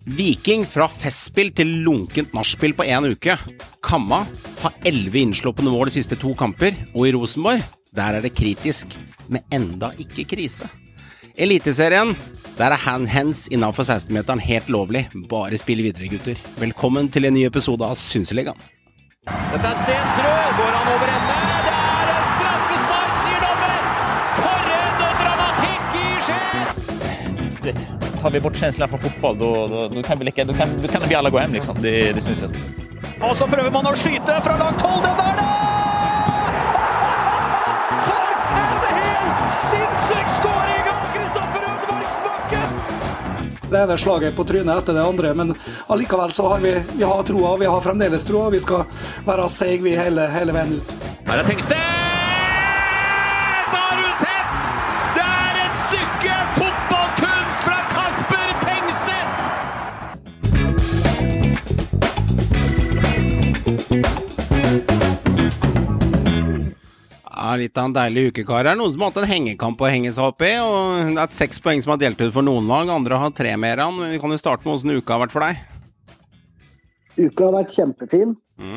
Viking fra festspill til lunkent nachspiel på en uke. Kamma har 11 innslåppende mål de siste 2 kamper, og i Rosenborg, der det kritisk, men enda ikke krise. Eliteserien, der hand-hands innenfor 16-meteren helt lovlig. Bare spill videre, gutter. Velkommen til en ny episode av Synseligaen. Dette Stensrud, går han over ende? Det straffespark, sier dommer! For en dramatikk i Skien! Tar vi bort känslan från fotboll då kan vi alla gå hem liksom. Det syns jag. Og så prøver man å skyte fra langt hold, den der det! For en helt sinnssyk skåring av Kristoffer Ødemarksbakken! Det det slaget på trynet etter det andre, men allikevel så har vi har troa, vi har fremdeles troa, vi skal være seg vi hele veien ut. Her Tengstedt! Har du sett? Det et stykke fotballkunst fra Kasper Tengstedt! Ja, litt av en deilig ukekar. Det noen som har hatt en hengekamp å henge seg opp i, og det 6 poeng som har delt ut for noen lag, andre har 3 mer enn. Vi kan jo starte med hvordan uka har vært for deg. Uka har vært kjempefin.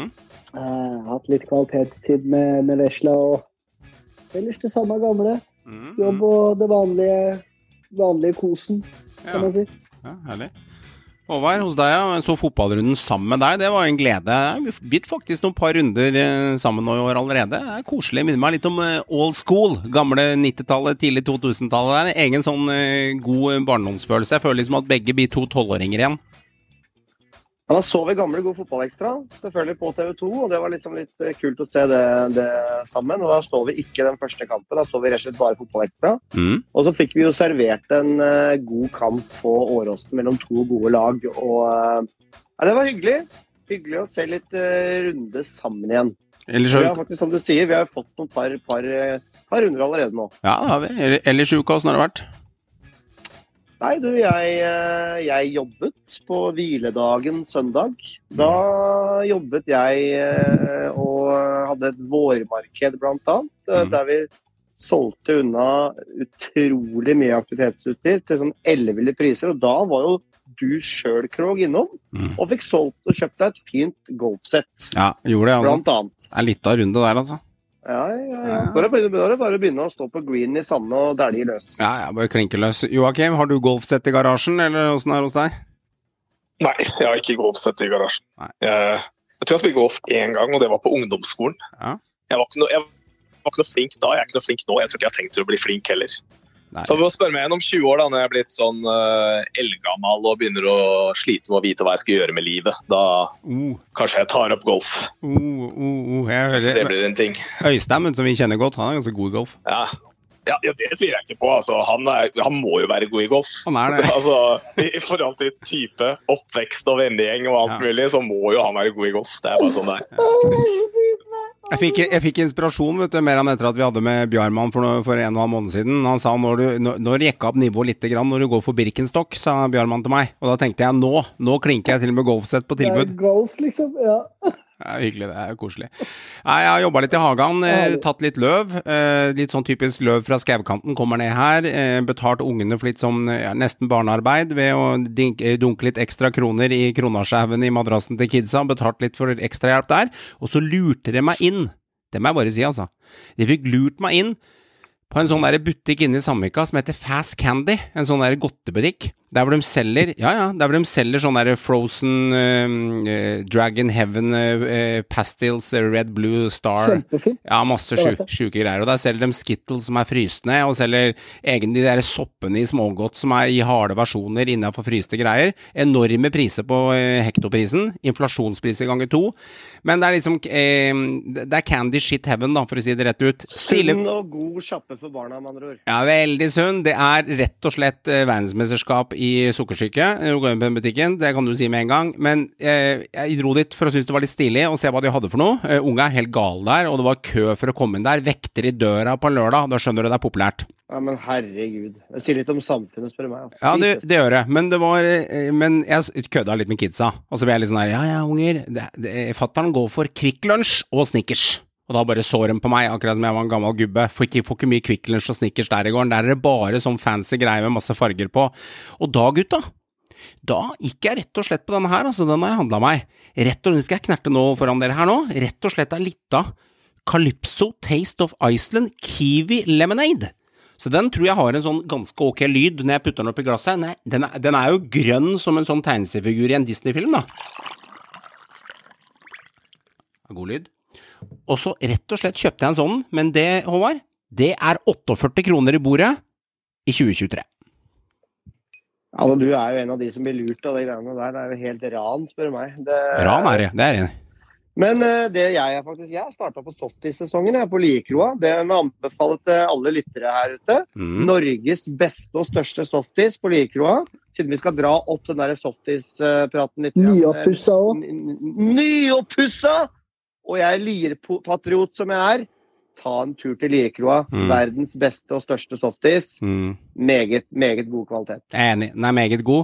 Hatt litt kvalitetstid med Vesla, og ellers det samme gamle. Jobb og det vanlige kosen, kan man si. Ja, herlig. Håvard, hos deg, ja. Så fotballrunden sammen med deg, det var en glede. Vi bitt faktisk noen par runder sammen nå i år allerede. Det koselig, minner meg litt om old school, gamle 90-tallet, tidlig 2000-tallet. Det egen sånn god barndomsfølelse. Jeg føler liksom at begge blir 2 12-åringer igjen. Ja, da så vi gamle god fotballekstra, selvfølgelig på TV2, og det var liksom litt kult å se det sammen. Og da så vi ikke den første kampen, da så vi rett og slett bare fotballekstra. Og så fikk vi jo servert en god kamp på Åråsen mellom 2 gode lag, og ja, det var hyggelig. Hyggelig å se litt runde sammen igjen. Vi har faktisk, som du sier, vi har fått noen par runder allerede nå. Ja, det har vi. Ellers uka, hvordan har det vært? Nei, du, jeg jobbet på hviledagen søndag. Da jobbet jeg og hadde et vårmarked blant annet, der vi solgte unna utrolig mye aktivitetsutstyr til sånn elleville priser, og da var jo du selv, Krog, innom, og fikk solgt og kjøpt deg et fint golfsett. Ja, gjorde det, altså. Blant annet. Det litt av runde der, altså. Ja. Bare begynne å stå på green i sanden og dælge løs. Ja, bare klinke løs. Joakim, har du golfsett i garasjen, eller hvordan det hos deg? Nei, jeg har ikke golfsett i garasjen. Jeg tror jeg spilte golf 1 gang, og det var på ungdomsskolen. Ja. Jeg var ikke noe flink da, jeg er ikke noe flink nå. Jeg tror ikke jeg har tenkt å bli flink heller. Nei. Så vi må spørre meg igjen om 20 år da, når jeg er blitt sånn eldgammel og begynner å slite med å vite hva jeg skal gjøre med livet. Da kanskje jeg tar opp golf. Så det blir en ting. Øystein, som vi kjenner godt, han ganske god i golf. Ja, det tviler jeg ikke på. Altså, han må jo være god i golf. Han det. Altså, i forhold til type oppvekst og vennegjeng og alt mulig, så må jo han være god i golf. Det bare sånn der. Jeg fikk inspirasjon, vet du, mer enn etter at vi hadde med Bjarmann for 1,5 måned siden. Han sa, når jekka opp nivået litt grann, når du går for Birkenstock, sa Bjarmann til meg. Og da tenkte jeg, nå klinker jeg til og med golfsett på tilbud. Golf, liksom, ja. Det hyggelig, det koselig. Nei, jeg har jobbet litt i hagen, tatt litt løv, litt sånn typisk løv fra skaukanten kommer ned her, betalt ungene for litt sånn nesten barnearbeid ved å dunke litt ekstra kroner i kronasjehaugen i madrassen til kidsa, betalt litt for ekstra hjelp der, og så lurte de meg inn, det må jeg bare si altså, de fikk lurt meg inn på en sånn der butikk inne i Sandvika som heter Fast Candy, en sånn der godtebutikk. Der hvor de selger, der hvor de selger sånne der Frozen, Dragon Heaven, Pastilles, Red Blue Star. Kjempefint. Ja, masse sjuke greier. Og der selger de Skittles som frysende, og selger egentlig de der soppene i smågodt som i harde versjoner innenfor fryste greier. Enorme priser på hektoprisen, inflasjonspriser ganger 2. Men det liksom, det candy shit heaven da, for å si det rett ut. Sunn og god kjappe for barna, med andre ord. Ja, veldig sunn. Det rett og slett verdensmesterskap i sukkersyke, butikken, det kan du si med en gang, men jeg dro dit for å synes det var litt stilig og se hva de hadde for noe. Unge helt gal der, og det var kø for å komme inn der, vekter i døra på en lørdag, da skjønner du det populært. Ja, men herregud, det sier litt om samfunnet, spør meg. Ja, det gjør det, men jeg kødda litt med kidsa, og så ble jeg litt sånn her, ja, unger, fatteren går for Kvikk Lunsj og Snickers. Og da bare så de på meg, akkurat som jeg var en gammel gubbe. Får ikke mye Kvikk Lunsj og Snickers der i gården. Der det bare sånn fancy greier med masse farger på. Og da, gutta, Da gikk jeg rett og slett på denne her, altså den har jeg handlet meg. Rett og slett skal jeg knerte nå foran dere her nå. Rett og slett litt Calypso Taste of Iceland Kiwi Lemonade. Så den tror jeg har en sånn ganske ok lyd når jeg putter den opp I glasset. Nei, den jo grønn som en sånn tegneseriefigur I en Disney-film da. God lyd. Og så rett og slett kjøpte jeg en sånn, men det, Håvard, det 48 kroner I bordet I 2023. Altså, du jo en av de som blir lurt av de greiene der. Det jo helt ran, spør meg. Ran det det Men det jeg startet på softis-sesongen på Liekroa. Det må jeg anbefale til alle lyttere her ute. Norges beste og største softis på Liekroa. Siden vi skal dra opp den der softis-praten litt. Nyoppussa også. Nyoppussa! Og jeg lierpatriot som jeg ta en tur til Liekroa. Verdens beste og største softis. Meget god kvalitet. Jeg enig, den meget god.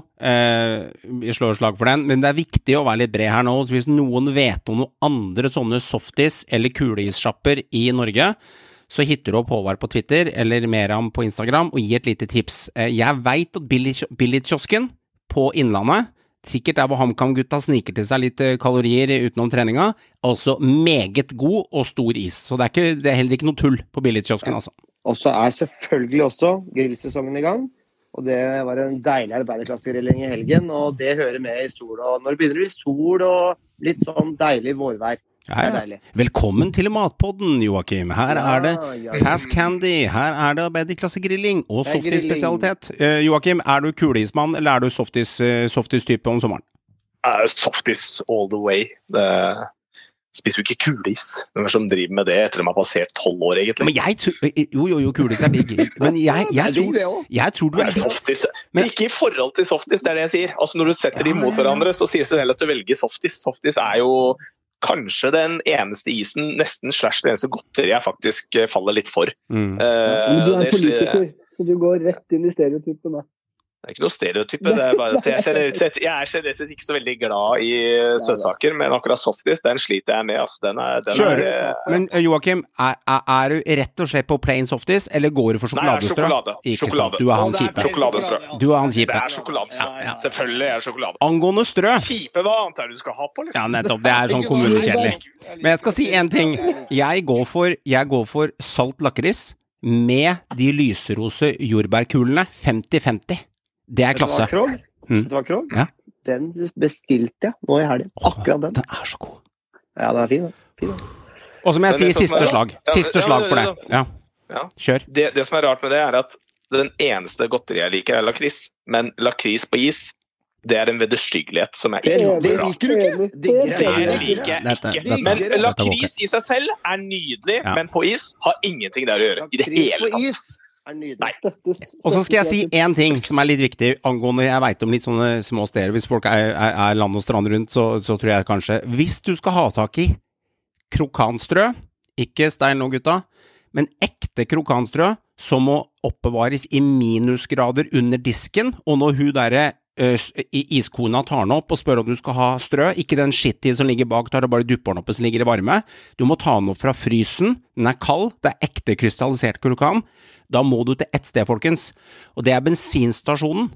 Vi slår slag for den, men det viktig å være litt bred her nå, så hvis noen vet om noen andre sånne softis eller kuleisshopper I Norge, så hitter du opp Håvard på Twitter, eller Meram på Instagram, og gi et lite tips. Jeg vet at Billigkiosken på Innlandet, sikkert hvor HamKam-gutta sniker til seg litt kalorier utenom treninga, altså meget god og stor is. Så det heller ikke noe tull på Billigkiosken, altså. Og så selvfølgelig også grillsesongen I gang, og det var en deilig arbeiderklassegrilling I helgen, og det hører med I sol, og når det begynner å bli sol og litt sånn deilig vårvær. Deilig. Velkommen til Matpodden, Joakim. Her det Fast Candy, her det arbeiderklassegrilling og softis-spesialitet. Joakim, du kuleismann, eller du softis-type om sommeren? Softis all the way. Spiser jo ikke kuleis. Hvem som driver med det etter de har passert 12 år, egentlig? Men jo, kuleis digg. Men jeg tror du softis. Men ikke I forhold til softis, det det jeg sier. Altså, når du setter de mot hverandre, så sies det heller at du velger softis. Softis jo kanskje den eneste isen, nesten slash det eneste godteri jeg faktisk faller litt for. Men du en politiker, så du går rett inn I stereotypen da. Det ikke noe stereotype, det bare at jeg generelt sett ikke så veldig glad I søtsaker, men akkurat softis, den sliter jeg med. Altså, Men Joakim, du rett og slett på plain softis, eller går du for sjokoladestrø? Nei, sjokolade. Du han kjipe. Sjokoladestrø. Du han kjipe. Det sjokoladestrø. Ja. Selvfølgelig det sjokolade. Angående strø. Kjipe, hva annet du skal ha på, liksom? Ja, nettopp. Det sånn kommunekjedelig. Men jeg skal si en ting. Jeg går for salt lakris med de lyserose jordbærkulene 50-50. Det klasse. Det var krog? Ja. Den bestilte jeg nå I helgen. Akkurat den. Den så god. Ja, den fin. Og så må jeg si siste slag. Siste slag for det. Ja. Kjør. Det som rart med det at den eneste godteri jeg liker lakris, men lakris på is, det en vederstyggelighet som jeg ikke liker. Det liker du ikke? Det liker jeg ikke. Men lakris I seg selv nydelig, men på is har ingenting der å gjøre I det hele tatt. Nei. Og så skal jeg si en ting som litt viktig angående, jeg vet om litt sånne små steder, hvis folk land og strand rundt, så tror jeg kanskje, hvis du skal ha tak I krokanstrø, ikke stein nå gutta, men ekte krokanstrø, som må oppbevares I minusgrader under disken, og når hun iskona tar den opp og spør om du skal ha strø, ikke den shitty som ligger bak, tar det bare dupper den opp som ligger I varme, du må ta den opp fra frysen, den kald, det ekte krystallisert krokan, da må du til ett sted, folkens, og det bensinstasjonen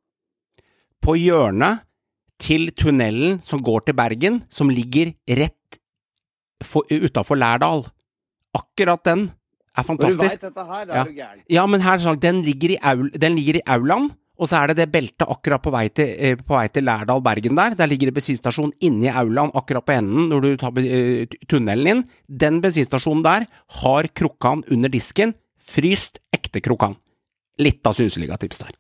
på hjørnet til tunnelen som går til Bergen, som ligger rett utenfor Lærdal. Akkurat den fantastisk. Når du vet dette her, du gæren. Ja, men her den ligger I aulaen, og så det beltet akkurat på vei til Lærdal Bergen der ligger det bensinstasjon inne I aulaen akkurat på enden når du tar tunnelen inn. Den bensinstasjonen der har krokan under disken, fryst ekte krokan. Litt av synseliga tips der.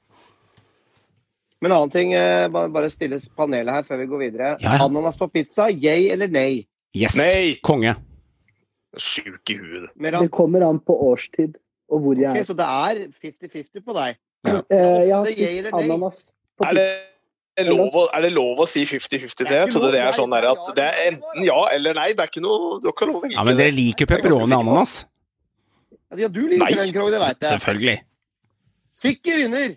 Men annen ting, bare stilles panelet her før vi går videre. Ja. Ananas på pizza, yay eller nei? Yes, nei. Konge. Sjuk I huet. Det kommer an på årstid og hvor jeg Ok, så det 50-50 på deg? Ja. Jeg har spist ananas på pizza. Det lov å si 50-50 det? Jeg trodde det sånn der at det enten ja eller nei, det ikke noe, du kan lov å ikke. Ja, men dere liker pepperoni ananas? Ja, du liker den, Krog, det vet jeg. Selvfølgelig. Sikker vinner!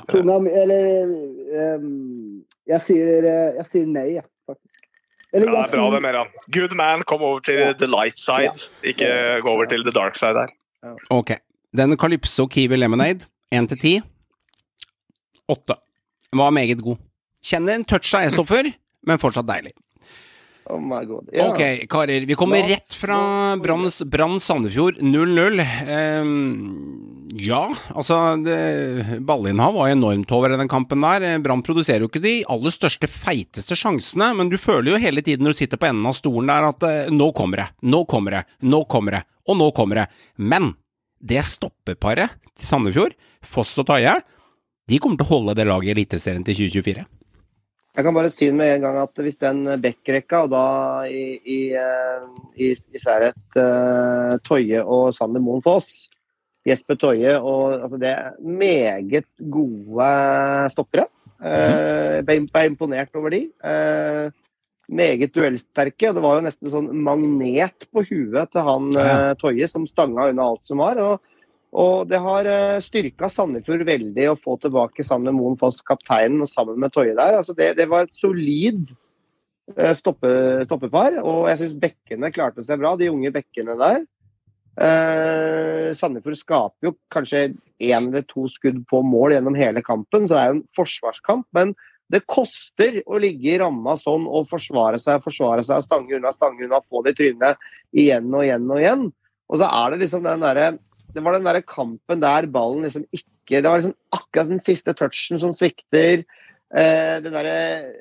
Jeg sier nei, faktisk. Eller, det bra det, Meran. Good man, kom over til the light side, ikke gå over til the dark side der. Ok, den Calypso Kiwi Lemonade, 1-10, 8. Den var meget god. Kjenner en touch av E-stoffer, men fortsatt deilig. Oh my god. Ja. Ok, karer, vi kommer rett fra Brann Sandefjord 0-0. Ja, altså ballinnhav var enormt over den kampen der. Brann produserer jo ikke de aller største, feiteste sjansene, men du føler jo hele tiden når du sitter på enden av stolen der at nå kommer det, og nå kommer det. Men det stoppeparet til Sandefjord, Foss og Taie, de kommer til å holde det laget i Eliteserien til 2024. Jeg kan bare si med en gang at hvis den backrekka, og da i særhet Toje og Sander Moen Foss, Jesper Toje, og altså det meget gode stoppere. Jeg ble imponert over de. Meget duellsterke, og det var jo nesten sånn magnet på huet til han Toje, som stanga unna alt som var, og det har styrket Sandefjord veldig å få tilbake Sander Moen Foss, kapteinen, og sammen med Toje der. Altså det var et solid stoppepar, og jeg synes bekkene klarte seg bra, de unge bekkene der. Sandefjord skaper jo kanskje 1 eller 2 skudd på mål gjennom hele kampen, så det er jo en forsvarskamp, men det koster å ligge i ramma sånn og forsvare seg og stange unna, få det i trynet igjen og igjen. Og så er det liksom det var den der kampen der ballen liksom ikke, det var liksom akkurat den siste touchen som svikter, den der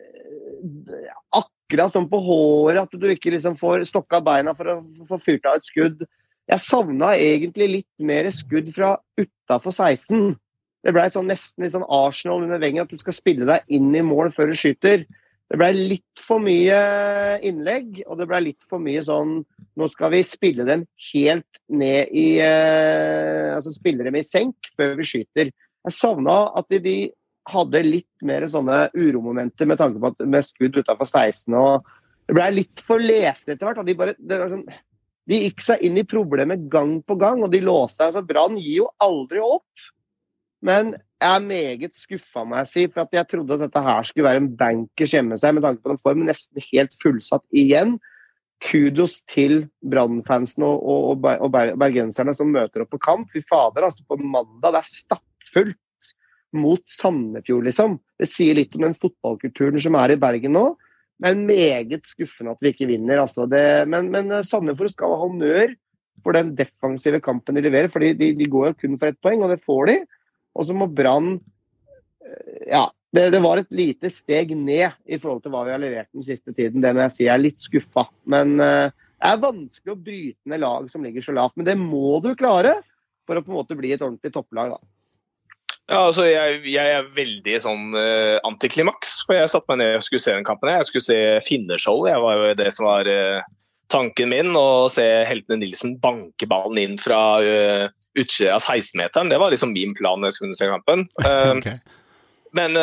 akkurat sånn på håret, at du ikke liksom får stokka beina for å få fyrt av et skudd. Jeg savnet egentlig litt mer skudd fra utenfor 16. Det ble sånn nesten litt sånn Arsenal under Wenger, at du skal spille deg inn i mål før du skyter. Det ble litt for mye innlegg, og det ble litt for mye sånn, nå skal vi spille dem helt ned i, altså spille dem i senk før vi skyter. Jeg savnet at de hadde litt mer sånne uromomenter med tanke på at med skudd utenfor 16, og det ble litt for lesende etter hvert. De gikk seg inn i problemet gang på gang, og de låste seg, så Brann gir jo aldri opp. Men jeg er meget skuffet, må jeg si, for at jeg trodde at dette her skulle være en bankers hjemme seg, med tanke på den formen, nesten helt fullsatt igjen. Kudos til Brann-fansen og bergenserne som møter opp på kamp. Fy fader, altså på mandag, det er stappfullt mot Sandefjord, liksom. Det sier litt om den fotballkulturen som er i Bergen nå, men meget skuffende at vi ikke vinner, altså. Men Sandefjord skal ha honnør for den defensive kampen de leverer, fordi de går jo kun for 1 poeng, og det får de. Og så må Brann, ja, det var et lite steg ned i forhold til hva vi har levert den siste tiden. Det må jeg si, jeg er litt skuffet. Men det er vanskelig å bryte ned lag som ligger så lavt. Men det må du klare for å på en måte bli et ordentlig topplag, da. Ja, altså jeg er veldig sånn antiklimaks, for jeg satt meg ned og skulle se den kampen. Jeg skulle se Finnershow, jeg var jo det som var tanken min, å se Heltene Nilsen banke ballen inn fra utsida av 16-meteren. Det var liksom min plan når jeg skulle se kampen. Okay. Men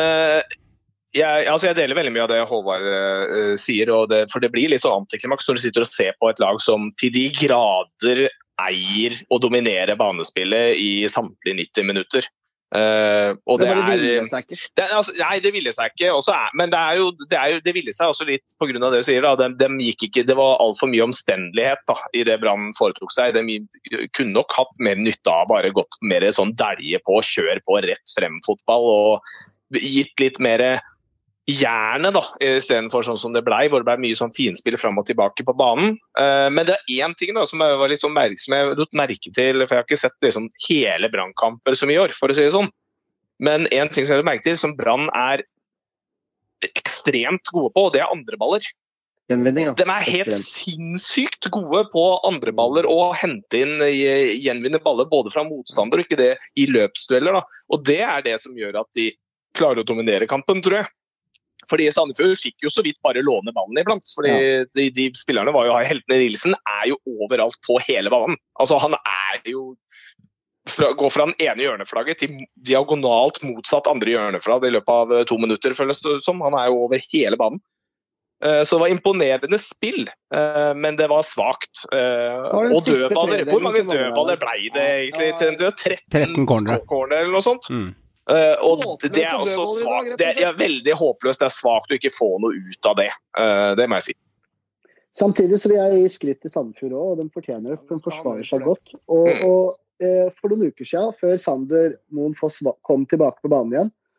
jeg deler veldig mye av det Håvard sier, for det blir litt sånn antiklimaks når du sitter og ser på et lag som til de grader eier og dominerer banespillet i samtlige 90 minutter. Og det ville seg ikke. Nei, det ville seg ikke også men det ville seg også litt på grunn av det du sier da. De gikk ikke, det var alt for mye omstendelighet da, i det Brann foretok seg. De kunne nok hatt mer nytte av bare gått mer sånn delje på, kjør på rett frem fotball og gitt litt mer hjerne da, i stedet for sånn som det ble, hvor det ble mye sånn finspill frem og tilbake på banen. Men det er en ting da, som jeg var litt sånn som jeg lot merke til, for jeg har ikke sett liksom hele Brann-kamper så mye i år, for å si det sånn. Men en ting som jeg har merket til, som Brann er ekstremt gode på, det er andre baller. De er helt sinnssykt gode på andre baller og hente inn gjenvinne baller både fra motstander og ikke det i løpsdueller da. Og det er det som gjør at de klarer å dominere kampen, tror jeg. Fordi Sandefjord fikk jo så vidt bare låne ballen iblant, fordi de spillerne var jo, Heltene Nilsen er jo overalt på hele banen. Altså han er jo, går fra den ene hjørneflagget til diagonalt motsatt andre hjørneflagg i løpet av 2 minutter, føles det som. Han er jo over hele banen. Så det var imponerende spill, men det var svagt. Og dødballer, hvor mange dødballer ble det egentlig? 13 corner eller noe sånt. Og det er også svagt. Det er veldig håpløst, det er svagt å ikke få noe ut av det. Det må jeg si. Samtidig så vil jeg gi skritt til Sandefjord også, og de fortjener det, for de forsvarer seg godt. Og for noen uker siden, før Sander Moen Foss kom tilbake på banen igjen,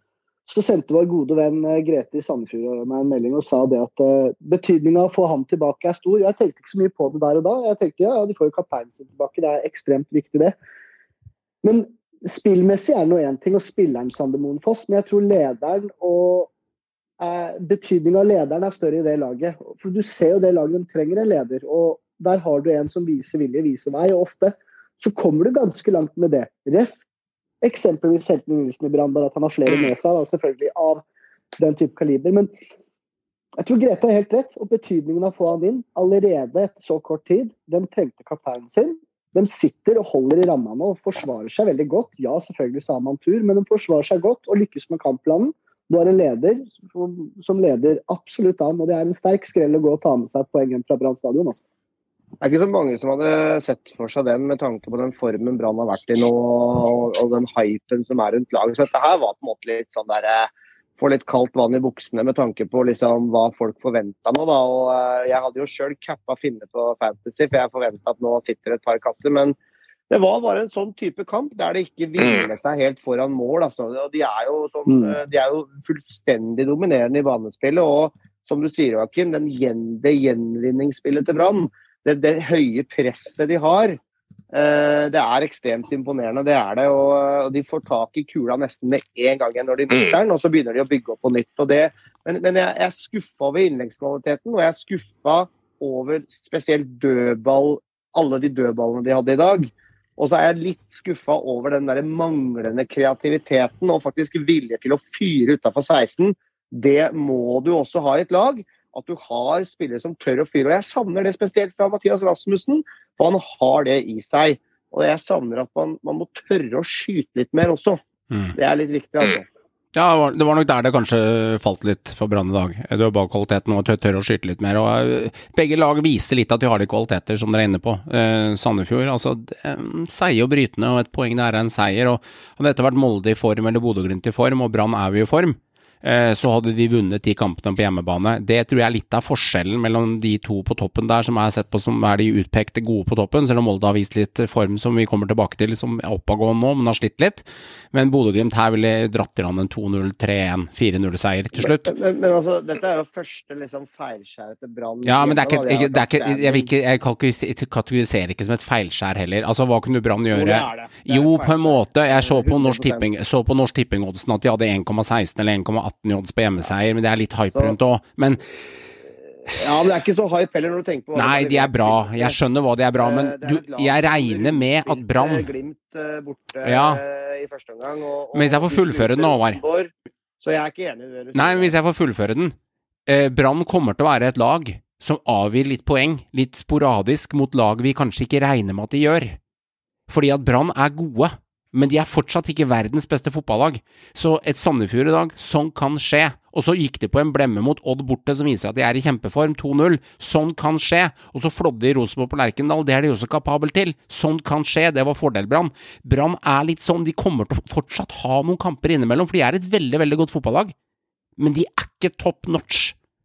så sendte vår gode venn Grete i Sandefjord meg en melding og sa det at betydningen av å få han tilbake stor. Jeg tenkte ikke så mye på det der og da. Jeg tenkte ja, de får jo kapteinen sin tilbake. Det ekstremt viktig det. Men spillmessig det en ting, og spilleren Sander Moen Foss, men jeg tror lederen og betydningen av lederen større i det laget. For du ser jo det laget, de trenger en leder, og der har du en som viser vilje, viser vei, og ofte så kommer du ganske langt med det. Ref, eksempelvis Helten Nilsen i Brann, bare at han har flere med seg, da, selvfølgelig av den type kaliber, men jeg tror Grete har helt rett, og betydningen av å få han inn, allerede etter så kort tid, de trengte kapteinen sin, de sitter og holder i rammene og forsvarer seg veldig godt, ja, selvfølgelig sa man tur, men de forsvarer seg godt og lykkes med kampplanen. Du har en leder som leder absolutt an, og det en sterk skrell å gå og ta med seg poengen fra Brann stadion, altså. Det ikke så mange som hadde sett for seg den med tanke på den formen Brann har vært i nå, og den hypen som rundt laget. Så dette her var på en måte litt sånn der, få litt kaldt vann i buksene med tanke på liksom hva folk forventet nå da. Og jeg hadde jo selv kappa finne på Fantasy, for jeg forventet at nå sitter et par kasser, men det var bare en sånn type kamp der det ikke ville seg helt foran mål. Altså. Og de jo fullstendig dominerende i banespillet, og som du sier, Joachim, det gjenvinningsspillet til Brann, det høye presset de har, det ekstremt imponerende, det det, og de får tak i kula nesten med en gang når de mister den, og så begynner de å bygge opp på nytt. Og det, men jeg skuffet over innleggskvaliteten, og jeg skuffet over spesielt dødball, alle de dødballene de hadde i dag. Og så jeg litt skuffet over den der manglende kreativiteten og faktisk vilje til å fyre utenfor 16. Det må du også ha i et lag, at du har spillere som tør å fyre. Og jeg savner det spesielt fra Mathias Rasmussen, for han har det i seg. Og jeg savner at man må tørre å skyte litt mer også. Det litt viktig, altså. Ja, det var nok der det kanskje falt litt for Brann i dag. Det var bare kvaliteten og tørre å skyte litt mer. Og begge lag viser litt at de har de kvaliteter som dere inne på. Sandefjord, altså seier og brytende, og et poeng der en seier. Og hadde dette vært Molde i form eller Bodø/Glimt i form, og Brann vi i form, så hadde de vunnet 10 kampene på hjemmebane. Det tror jeg litt av forskjellen mellom de to på toppen der, som jeg har sett på som de utpekte gode på toppen, selv om Molde har vist litt form som vi kommer tilbake til, som oppagående nå, men har slitt litt. Men Bodø/Glimt her ville dratt til han en 2-0, 3-1, 4-0-seier til slutt. Men altså, dette jo første liksom feilskjær til Brann. Ja, men jeg kategoriserer ikke som et feilskjær heller. Altså, hva kunne Brann gjøre? Jo, på en måte. Jeg så på Norsk Tipping-oddsen at de hadde 1,16 eller 1,18 odds på hjemmeseier, men det litt hype rundt også. Men ja, men det ikke så hype heller når du tenker på nei, de bra. Jeg skjønner hva de bra, men jeg regner med at Brann Glimt borte i første omgang. Men hvis jeg får fullføre den, Håvard. Så jeg ikke enig i det. Nei, men hvis jeg får fullføre den. Brann kommer til å være et lag som avgir litt poeng, litt sporadisk mot lag vi kanskje ikke regner med at de gjør. Fordi at Brann gode. Men de fortsatt ikke verdens beste fotballag. Så et Sandefjord i dag, sånn kan skje. Og så gikk de på en blemme mot Odd borte som viser at de i kjempeform, 2-0. Sånn kan skje. Og så flådde de Rosenborg på Lerkendal, det de også kapabel til. Sånn kan skje, det var fordel Brann. Brann litt sånn, de kommer til å fortsatt ha noen kamper innimellom, for de et veldig, veldig godt fotballag. Men de ikke top notch.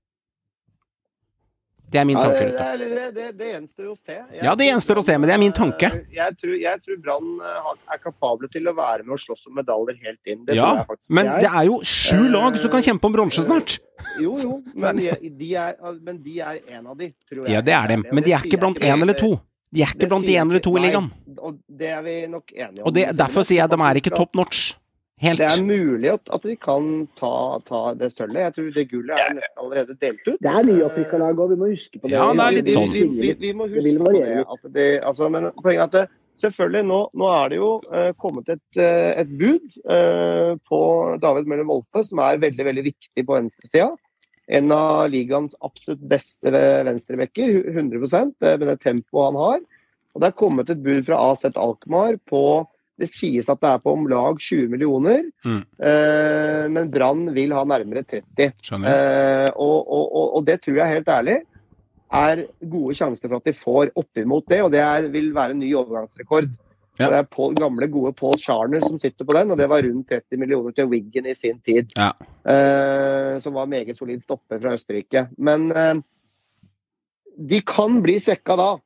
Det min tanke. Det gjenstår jo å se. Ja, det gjenstår å se, men det min tanke. Jeg tror Brann kapable til å være med og slåss om medaljer helt inn. Det ja, men det jo 7 lag som kan kjempe om bronse snart. Jo, men de en av de, tror jeg. Ja, det dem, men de ikke blant 1 eller 2. De ikke blant 1 eller 2 i ligaen. Og det vi nok enige om. Og derfor sier jeg at de ikke top notch. Helt. Det mulig at de kan ta det støllet. Jeg tror det gullet nesten allerede delt ut. Det nyopprykket lag, og vi må huske på det. Ja, det litt sånn. Vi må huske på det. Altså, men poenget selvfølgelig, nå det jo kommet et bud på David Møller Wolfe, som veldig, veldig viktig på venstresiden. En av ligaens absolutt beste venstrebekker, 100%, med det tempoet han har. Og det kommet et bud fra AZ Alkmaar på det sies at det på om lag 20 millioner, men Brann vil ha nærmere 30. Og det tror jeg helt ærlig gode sjanser for at de får oppimot det, og det vil være en ny overgangsrekord. Ja. Det gamle, gode Paul Scharner som sitter på den, og det var rundt 30 millioner til Wigan i sin tid, som var meget solid stopper fra Østerrike. Men de kan bli svekket da,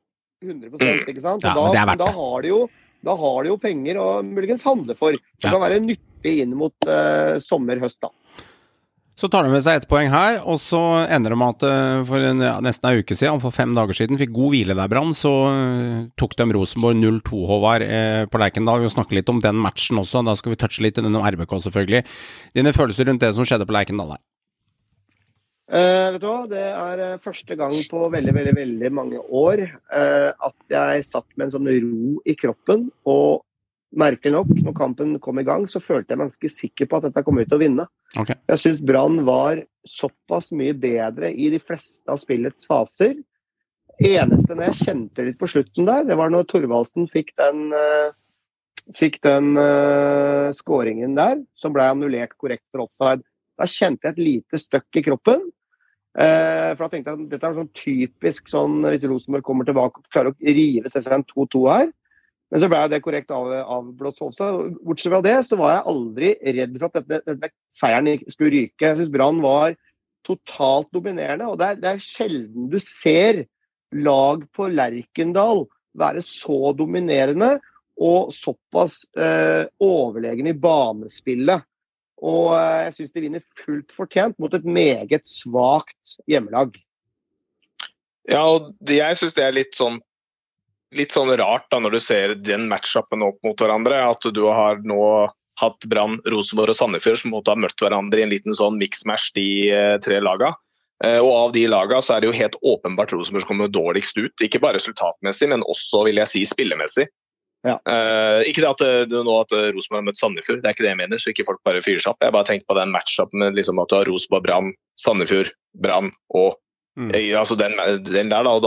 100%, ikke sant? Og da har de jo penger å muligens handle for. Det kan være nyttig hyppig inn mot sommer-høst da. Så tar de med seg 1 poeng her, og så ender det med at for nesten en uke siden, for 5 dager siden, fikk god hvile der Brann, så tok de Rosenborg 0-2, Håvard, på Lerkendal. Vi vil snakke litt om den matchen også, da skal vi touche litt i denne RBK selvfølgelig. Dine følelser rundt det som skjedde på Lerkendal her? Vet du hva, det første gang på veldig, veldig, veldig mange år at jeg satt med en sånn ro i kroppen, og merkelig nok, når kampen kom i gang, så følte jeg meg ganske sikker på at dette kom ut til å vinne. Okay. Jeg synes Brann var såpass mye bedre i de fleste av spillets faser. Eneste når jeg kjente litt på slutten der, det var når Thorvaldsen fikk den scoringen der, som ble annullert korrekt for offside. Da kjente jeg et lite støkk i kroppen. For da tenkte jeg at dette sånn typisk sånn, hvis Rosenborg kommer tilbake og klarer å rive til seg en 2-2 her. Men så ble det korrekt avblåst for offside. Bortsett fra det, så var jeg aldri redd for at denne seieren skulle ryke. Jeg synes Brann var totalt dominerende, og det er sjelden du ser lag på Lerkendal være så dominerende og såpass overlegen i banespillet. Og jeg synes de vinner fullt fortjent mot et meget svagt hjemmelag. Ja, og jeg synes det er litt sånn rart da, når du ser den matchupen opp mot hverandre, at du har nå hatt Brann, Rosenborg og Sandefjord som måtte ha møtt hverandre i en liten sånn mix-match de 3 laga. Og av de laga så er det jo helt åpenbart Rosenborg som kommer dårligst ut, ikke bare resultatmessig, men også, vil jeg si, spillemessig. Ja. Ikke det at Rosenborg har møtt Sandefjord, det er ikke det jeg mener, så ikke folk bare fyrer seg opp. Jeg bare tenker på den matchupen med liksom at du har Rosenborg, Brann, Sandefjord, Brann og altså den der da,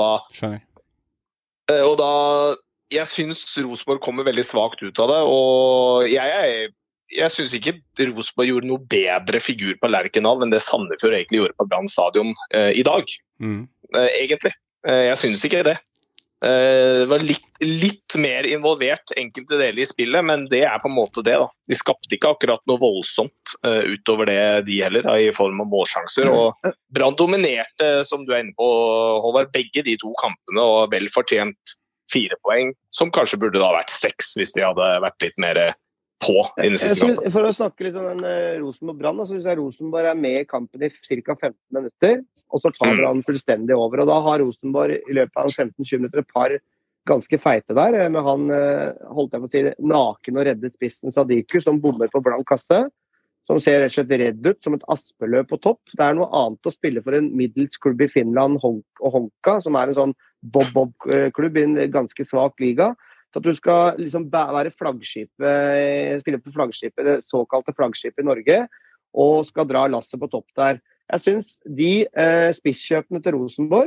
og da jeg synes Rosenborg kommer veldig svagt ut av det, og jeg synes ikke Rosenborg gjorde noe bedre figur på Lerkendal enn det Sandefjord egentlig gjorde på Brann stadion i dag. Egentlig. Jeg synes ikke det. Det var litt mer involvert enkelte deler i spillet, men det er på en måte det da. De skapte ikke akkurat noe voldsomt utover det de heller, da, i form av målsjanser, og Brann dominerte, som du er inne på, Håvard, begge de 2 kampene, og vel fortjent 4 poeng, som kanskje burde da vært 6 hvis de hadde vært litt mer på i den siste kampen. For å snakke litt om den Rosenborg-Brann, så synes jeg Rosenborg er med i kampen i ca. 15 minutter, og så tar Brann fullstendig over, og da har Rosenborg i løpet av 15-20 minutter et par ganske feite der, med han, holdt jeg på å si, naken og reddet spissen Sadiku, som bommer på blank kasse, som ser rett og slett redd ut, som et aspeløp på topp. Det er noe annet å spille for en middels klubb i Finland, Honka, som er en sånn bob-bob-klubb i en ganske svak liga. Så at du skal liksom være flaggskipet, spille på flaggskipet, det såkalte flaggskipet i Norge, og skal dra lasset på topp der. Jeg synes de spisskjøpene til Rosenborg,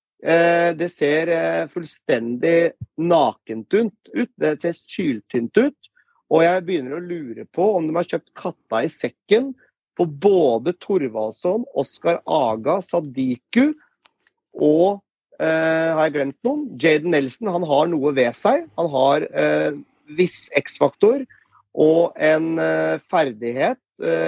det ser fullstendig nakent ut, det ser syltynt ut, og jeg begynner å lure på om de har kjøpt katta i sekken på både Thorvaldsson, Oskar Aga, Sadiku og har jeg glemt noen? Jayden Nelson, han har noe ved seg. Han har viss X-faktor og en ferdighet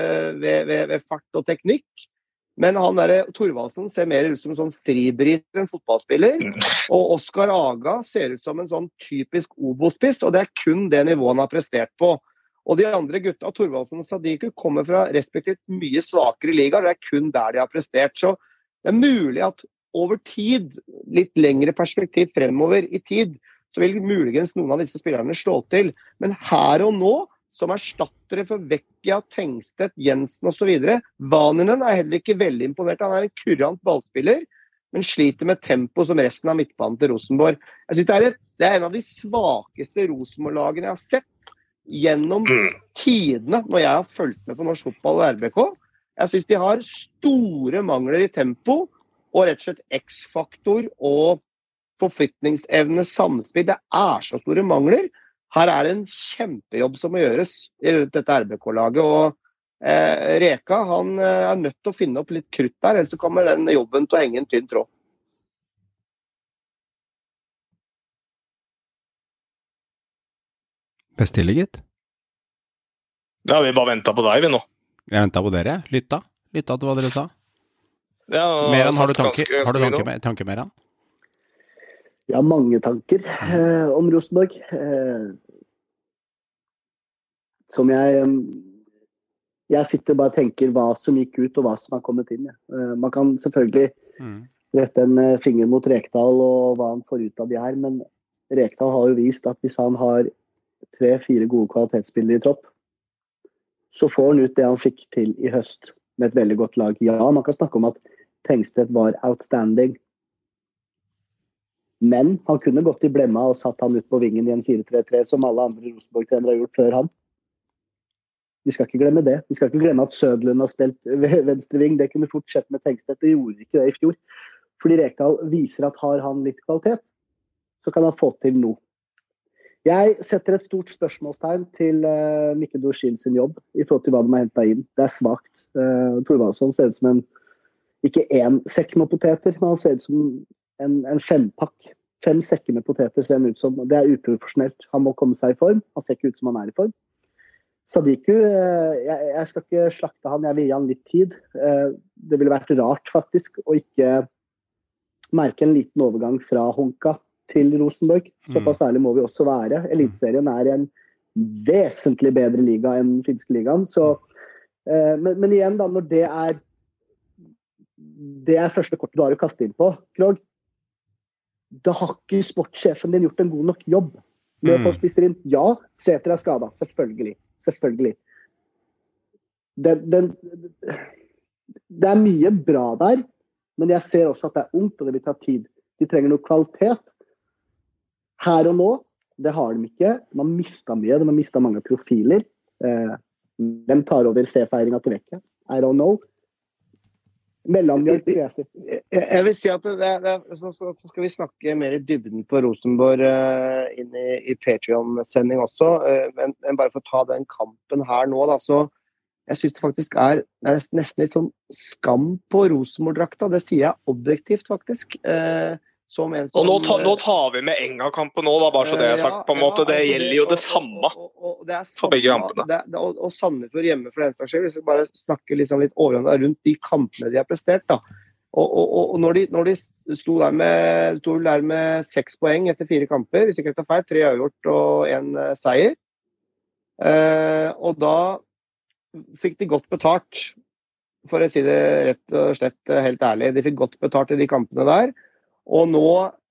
ved fart og teknikk. Men han der Thorvaldsen ser mer ut som en sånn fribryter enn fotballspiller. Og Oskar Aga ser ut som en sånn typisk Obo-spiss, og det er kun det nivået han har prestert på. Og de andre gutta, Thorvaldsen og Sadiku, kommer fra respektivt mye svakere liga, og det er kun der de har prestert. Så det er mulig at over tid, litt lengre perspektiv fremover i tid, så vil muligens noen av disse spillerne slå til. Men her og nå, som erstattere for Vecchia, Tengstedt, Jensen og så videre, Vaninen er heller ikke veldig imponert. Han er en kurant ballspiller, men sliter med tempo som resten av midtbanen til Rosenborg. Jeg synes det er en av de svakeste Rosenborg-lagene jeg har sett gjennom tidene når jeg har fulgt med på norsk fotball og RBK. Jeg synes de har store mangler i tempo, og rett og slett X-faktor og forflytningsevne, samspill. Det er så store mangler. Her er en kjempejobb som må gjøres i dette RBK-laget, og Reka han er nødt til å finne opp litt krutt der, ellers så kommer den jobben til å henge en tynn tråd. Bestille, gitt? Ja, vi bare ventet på deg, vi nå. Jeg ventet på dere, lytta til hva dere sa. Ja, Meran, har du tanker, Meran? Ja, mange tanker om Rosenborg. Som jeg Jeg sitter bare og tenker hva som gikk ut og hva som har kommet inn. Man kan selvfølgelig rette en finger mot Rekdal og hva han får ut av de her, men Rekdal har jo vist at hvis han har 3-4 gode kvalitetsspillere i tropp, så får han ut det han fikk til i høst med et veldig godt lag. Ja, man kan snakke om at Tengstedt var outstanding, men han kunne gått i blemma og satt han ut på vingen i en 4-3-3 som alle andre Rosenborg-trenere har gjort før han. Vi skal ikke glemme det. Vi skal ikke glemme at Sødlund har spilt venstreving. Det kunne fort skjedd med Tengstedt. Det gjorde ikke det i fjor. Fordi Rekdal viser at har han litt kvalitet, så kan han få til noe. Jeg setter et stort spørsmålstegn til Mikkel Dorsin sin jobb i forhold til hva de har hentet inn. Det svagt. Thorvaldsson ser ut som ikke en sekk med poteter, men han ser ut som en 5-pakk. 5 sekker med poteter ser han ut som. Det uprofesjonelt. Han må komme seg i form. Han ser ikke ut som han i form. Sadiku, jeg skal ikke slakte han, jeg vil gi han litt tid. Det ville vært rart faktisk å ikke merke en liten overgang fra Honka til Rosenborg. Såpass ærlig må vi også være. Eliteserien en vesentlig bedre liga enn finske ligaen. Så, men igjen da, når det første kortet du har å kaste inn på, Krog, da har ikke sportssjefen din gjort en god nok jobb med å få spisser inn. Ja, Sæter skadet, selvfølgelig. Det mye bra der, men jeg ser også at det ungt, og det vil ta tid. De trenger noe kvalitet. Her og nå, det har de ikke. De har mistet mye, de har mistet mange profiler. Hvem tar over C-feiringen til Vekke? I don't know. Mellomgjort, jeg vil si at så skal vi snakke mer i dybden på Rosenborg inn i Patreon-sending også, men bare for å ta den kampen her nå da, så jeg synes det faktisk nesten litt sånn skam på Rosenborg-drakta, det sier jeg objektivt faktisk. Og nå tar vi med Enga-kampen nå da, bare så det sagt på en måte, det gjelder jo det samme for begge kampene. Og Sandefjord hjemme for den slags, hvis vi bare snakker liksom litt overordnet rundt de kampene de har prestert da, og når de sto der med 6 poeng etter 4 kamper, hvis ikke det feil, 3 avgjort og 1 seier, og da fikk de godt betalt, for å si det rett og slett helt ærlig, de fikk godt betalt i de kampene der. Og nå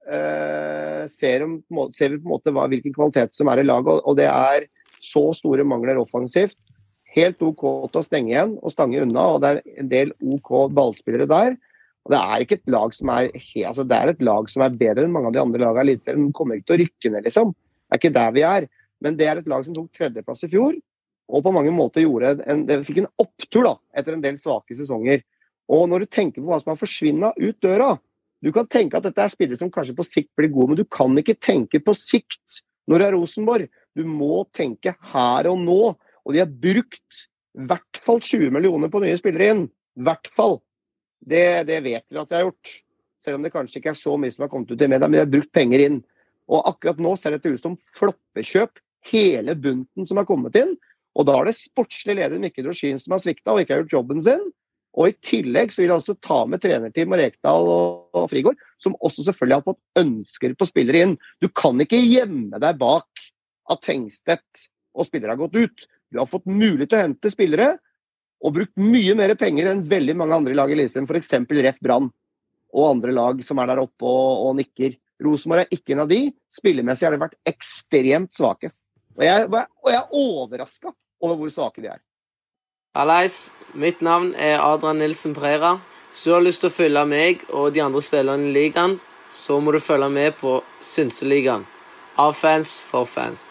ser vi på en måte hvilken kvalitet som i laget, og det så store mangler offensivt. Helt OK til å stenge igjen og stange unna, og det en del OK ballspillere der. Og det ikke et lag som det et lag som bedre enn mange av de andre lagene i Eliteserien. De kommer ikke til å rykke ned, liksom. Det ikke der vi men det et lag som tok 3. plass i fjor, og på mange måter det fikk en opptur da, etter en del svake sesonger. Og når du tenker på hva som har forsvinnet ut døra, du kan tenke at dette spillere som kanskje på sikt blir gode, men du kan ikke tenke på sikt når det Rosenborg. Du må tenke her og nå, og de har brukt i hvert fall 20 millioner på nye spillere inn. I hvert fall. Det vet vi at de har gjort. Selv om det kanskje ikke så mye som har kommet ut i media, men de har brukt penger inn. Og akkurat nå ser det ut som floppekjøp, hele bunten som har kommet inn, og da det sportslig leder Mikkel Dorsin som har sviktet og ikke har gjort jobben sin. Og i tillegg så vil jeg også ta med trenerteam og Rekdal og Frigård, som også selvfølgelig har fått ønsker på spillere inn. Du kan ikke gjemme deg bak at Tengstedt og spillere har gått ut. Du har fått mulighet til å hente spillere, og brukt mye mer penger enn veldig mange andre lag i Eliteserien, for eksempel Rett Brann og andre lag som der oppe og nikker. Rosenborg ikke en av de. Spillemessig har det vært ekstremt svake. Og jeg overrasket over hvor svake de Hallais, mitt navn Adrian Nilsen Pereira. Hvis du har lyst til å følge meg og de andre spillerne i ligaen, så må du følge med på Synseligaen. Av fans for fans.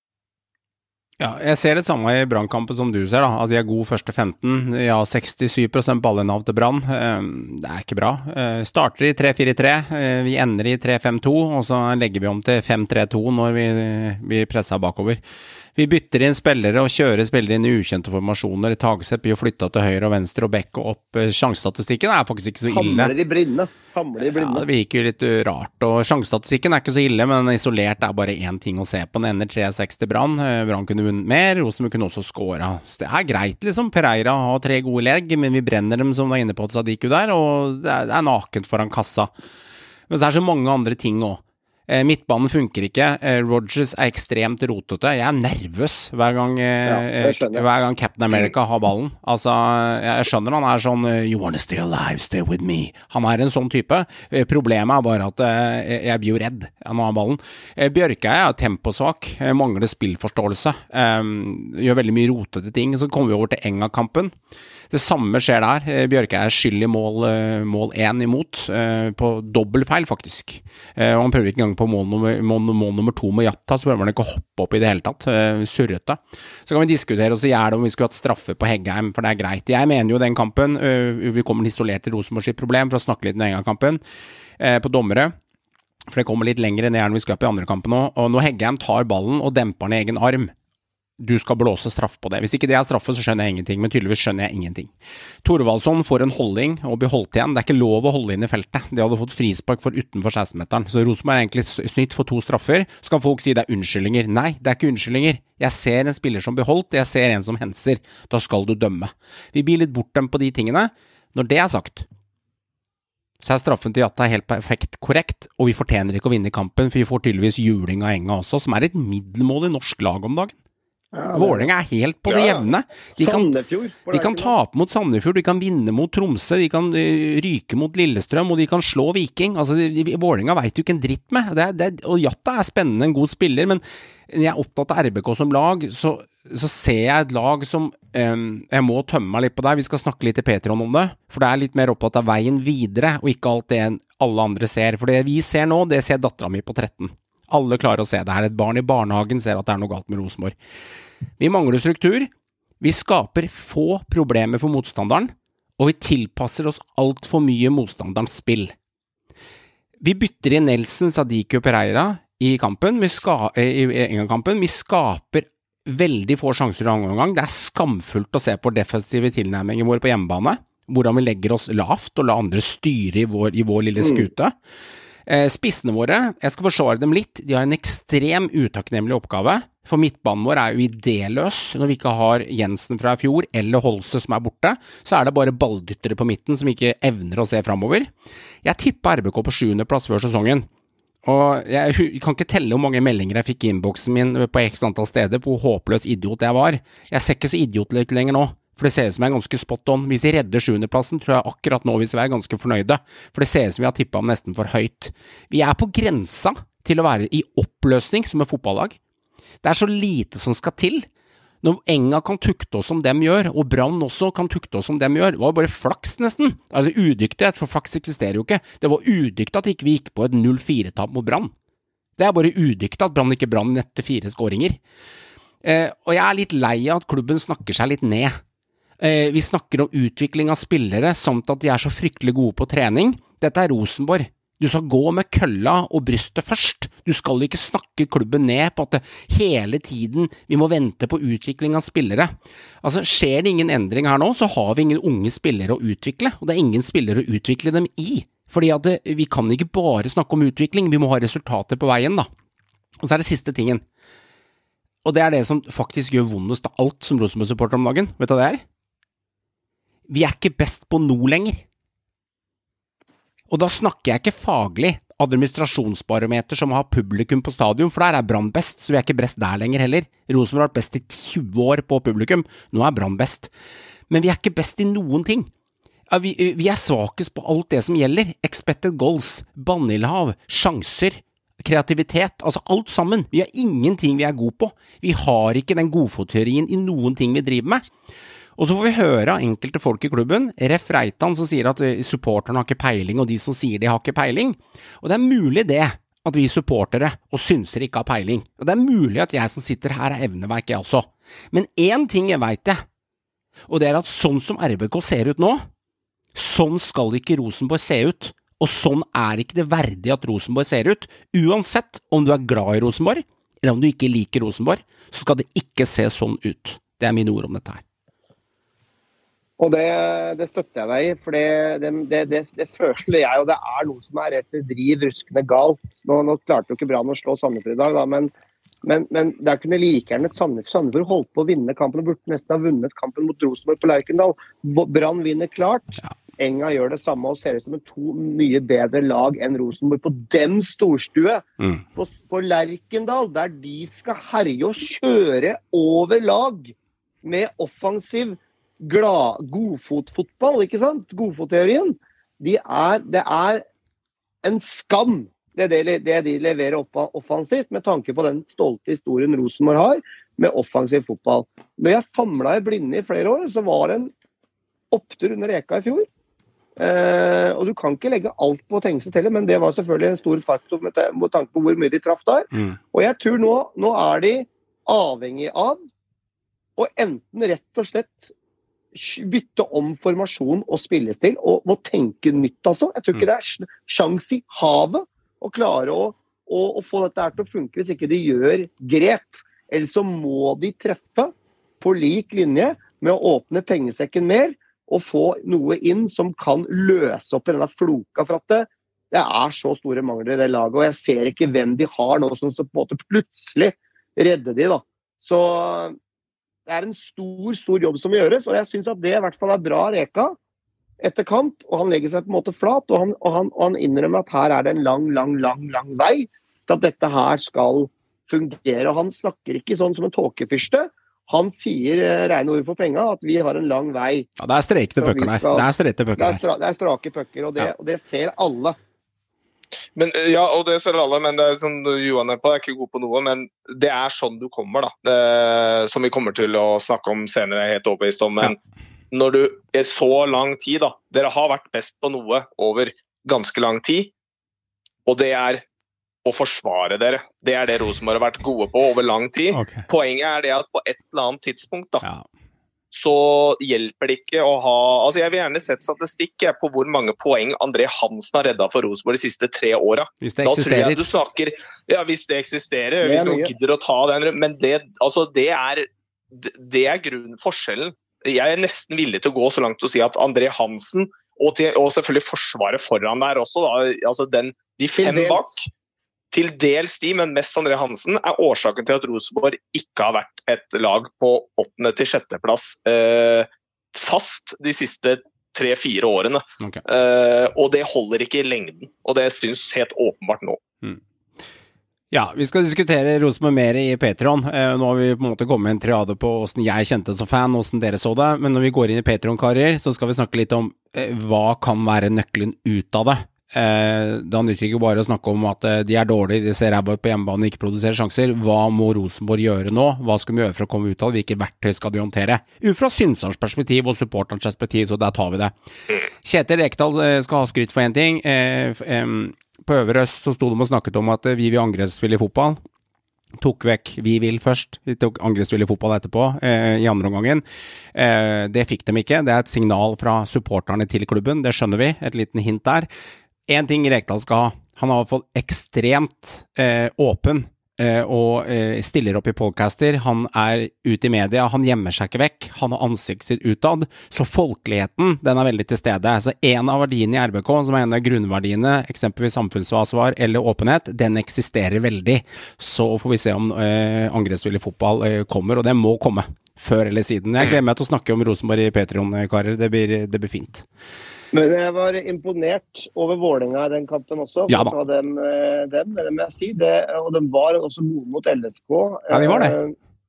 Ja, jeg ser det samme i Brannkampen som du ser da, at vi god første 15, ja 67% ballinnav til Brann, det ikke bra. Starter i 3-4-3, vi ender i 3-5-2, og så legger vi om til 5-3-2 når vi presser bakover. Vi bytter inn spillere og kjører spillere inn i ukjente formasjoner. Tagseth blir jo flyttet til høyre og venstre og bekk og opp. Sjansestatistikken faktisk ikke så ille. Hamler i blinde. Ja, det virker jo litt rart. Og sjansestatistikken ikke så ille, men isolert bare én ting å se på. Den ender 3-6 til Brann. Brann kunne vunnet mer, Rosenborg kunne også skåre. Så det greit liksom. Pereira har 3 gode legg, men vi brenner dem som var inne på Sadiku der, og det nakent foran kassa. Men så det så mange andre ting også. Midtbanen funker ikke. Rodgers ekstremt rotete. Jeg nervøs hver gang Captain America har ballen. Altså, jeg skjønner han sånn You wanna stay alive, stay with me. Han en sånn type. Problemet bare at jeg blir jo redd når han har ballen. Bjørkeie temposvak, mangler spillforståelse. Gjør veldig mye rotete ting. Så kommer vi over til Enga-kampen. Det samme skjer der. Bjørkeie skyld i mål 1 imot, på dobbeltfeil faktisk. Og han prøver ikke engang på mål nummer 2 med Jatta, så prøver han ikke å hoppe opp i det hele tatt, surrete. Så kan vi diskutere og si om vi skulle hatt straffe på Heggheim, for det greit. Jeg mener jo den kampen, vi kommer isolert til Rosenborgs problem, for å snakke litt om den kampen, på dommere, for det kommer litt lenger ned enn vi skal opp i andre kampen nå, og når Heggheim tar ballen og demper den i egen arm, du skal blåse straff på det. Hvis ikke det straffe, så skjønner jeg ingenting, men tydeligvis skjønner jeg ingenting. Thorvaldsson får en holding og blir holdt igjen. Det ikke lov å holde inn i feltet. Det hadde fått frispark for utenfor 16-meteren. Så Rosenborg egentlig snytt for 2 straffer. Så kan folk si det unnskyldninger. Nei, det ikke unnskyldninger. Jeg ser en spiller som blir holdt, jeg ser en som henser. Da skal du dømme. Vi blir litt bortdømt på de tingene. Når det sagt, så straffen til Jatta helt perfekt korrekt, og vi fortjener ikke å vinne kampen, for vi får tydeligvis juling av Enga også, som et middelmålig norsk lag om dagen. Vålerenga helt på det jevne. De kan tape mot Sandefjord, de kan vinne mot Tromsø, de kan ryke mot Lillestrøm, og de kan slå Viking. Altså, Vålerenga vet jo ikke en dritt med. Og Jatta spennende, en god spiller, men når jeg opptatt av RBK som lag, så ser jeg et lag som jeg må tømme meg litt på deg. Vi skal snakke litt i Patreon om det, for det litt mer opptatt av veien videre, og ikke alt det alle andre ser. For det vi ser nå, det ser datteren min på 13. Alle klarer å se det. Et barn i barnehagen ser at det noe galt med Rosenborg. Vi mangler struktur, vi skaper få problemer for motstanderen, og vi tilpasser oss alt for mye motstanderens spill. Vi bytter inn Nelson, Sadiku og Pereira i kampen, i Enga-kampen. Vi skaper veldig få sjanser i andre omgang. Det skamfullt å se på defensive tilnærminger våre på hjemmebane, hvordan vi legger oss lavt og la andre styre i vår lille skute. Spissene våre, jeg skal forsvare dem litt, de har en ekstrem utakknemlig oppgave, for midtbanen vår jo idéløs når vi ikke har Jensen fra i fjor, eller Holse som borte, så det bare balldyttere på midten som ikke evner å se fremover. Jeg tippet RBK på 7. plass før sesongen, og jeg kan ikke telle hvor mange meldinger jeg fikk i inboxen min på x antall steder på hvor håpløs idiot jeg var. Jeg ser ikke så idiotlig lenger nå. For det ser ut som jeg ganske spot on. Hvis vi redder 7. plassen, tror jeg akkurat nå hvis vi ganske fornøyde. For det ser ut som vi har tippet om nesten for høyt. Vi på grensa til å være i oppløsning som et fotballag. Det så lite som skal til. Når Enga kan tukte oss som dem gjør, og Brann også kan tukte oss som dem gjør, det var bare flaks nesten. Det udyktighet, for flaks eksisterer jo ikke. Det var udyktig at ikke vi gikk på et 0-4-tap mot Brann. Det bare udyktig at Brann ikke brann etter 4 skåringer. Og jeg litt lei av at klubben snakker seg litt ned. Vi snakker om utvikling av spillere, samt at de så fryktelig gode på trening. Dette Rosenborg. Du skal gå med kølla og brystet først. Du skal ikke snakke klubben ned på at hele tiden vi må vente på utvikling av spillere. Altså, skjer det ingen endring her nå, så har vi ingen unge spillere å utvikle, og det ingen spillere å utvikle dem i. Fordi at vi kan ikke bare snakke om utvikling, vi må ha resultater på veien da. Og så det siste tingen. Og det det som faktisk gjør vondest av alt som Rosenborg-supporter om dagen. Vet du hva det Vi ikke best på noe lenger. Og da snakker jeg ikke faglig administrasjonsbarometer som har publikum på stadion, for der Brann best, så vi ikke best der lenger heller. Rosenborg har vært best i 20 år på publikum, nå Brann best. Men vi ikke best i noen ting. Vi svakest på alt det som gjelder. Expected goals, banneilhav, sjanser, kreativitet, altså alt sammen. Vi har ingenting vi god på. Vi har ikke den godfotteorien i noen ting vi driver med. Og så får vi høre av enkelte folk i klubben, Ref Reitan som sier at supporterne har ikke peiling, og de som sier de har ikke peiling. Og det mulig det, at vi supportere og synser ikke har peiling. Og det mulig at jeg som sitter her evneverk jeg også. Men en ting jeg vet jeg, og det at sånn som RBK ser ut nå, sånn skal ikke Rosenborg se ut. Og sånn ikke det verdig at Rosenborg ser ut. Uansett om du glad i Rosenborg, eller om du ikke liker Rosenborg, så skal det ikke se sånn ut. Det mine ord om dette her. Og det støtter jeg deg i, for det føler jeg, og det noe som rett og driv ruskende galt. Nå klarte jo ikke Brann å slå Sandefjord i dag, da, men der kunne like gjerne Sandefjord holdt på å vinne kampen, og burde nesten ha vunnet kampen mot Rosenborg på Lerkendal. Brann vinner klart. Enga gjør det samme og ser ut som en to mye bedre lag enn Rosenborg på dem storstue. På Lerkendal, der de skal herje og kjøre over lag med offensiv, godfotfotball, ikke sant? Godfotteorien. Det er en skam det de leverer offensivt, med tanke på den stolte historien Rosenborg har med offensiv fotball. Når jeg famlet i blinde i flere år, så var det en opptur under Reka i fjor. Og du kan ikke legge alt på Tengstedt heller, men det var selvfølgelig en stor faktor med tanke på hvor mye de traff der. Og jeg tror nå er de avhengig av å enten rett og slett bytte om formasjon og spillestil, og må tenke nytt, altså. Jeg tror ikke det er sjans i havet å klare å få dette her til å funke hvis ikke de gjør grep. Eller så må de treffe på lik linje med å åpne pengesekken mer, og få noe inn som kan løse opp i denne floka, for at det er så store mangler i det laget, og jeg ser ikke hvem de har nå som på en måte plutselig redder de da. Så det er en stor jobb som gjøres, og jeg synes at det i hvert fall er bra Reka etter kamp, og han legger seg på en måte flat, og han innrømmer at her er det en lang vei til at dette her skal fungere, og han snakker ikke sånn som en tåkefyrste. Han sier regne ord for penger, at vi har en lang vei. Ja, det er strekte pøkker der. Det er strake pøkker, og det ser alle. Men, ja, og det ser alle, men det er som Johan er på, jeg er ikke god på noe, men det er sånn du kommer da. Som vi kommer til å snakke om senere, jeg er helt overbevist om, men når du er så lang tid da, dere har vært best på noe over ganske lang tid, og det er å forsvare dere. Det er det Rosenborg har vært gode på over lang tid. Okay. Poenget er det at på et eller annet tidspunkt da, så hjelper det ikke å ha... Altså jeg vil gjerne sett statistikk på hvor mange poeng André Hansen har reddet for Rosenborg de siste 3 årene. Hvis det eksisterer. Da tror jeg du snakker... Ja, hvis det eksisterer, hvis noen gidder å ta den. Men det er forskjellen. Jeg er nesten villig til å gå så langt til å si at André Hansen, og selvfølgelig forsvaret foran der også, da, altså de 5 bak... Til dels de, men mest André Hansen, er årsaken til at Rosenborg ikke har vært et lag på 8. til 6. plass fast de siste 3-4 årene. Okay. Og det holder ikke i lengden, og det synes helt åpenbart nå. Ja, vi skal diskutere Rosenborg mer i Patreon. Nå har vi på en måte kommet en triade på hvordan jeg kjente som fan, hvordan dere så det, men når vi går inn i Patreon-karer, så skal vi snakke litt om hva kan være nøkkelen ut av det. Da nytter ikke bare å snakke om at de er dårlige, de ser ræva på hjemmebane, ikke produserer sjanser. Hva må Rosenborg gjøre nå? Hva skal vi gjøre for å komme ut av det? Hvilke verktøy skal de håndtere? Ut fra Synsarens perspektiv og supporterens perspektiv, så der tar vi det. Kjetil Rekdal skal ha skryt for en ting. På Øvre Øst så stod de og snakket om at vi vil angrepsspille i fotball. Tok vekk vi vil først, vi tok angrepsspill i fotball etterpå i andre omgangen. Det fikk de ikke. Det er et signal fra supporterne til klubben, det skjønner vi, et liten hint der. En ting Rekdal skal ha, han har fått ekstremt åpen og stiller opp i podcaster, han er ute i media, han gjemmer seg ikke vekk, han har ansiktet sitt utad, så folkeligheten, den er veldig til stede. Så en av verdiene i RBK, som er en av grunnverdiene, eksempelvis samfunnsansvar eller åpenhet, den eksisterer veldig. Så får vi se om angrepsspill i fotball kommer, og det må komme før eller siden. Jeg gleder meg til å snakke om Rosenborg i Patreon, karer, det blir fint. Men jeg var imponert over Vålerenga i den kampen også. Ja da. Det må jeg si. Og de var også gode mot LSK. Ja, de var det.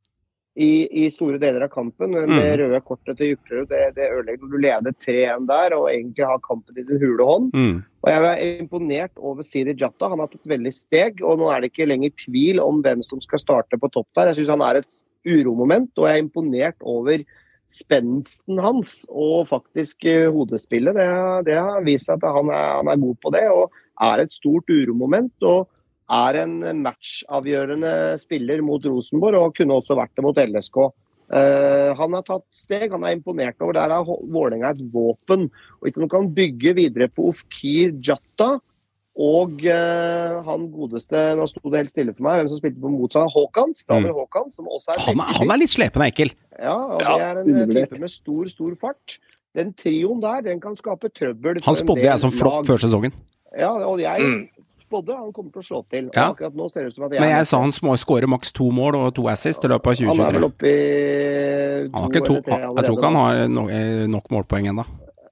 I store deler av kampen. Men det røde kortet til Juklerud, det ødelegger når du leder 3-1 der, og egentlig har kampen i din hule hånd. Og jeg var imponert over Sidi Jatta. Han har tatt veldig steg, og nå er det ikke lenger tvil om hvem som skal starte på topp der. Jeg synes han er et uromoment, og jeg er imponert over spensten hans og faktisk hodespillet. Det har vist at han er god på det og er et stort uromoment og er en matchavgjørende spiller mot Rosenborg og kunne også vært det mot LSK. Han har tatt steg, han er imponert over. Der er Vålerenga et våpen. Og hvis man kan bygge videre på Ofkir Jatta og han godeste, nå stod det helt stille for meg, hvem som spilte på motsatt, Håkans, David Håkans, som også er... Han er litt slepende ekkel. Ja, og det er en type med stor fart. Den trioen der, den kan skape trøbbel. Han spådde jeg som flopp før sesongen. Ja, og jeg spådde han kommer til å slå til. Ja. Akkurat nå ser det ut som at men jeg sa han skårer maks 2 mål og 2 assist i løpet av 2023. Han er vel oppe i... Jeg tror ikke han har nok målpoeng enda.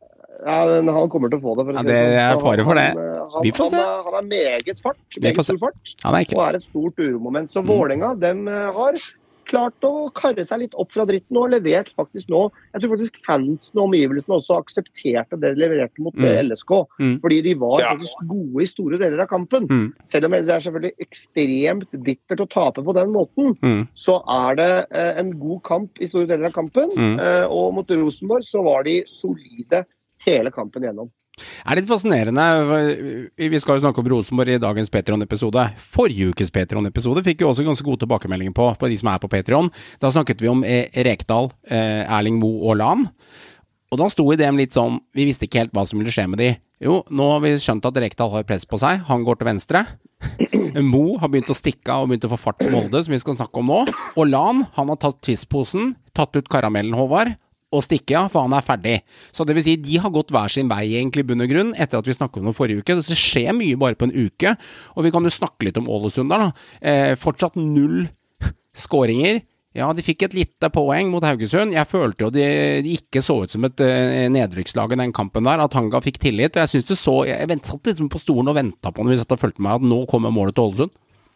Ja, men han kommer til å få det. Ja, det er fare for det. Vi får se. Han er meget fart, Han er ikke. og er et stort uromoment. Så Vålerenga, dem har klart å karre seg litt opp fra dritten og levert faktisk nå. Jeg tror faktisk fansen og omgivelsene også aksepterte det de leverte mot LSK, fordi de var faktisk gode i store deler av kampen. Selv om det er selvfølgelig ekstremt bittert å tape på den måten, så er det en god kamp i store deler av kampen, og mot Rosenborg så var de solide hele kampen gjennom. Det er litt fascinerende. Vi skal jo snakke om Rosenborg i dagens Patreon-episode. Forrige ukes Patreon-episode fikk jo også ganske gode tilbakemeldinger på de som er på Patreon. Da snakket vi om Rekdal, Erling Moe og Lan. Og da sto i dem litt sånn, vi visste ikke helt hva som ville skje med de. Jo, nå har vi skjønt at Rekdal har press på seg. Han går til venstre. Moe har begynt å stikke av og begynt å få fart på Molde, som vi skal snakke om nå. Og Lan, han har tatt tvistposen, tatt ut karamellen, Håvard, og stikke, for han er ferdig. Så det vil si, de har gått hver sin vei egentlig i bunn og grunn, etter at vi snakket om det forrige uke. Det skjer mye bare på en uke, og vi kan jo snakke litt om Ålesund der da. Fortsatt 0 skåringer. Ja, de fikk et lite poeng mot Haugesund. Jeg følte jo de ikke så ut som et nedrykkslag i den kampen der, at Tanga fikk tillit. Og jeg synes det så, jeg ventet litt på stolen og ventet på når vi satt og følte meg at nå kommer målet til Ålesund.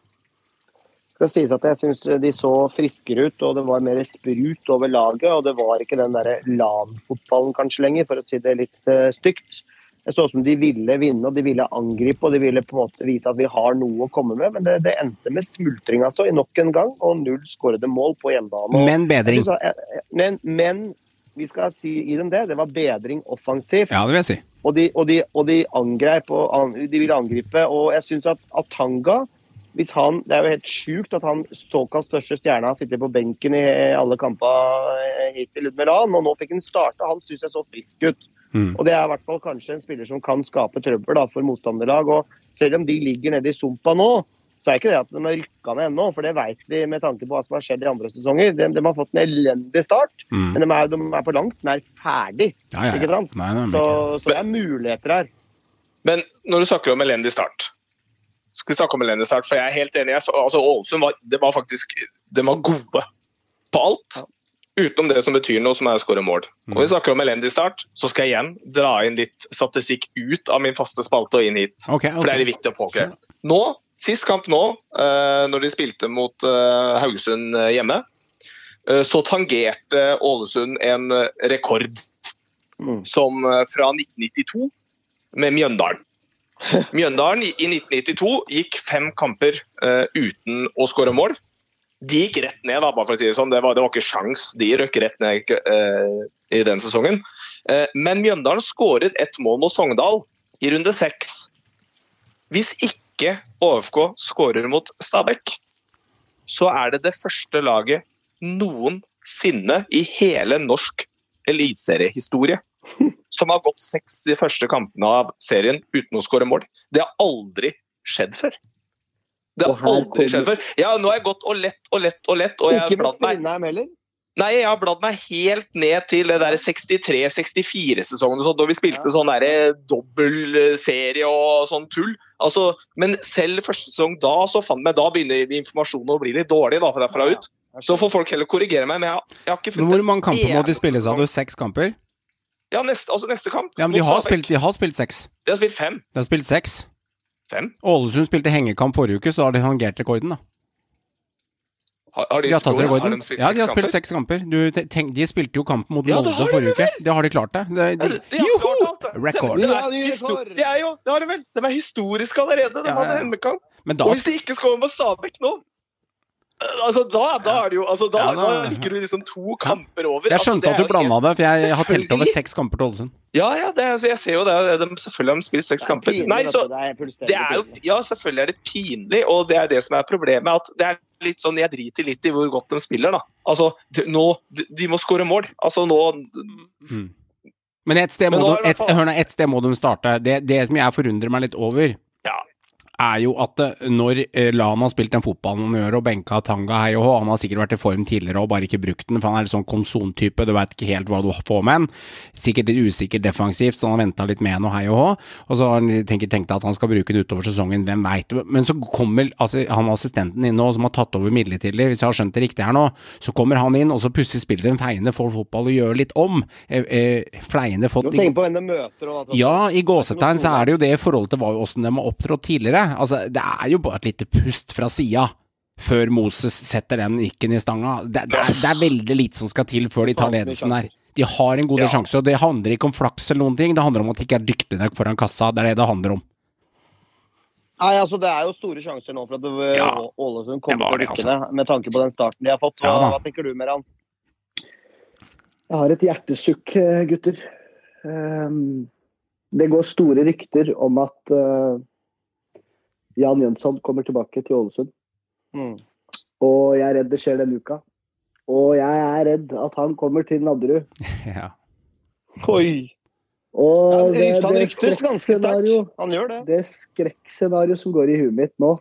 Det sies at jeg synes de så friskere ut, og det var mer sprut over laget, og det var ikke den der LAN-fotballen kanskje lenger, for å si det litt stygt. Det så som de ville vinne, og de ville angripe, og de ville på en måte vise at vi har noe å komme med, men det endte med smultring altså, i nok en gang, og 0 skårede mål på hjemmebane. Men bedring. Men vi skal si i dem det var bedring offensivt. Ja, det vil jeg si. Og de angrep, og de ville angripe, og jeg synes at Tanga, hvis han, det er jo helt sjukt at han såkalt største stjerne har sittet på benken i alle kamper hittil med LAN, og nå fikk han starte. Han synes jeg så frisk ut. Og det er i hvert fall kanskje en spiller som kan skape trøbbel da, for motstanderlag. Og selv om de ligger nede i sumpa nå, så er ikke det at de har rykket ned ennå, for det vet vi med tanke på hva som har skjedd i andre sesonger. De har fått en elendig start, men de er på langt nær ferdig. Ja. Ikke sant? Nei, så det er muligheter her. Men når du snakker om elendig start, skal vi snakke om elendig start, for jeg er helt enig. Ålesund var faktisk, de var gode på alt, utenom det som betyr noe, som er å skåre mål. Og vi snakker om elendig start, så skal jeg igjen dra inn litt statistikk ut av min faste spalte og inn hit. Okay. For det er litt viktig å påklare. Nå, sist kamp nå, når de spilte mot Haugesund hjemme, så tangerte Ålesund en rekord som fra 1992 med Mjøndalen. Mjøndalen i 1992 gikk 5 kamper uten å skåre mål. De gikk rett ned, da, bare for å si det sånn. Det var ikke sjans. De røk rett ned i den sesongen. Men Mjøndalen skåret 1 mål mot Sogndal i runde 6. Hvis ikke ÅFK skårer mot Stabæk, så er det første laget noensinne i hele norsk eliteseriehistorie som har gått 6 de første kampene av serien uten å skåre mål. Det har aldri skjedd før. Ja, nå har jeg gått og lett. Og jeg ikke med Strindheim heller? Nei, jeg har bladd meg helt ned til det der 63-64-sesongen, da vi spilte sånn der dobbeltserie og sånn tull. Altså, men selv første sesong da, så da begynner informasjonen å bli litt dårlig da, derfra ut. Så får folk heller korrigere meg, men jeg har ikke funnet... Hvor mange kamper må de spille, sa du? 6 kamper? Ja, neste kamp. Ja, men de har spilt 6. De har spilt 5. De har spilt 6. 5? Ålesund spilte hengekamp forrige uke, så har de hangert rekorden da. Har de spilt 6 kamper. De spilte jo kampen mot Molde forrige uke. Det har de klart det. Rekord. Det har de vel. Det var historisk allerede. Det var en hjemmekamp. Og hvis de ikke skårer med Stabæk nå, altså da er det jo, altså da ligger du liksom 2 kamper over. Jeg skjønte at du blandet det, for jeg har telt over 6 kamper til Ålesund. Ja, jeg ser jo det. Selvfølgelig har de spilt 6 kamper. Nei, så det er jo, ja, selvfølgelig er det pinlig, og det er det som er problemet, at det er litt sånn, jeg driter litt i hvor godt de spiller da. Altså, nå, de må skåre mål. Altså nå... Men et sted må de starte. Det som jeg forundrer meg litt over, jo at når Lan har spilt den fotballen han gjør, og benka Tanga hei og hå, han har sikkert vært i form tidligere og bare ikke brukt den, for han litt sånn konsontype, du vet ikke helt hva du får med han, sikkert litt usikker defensivt, så han har ventet litt med han og hei og hå, og så har han tenkt at han skal bruke den utover sesongen, hvem vet, men så kommer han assistenten inn nå, som har tatt over midlertidig, hvis jeg har skjønt det riktig her nå, så kommer han inn, og så plutselig spiller en Feiende for fotball og gjør litt om. Fleiende fått... Du tenker på hvem det møter og... Ja, i gåsetegn så det jo det i forhold til hvordan de har opptrådt tidligere. Altså, det jo bare et lite pust fra siden før Moses setter den ikken i stanga. Det veldig lite som skal til før de tar ledelsen der. De har en god del sjanser, og det handler ikke om flaks eller noen ting. Det handler om at de ikke dyktige nok foran kassa. Det det handler om. Nei, altså det jo store sjanser nå for at Ålesund kommer til å rykke ned, med tanke på den starten de har fått. Hva tenker du, Meran? Jeg har et hjertesukk, gutter. Det går store rykter om at Jan Jønsson kommer tilbake til Ålesund. Og jeg redd det skjer denne uka. Og jeg redd at han kommer til Nadderud. Ja. Oi! Og det skrekkscenario han gjør det. Det skrekkscenario som går i huet mitt nå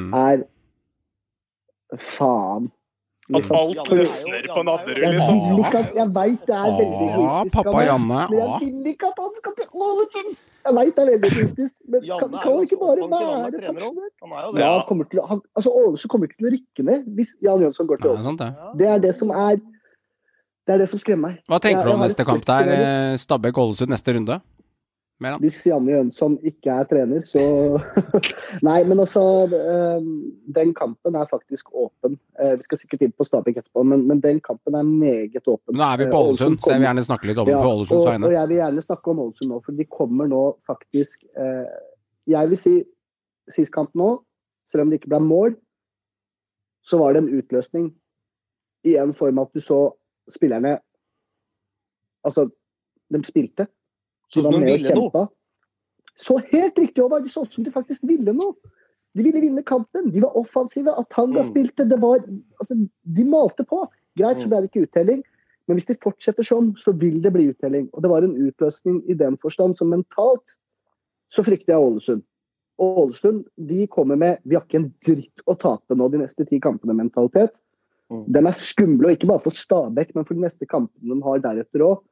faen. At alt løsner på Nadderud, liksom. Jeg vet det veldig egoistisk. Pappa Janne. Men jeg vil ikke at han skal til Ålesund. Jeg vet det veldig egoistisk. Men kan han ikke bare være pensjonert? Ja, Ålesund kommer ikke til å rykke ned hvis Jan Jønsson går til Ålesund. Det det som det som skremmer meg. Hva tenker du om neste kamp der? Stabæk-Ålesund neste runde? Meran? Hvis Janne Jønsson ikke trener, så... Nei, men altså, den kampen faktisk åpen. Vi skal sikkert inn på Stabæk etterpå, men den kampen meget åpen. Nå vi på Ålesund, så jeg vil gjerne snakke litt om for Ålesunds vegne. Og jeg vil gjerne snakke om Ålesund nå, for de kommer nå faktisk... jeg vil si, sist kamp nå, selv om det ikke ble mål, så var det en utløsning i en form at du så spillerne... Altså, de spilte. De var med og kjempet. Så helt riktig over, de så ut som de faktisk ville noe. De ville vinne kampen, de var offensive, at Tanga spilte, det var, altså, de malte på. Greit, så ble det ikke uttelling, men hvis de fortsetter sånn, så vil det bli uttelling. Og det var en utløsning i den forstand, som mentalt, så frykter jeg Ålesund. Ålesund, de kommer med, vi har ikke en dritt å tape nå de neste 10 kampene mentalitet. De skumle, og ikke bare for Stabæk, men for de neste kampene de har deretter også.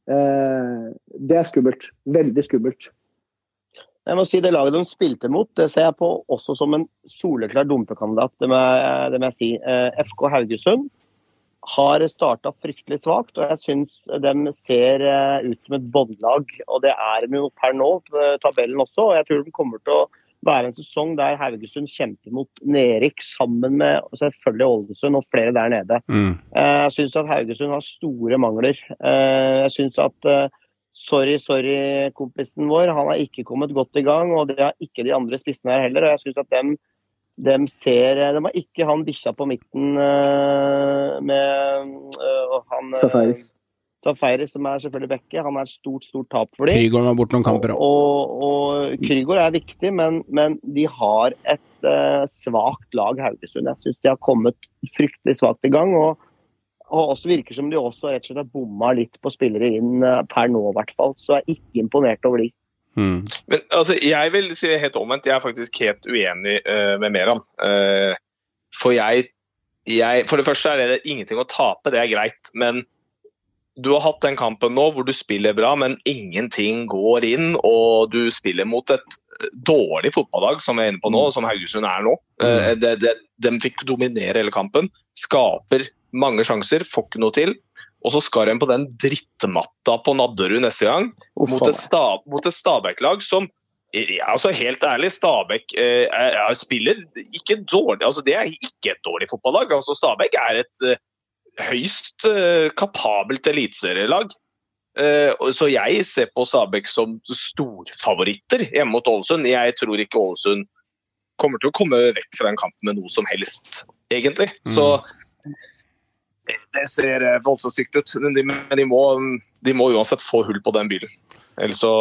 Det skummelt, veldig skummelt. Jeg må si det laget de spilte mot, det ser jeg på også som en soleklar dumpekandidat, det må jeg si. FK Haugesund har startet fryktelig svagt, og jeg synes de ser ut som et båndlag, og det de jo per nå, tabellen også, og jeg tror de kommer til å være en sesong der Haugesund kjemper mot Nerik sammen med selvfølgelig Ålesund og flere der nede. Jeg synes at Haugesund har store mangler. Jeg synes at sorry kompisen vår, han har ikke kommet godt i gang, og det har ikke de andre spissene her heller, og jeg synes at de har ikke han bikkja på midten med Safaris, som selvfølgelig Bekke, han et stort tap for dem. Krygård var bort noen kamper også. Og Krygård viktig, men de har et svagt lag Haugesund. Jeg synes de har kommet fryktelig svagt i gang, og også virker som de også rett og slett har bommet litt på spillere inn per nå i hvert fall, så jeg ikke imponert over de. Men altså, jeg vil si helt omvendt, jeg faktisk helt uenig med Meran. For det første det ingenting å tape, det greit, men du har hatt den kampen nå hvor du spiller bra, men ingenting går inn, og du spiller mot et dårlig fotballag, som vi inne på nå, som Haugesund nå. De fikk dominere hele kampen, skaper mange sjanser, får ikke noe til, og så skal de på den drittmatta på Nadderud neste gang, mot et Stabæk-lag som, altså helt ærlig, Stabæk spiller ikke dårlig, altså det ikke et dårlig fotballag, altså Stabæk et høyst kapabelt elitserielag. Så jeg ser på Stabæk som storfavoritter hjemme mot Ålesund. Jeg tror ikke Ålesund kommer til å komme vekk fra en kamp med noe som helst, egentlig. Så det ser voldsomt stygt ut. Men de må uansett få hull på den bilen. Ellers så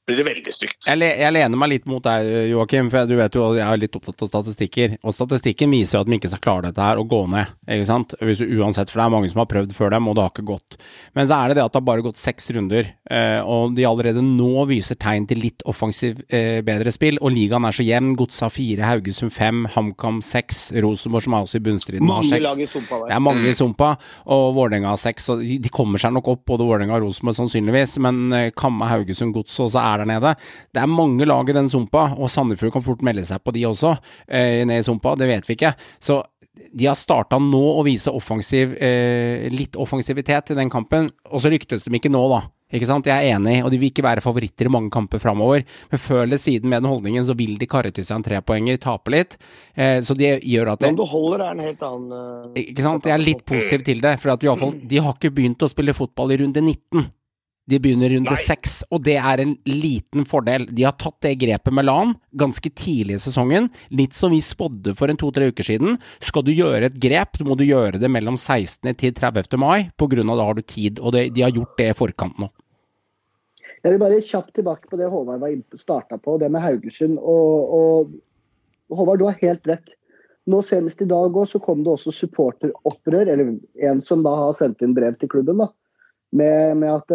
blir det veldig stygt. Jeg lener meg litt mot deg, Joakim, for du vet jo, jeg er litt opptatt av statistikker, og statistikken viser at de ikke skal klare dette her og gå ned, ikke sant? Uansett, for det er mange som har prøvd før dem, og det har ikke gått. Men så er det at det har bare gått 6 runder, og de allerede nå viser tegn til litt offensiv bedre spill, og ligaen er så jevn. Godsa 4, Haugesund 5, HamKam 6, Rosenborg som er også i bunnstriden har 6. Mange lag i sumpa der. Det er mange i sumpa, og Vålerenga har 6, og de kommer seg nok opp, både Vålerenga og Rosenborg sannsynligvis, men Kamma, Haugesund, Gods, og så er der nede. Det er mange lag i den sumpa, og Sandefjord kan fort melde seg på de også, ned i sumpa, det vet vi ikke. Så de har startet nå å vise litt offensivitet i den kampen, og så ryktes de ikke nå da. Ikke sant? Jeg er enig, og de vil ikke være favoritter i mange kamper fremover, men før eller siden med den holdningen så vil de karre til seg en 3-poenger, tape litt, så det gjør at det... Men du holder er en helt annen... Ikke sant? Jeg er litt positiv til det, for at i hvert fall, de har ikke begynt å spille fotball i runde 19. De begynner runde 6, og det er en liten fordel. De har tatt det grepet med LAN ganske tidlig i sesongen, litt som vi spådde for 2-3 uker siden. Skal du gjøre et grep, så må du gjøre det mellom 16. til 30. mai, på grunn av da har du tid, og de har gjort det i forkant nå. Jeg vil bare kjapt tilbake på det Håvard startet på, det med Haugesund, og Håvard, du har helt rett. Nå senest i dag også, så kom det også supporteropprør, eller en som da har sendt inn brev til klubben da, med at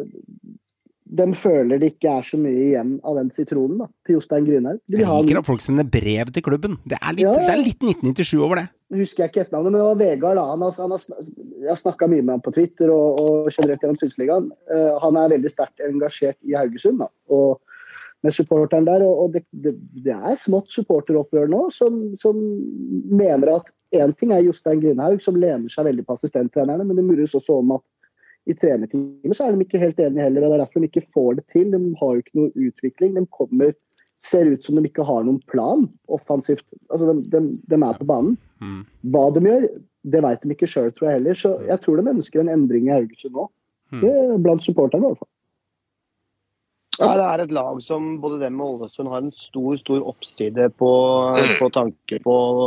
de føler det ikke er så mye igjen av den sitronen da, til Jostein Grynhaug. Jeg liker at folk sender brev til klubben. Det er litt 1997 over det. Husker jeg ikke et navn, men det var Vegard da. Jeg har snakket mye med han på Twitter og generelt gjennom Sydsligaen. Han er veldig sterkt engasjert i Haugesund da, og med supporteren der, og det er smått supporteropprør nå, som mener at en ting er Jostein Grynhaug, som lener seg veldig på assistenttrenerne, men det murres også om at i trenerteamet så er de ikke helt enige heller, og det er derfor de ikke får det til. De har jo ikke noe utvikling. De ser ut som de ikke har noen plan offensivt. Altså, de er på banen. Hva de gjør, det vet de ikke selv, tror jeg heller. Så jeg tror de ønsker en endring i Haugesund nå. Blant supporterne i hvert fall. Ja, det er et lag som både dem og Ålesund har en stor oppside på tanke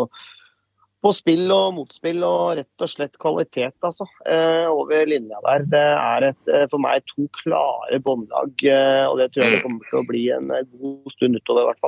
på spill og motspill og rett og slett kvalitet altså, over linja der. Det er for meg 2 klare båndlag, og det tror jeg det kommer til å bli en god stund utover i hvert fall.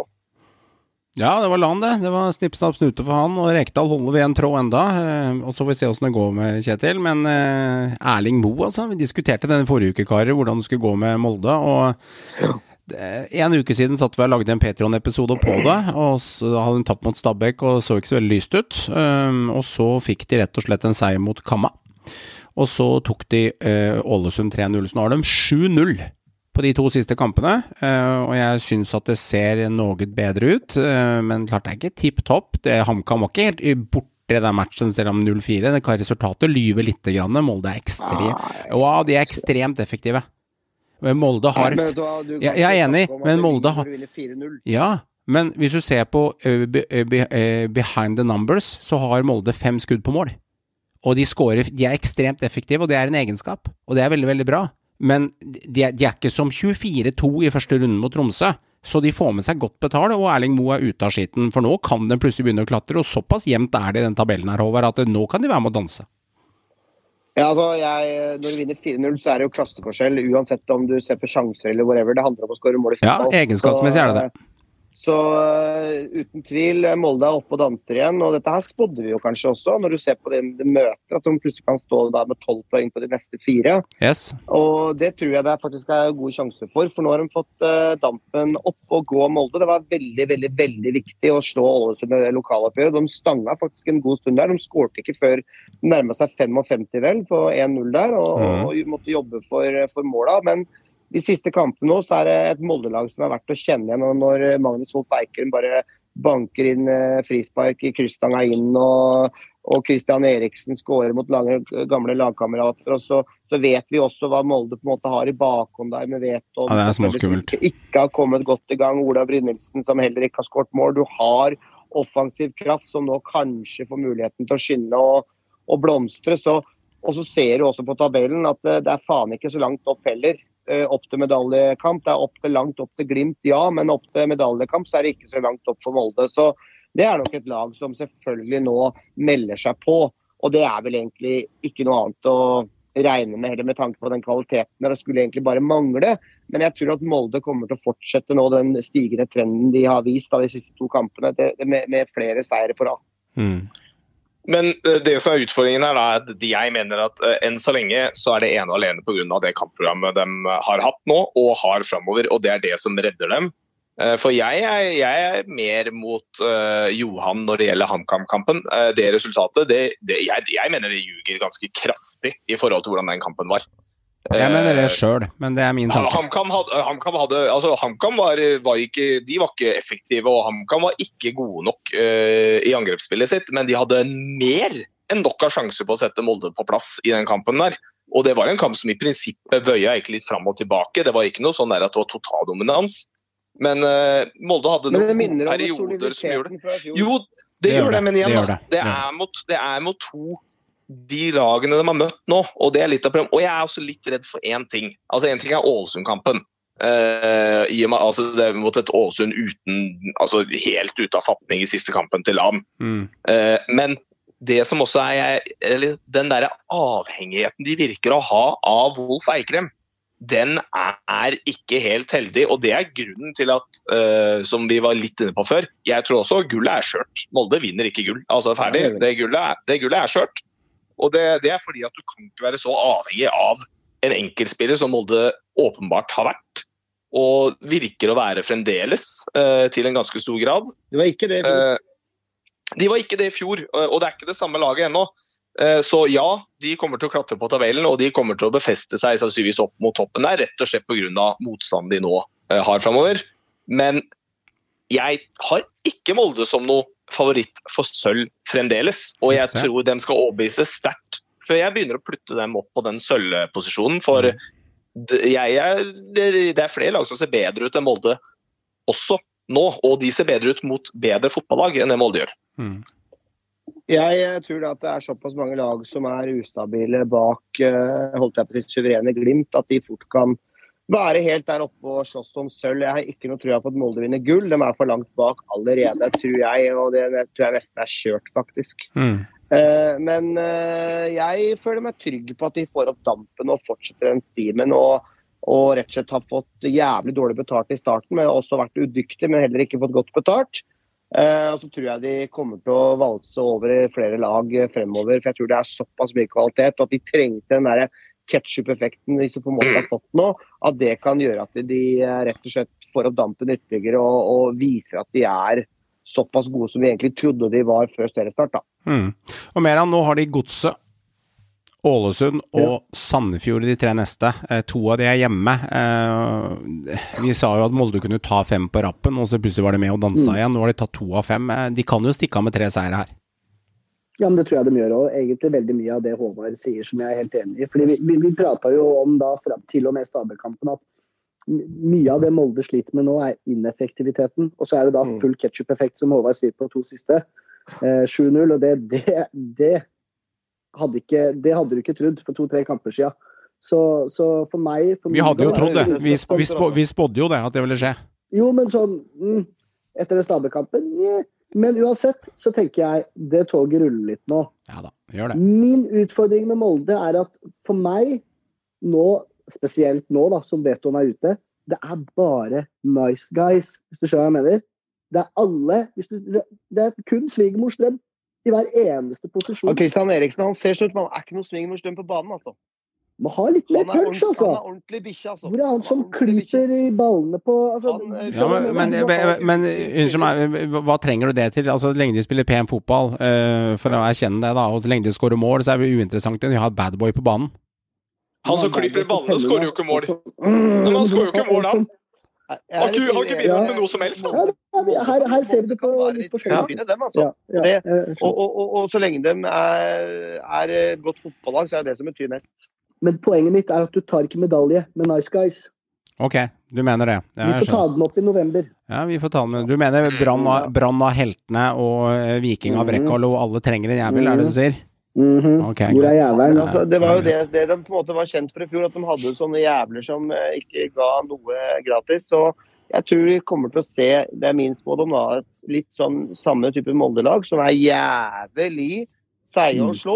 Ja, det var LAN det. Det var snipp-snapp snute for han, og Rekdal holder ved en tråd enda, og så får vi se hvordan det går med Kjetil. Men Erling Moe, altså, vi diskuterte denne forrige uke, karer, hvordan det skulle gå med Molde, og en uke siden satt vi og lagde en Patreon-episode på det, og så hadde hun tapt mot Stabæk og så ikke så veldig lyst ut, og så fikk de rett og slett en seier mot Kamma, og så tok de Ålesund 3-0, så nå har de 7-0 på de 2 siste kampene, og jeg synes at det ser noe bedre ut, men klart det er ikke tipp-topp, HamKam var ikke helt borte i den matchen selv om 0-4, det kan resultatet lyve litt grann, Molde er de er ekstremt effektive. Molde har... Jeg er enig, men Molde har... Ja, men hvis du ser på behind the numbers, så har Molde 5 skudd på mål. Og de er ekstremt effektive, og det er en egenskap. Og det er veldig, veldig bra. Men de er ikke som 24-2 i første runde mot Tromsø. Så de får med seg godt betalt, og Erling Moe er ute av skiten. For nå kan de plutselig begynne å klatre, og såpass jevnt er det i den tabellen her, Håvard, at nå kan de være med å danse. Ja, altså, når du vinner 4-0, så er det jo klasseforskjell, uansett om du ser på sjanser eller whatever. Det handler om å skåre mål i fotball. Ja, egenskapsmessig er det. Så uten tvil, Molde er oppe og danser igjen, og dette her spådde vi jo kanskje også, når du ser på det møtet, at de plutselig kan stå der med 12 poeng på de neste 4. Yes. Og det tror jeg det faktisk er gode sjanser for nå har de fått dampen opp og gå Molde. Det var veldig, veldig, veldig viktig å slå Ålesund i det lokaloppgjøret. De stanga faktisk en god stund der, de skårte ikke før de nærmet seg 55 vel på 1-0 der, og måtte jobbe for måla, men de siste kampene nå så er det et Molde-lag som er verdt å kjenne igjen, og når Magnus Holt Eikrem bare banker inn frispark i krysstanga inn, og Christian Eriksen skårer mot gamle lagkamerater, og så vet vi også hva Molde på en måte har i bakhånd der, med Veton, det er småskummelt. Ikke har kommet godt i gang, Ola Brynildsen som heller ikke har skåret mål, du har offensiv kraft som nå kanskje får muligheten til å skinne og blomstre, og så ser du også på tabellen at det er faen ikke så langt opp heller. Opp til medaljekamp, det er langt opp til Glimt, ja, men opp til medaljekamp så er det ikke så langt opp for Molde, så det er nok et lag som selvfølgelig nå melder seg på, og det er vel egentlig ikke noe annet regner med heller med tanke på den kvaliteten der, det skulle egentlig bare mangle. Men jeg tror at Molde kommer til å fortsette nå den stigende trenden de har vist av de siste 2 kampene, med flere seire på rad. Men det som utfordringen her er at jeg mener at enn så lenge så det ene og alene på grunn av det kampprogrammet de har hatt nå og har fremover, og det det som redder dem. For jeg mer mot Johan når det gjelder HamKam-kampen. Det resultatet, jeg mener det ljuger ganske kraftig i forhold til hvordan den kampen var. Jeg mener det selv, men det min tanke. HamKam var ikke effektive, og HamKam var ikke gode nok i angrepsspillet sitt, men de hadde mer enn nok av sjanser på å sette Molde på plass i den kampen der. Og det var en kamp som i prinsippet bøya egentlig litt frem og tilbake. Det var ikke noe sånn der at det var totaldominans. Men Molde hadde noen perioder som gjorde det. Jo, det gjør det, men igjen det mot 2 de lagene de har møtt nå, og det litt av problemet. Og jeg også litt redd for en ting. Altså en ting Ålesund-kampen. Altså det mot et Ålesund helt ute av fatning i siste kampen til LAN. Men det som også den der avhengigheten de virker å ha av Wolf Eikrem, den ikke helt heldig, og det grunnen til at, som vi var litt inne på før, jeg tror også gullet skjørt. Molde vinner ikke gull, altså ferdig. Det gullet skjørt, og det fordi at du kan ikke være så avhengig av en enkeltspiller som Molde åpenbart har vært, og virker å være fremdeles til en ganske stor grad. Det var ikke det i fjor. De var ikke det i fjor, og det ikke det samme laget ennå. Så ja, de kommer til å klatre på tabellen, og de kommer til å befeste seg sannsynligvis opp mot toppen der, rett og slett på grunn av motstanden de nå har fremover. Men jeg har ikke Molde som noe favoritt for sølv fremdeles, og jeg tror de skal overbevise sterkt før jeg begynner å plutte dem opp på den sølvposisjonen, for det flere lag som ser bedre ut enn Molde også nå, og de ser bedre ut mot bedre fotballag enn det Molde gjør. Jeg tror at det såpass mange lag som ustabile bak holdt jeg på sitt suverene Glimt, at de fort kan være helt der oppe og slåss om sølv. Jeg har ikke noe tro på at Molde vinner gull. De for langt bak allerede, tror jeg, og det tror jeg nesten kjørt, faktisk. Men jeg føler meg trygg på at de får opp dampen og fortsetter den stimen, og rett og slett har fått jævlig dårlig betalt i starten, men har også vært udyktig, men heller ikke fått godt betalt. Og så tror jeg de kommer til å valse over i flere lag fremover, for jeg tror det såpass mye kvalitet, og at de trengte den der ketchup-effekten de som på en måte har fått nå, at det kan gjøre at de rett og slett får opp dampen ytterligere og viser at de såpass gode som vi egentlig trodde de var før seriestart. Og Meran, nå har de Godset, Ålesund og Sandefjord de 3 neste. 2 av de hjemme. Vi sa jo at Molde kunne ta 5 på rappen, og så plutselig var de med og dansa igjen. Nå har de tatt 2 av 5. De kan jo stikke av med 3 seire her. Ja, men det tror jeg de gjør, og egentlig veldig mye av det Håvard sier som jeg helt enig i. Fordi vi pratet jo om da, til og med Stabæk-kampen, at mye av det Molde sliter med nå ineffektiviteten, og så det da full ketchup-effekt, som Håvard sier på 2 siste. 7-0, og det hadde du ikke trodd for 2-3 kamper siden. Så for meg... Vi hadde jo trodd det. Vi spådde jo det, at det ville skje. Jo, men sånn, etter den Stabæk-kampen, men uansett, så tenker jeg, det toget ruller litt nå. Ja da, gjør det. Min utfordring med Molde at for meg, nå, spesielt nå da, som Beton ute, det bare nice guys, hvis du skjønner hva jeg mener. Det alle, det kun svigermors drøm. I hver eneste posisjon. Og Christian Eriksen, han ser slutt, men han ikke noe svigermorsdøm på banen, altså. Man har litt mer punch, altså. Han ordentlig bikkje, altså. Hvor han som klyper i ballene på... Altså, men unnskyld meg, hva trenger du det til? Altså, lenge de spiller pen fotball, for å erkjenne det da, og så lenge de skårer mål, så det uinteressant at de har et bad boy på banen. Han som klyper i ballene skårer jo ikke mål. Men han skårer jo ikke mål, da. Har ikke bidratt med noe som helst, da. Her ser vi det på litt forskjellig. Og så lenge de et godt fotballag, så det som betyr mest. Men poenget mitt at du tar ikke medalje med nice guys. Ok, du mener det. Ja, vi får ta den opp i november. Ja, vi får ta den med. Du mener Brann av heltene og Viking av Brekkall og alle trenger en jævel, det du sier? Okay, hvor jævelen? Altså, det var jo det de på en måte var kjent for i fjor, at de hadde sånne jævler som ikke ga noe gratis, så jeg tror vi kommer til å se, det min spådom da, litt sånn samme type Molde-lag, som jævlig seige å slå,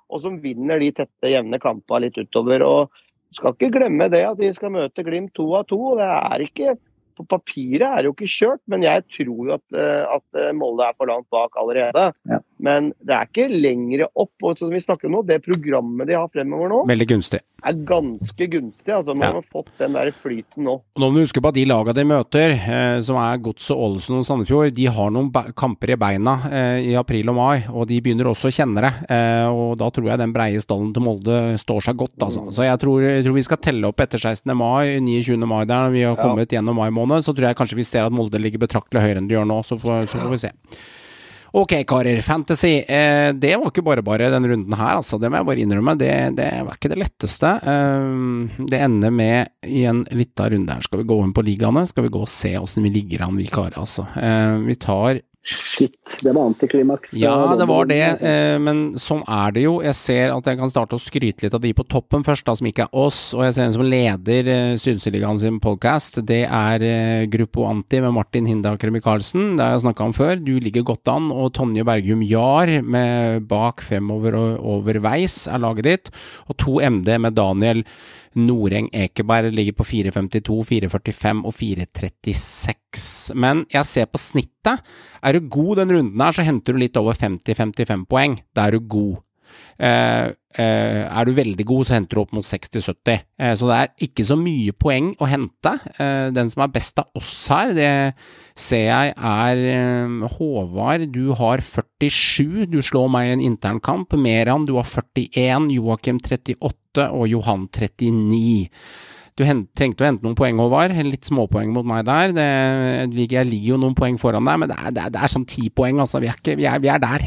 og som vinner de tette, jevne kampene litt utover. Og skal ikke glemme det at de skal møte Glimt 2 av 2, og det er ikke, på papiret er det jo ikke kjørt, men jeg tror jo at Molde er for langt bak allerede. Ja. Men det er ikke lengre opp, og som vi snakker om nå, det programmet de har fremover nå, veldig gunstig. Er ganske gunstig, altså man har fått den der flyten nå. Og nå må du huske på at de lagene de møter, som er Godset, Ålesund og Sandefjord, de har noen kamper i beina i april og mai, og de begynner også å kjenne det, og da tror jeg den breie stallen til Molde står seg godt, altså. Så jeg tror vi skal telle opp etter 16. mai, 29. mai der, når vi har kommet gjennom mai måned, så tror jeg kanskje vi ser at Molde ligger betraktelig høyere enn de gjør nå, så får vi se. Ok, karer, fantasy, det var ikke bare denne runden her, altså, det må jeg bare innrømme, det var ikke det letteste. Det ender med i en liten runde her. Skal vi gå inn på ligaene? Skal vi gå og se hvordan vi ligger an, vi karer, altså. Vi tar... Shit, det var antiklimaks. Ja, det var det, men sånn er det jo. Jeg ser at jeg kan starte å skryte litt av de på toppen først, da, som ikke er oss, og jeg ser en som leder Synseligaen sin podcast, det er Gruppo Anti med Martin Hindaker Michaelsen, det har jeg snakket om før. Du ligger godt an, og Tonje Bergum Jar med bak fremoverveis er laget ditt, og 2 MD med Daniel Noreng Ekeberg ligger på 4,52, 4,45 og 4,36. Men jeg ser på snittet. Er du god den runden her, så henter du litt over 50-55 poeng. Da er du god. Er du veldig god, så henter du opp mot 60-70. Så det er ikke så mye poeng å hente. Den som er best av oss her, det ser jeg er Håvard. Du har 47, du slår meg i en internkamp. Meran, du har 41, Joakim 38 og Johan 39. Du trengte å hente noen poeng, Håvard. Litt småpoeng mot meg der. Jeg ligger jo noen poeng foran deg, men det er sånn 10 poeng, altså. Vi er der.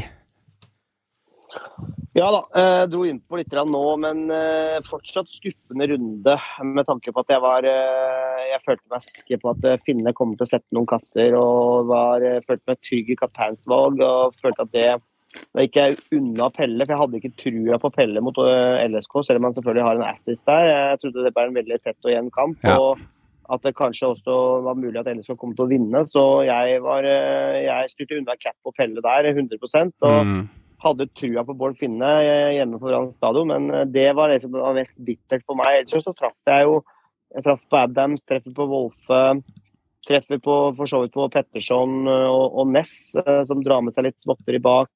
Ja da, dro inn på litt nå, men fortsatt skuffende runde med tanke på at jeg følte meg sikker på at Finne kommer til å sette noen kaster, og følte meg trygg i kapteinsvalg, og følte at det ikke er unna Pelle, for jeg hadde ikke trua på Pelle mot LSK, selv om man selvfølgelig har en assist der. Jeg trodde det var en veldig tett og jevn kamp, og at det kanskje også var mulig at LSK kom til å vinne, så jeg styrte unna cap på Pelle der, 100%, og hadde trua på Bård Finne hjemme på Brann stadion, men det var det som var mest bittert for meg. Ellers så traff jeg traff på Adams, treffer på Wolfe, treffer for så vidt på Pettersson og Ness, som drar med seg litt småtteri bak.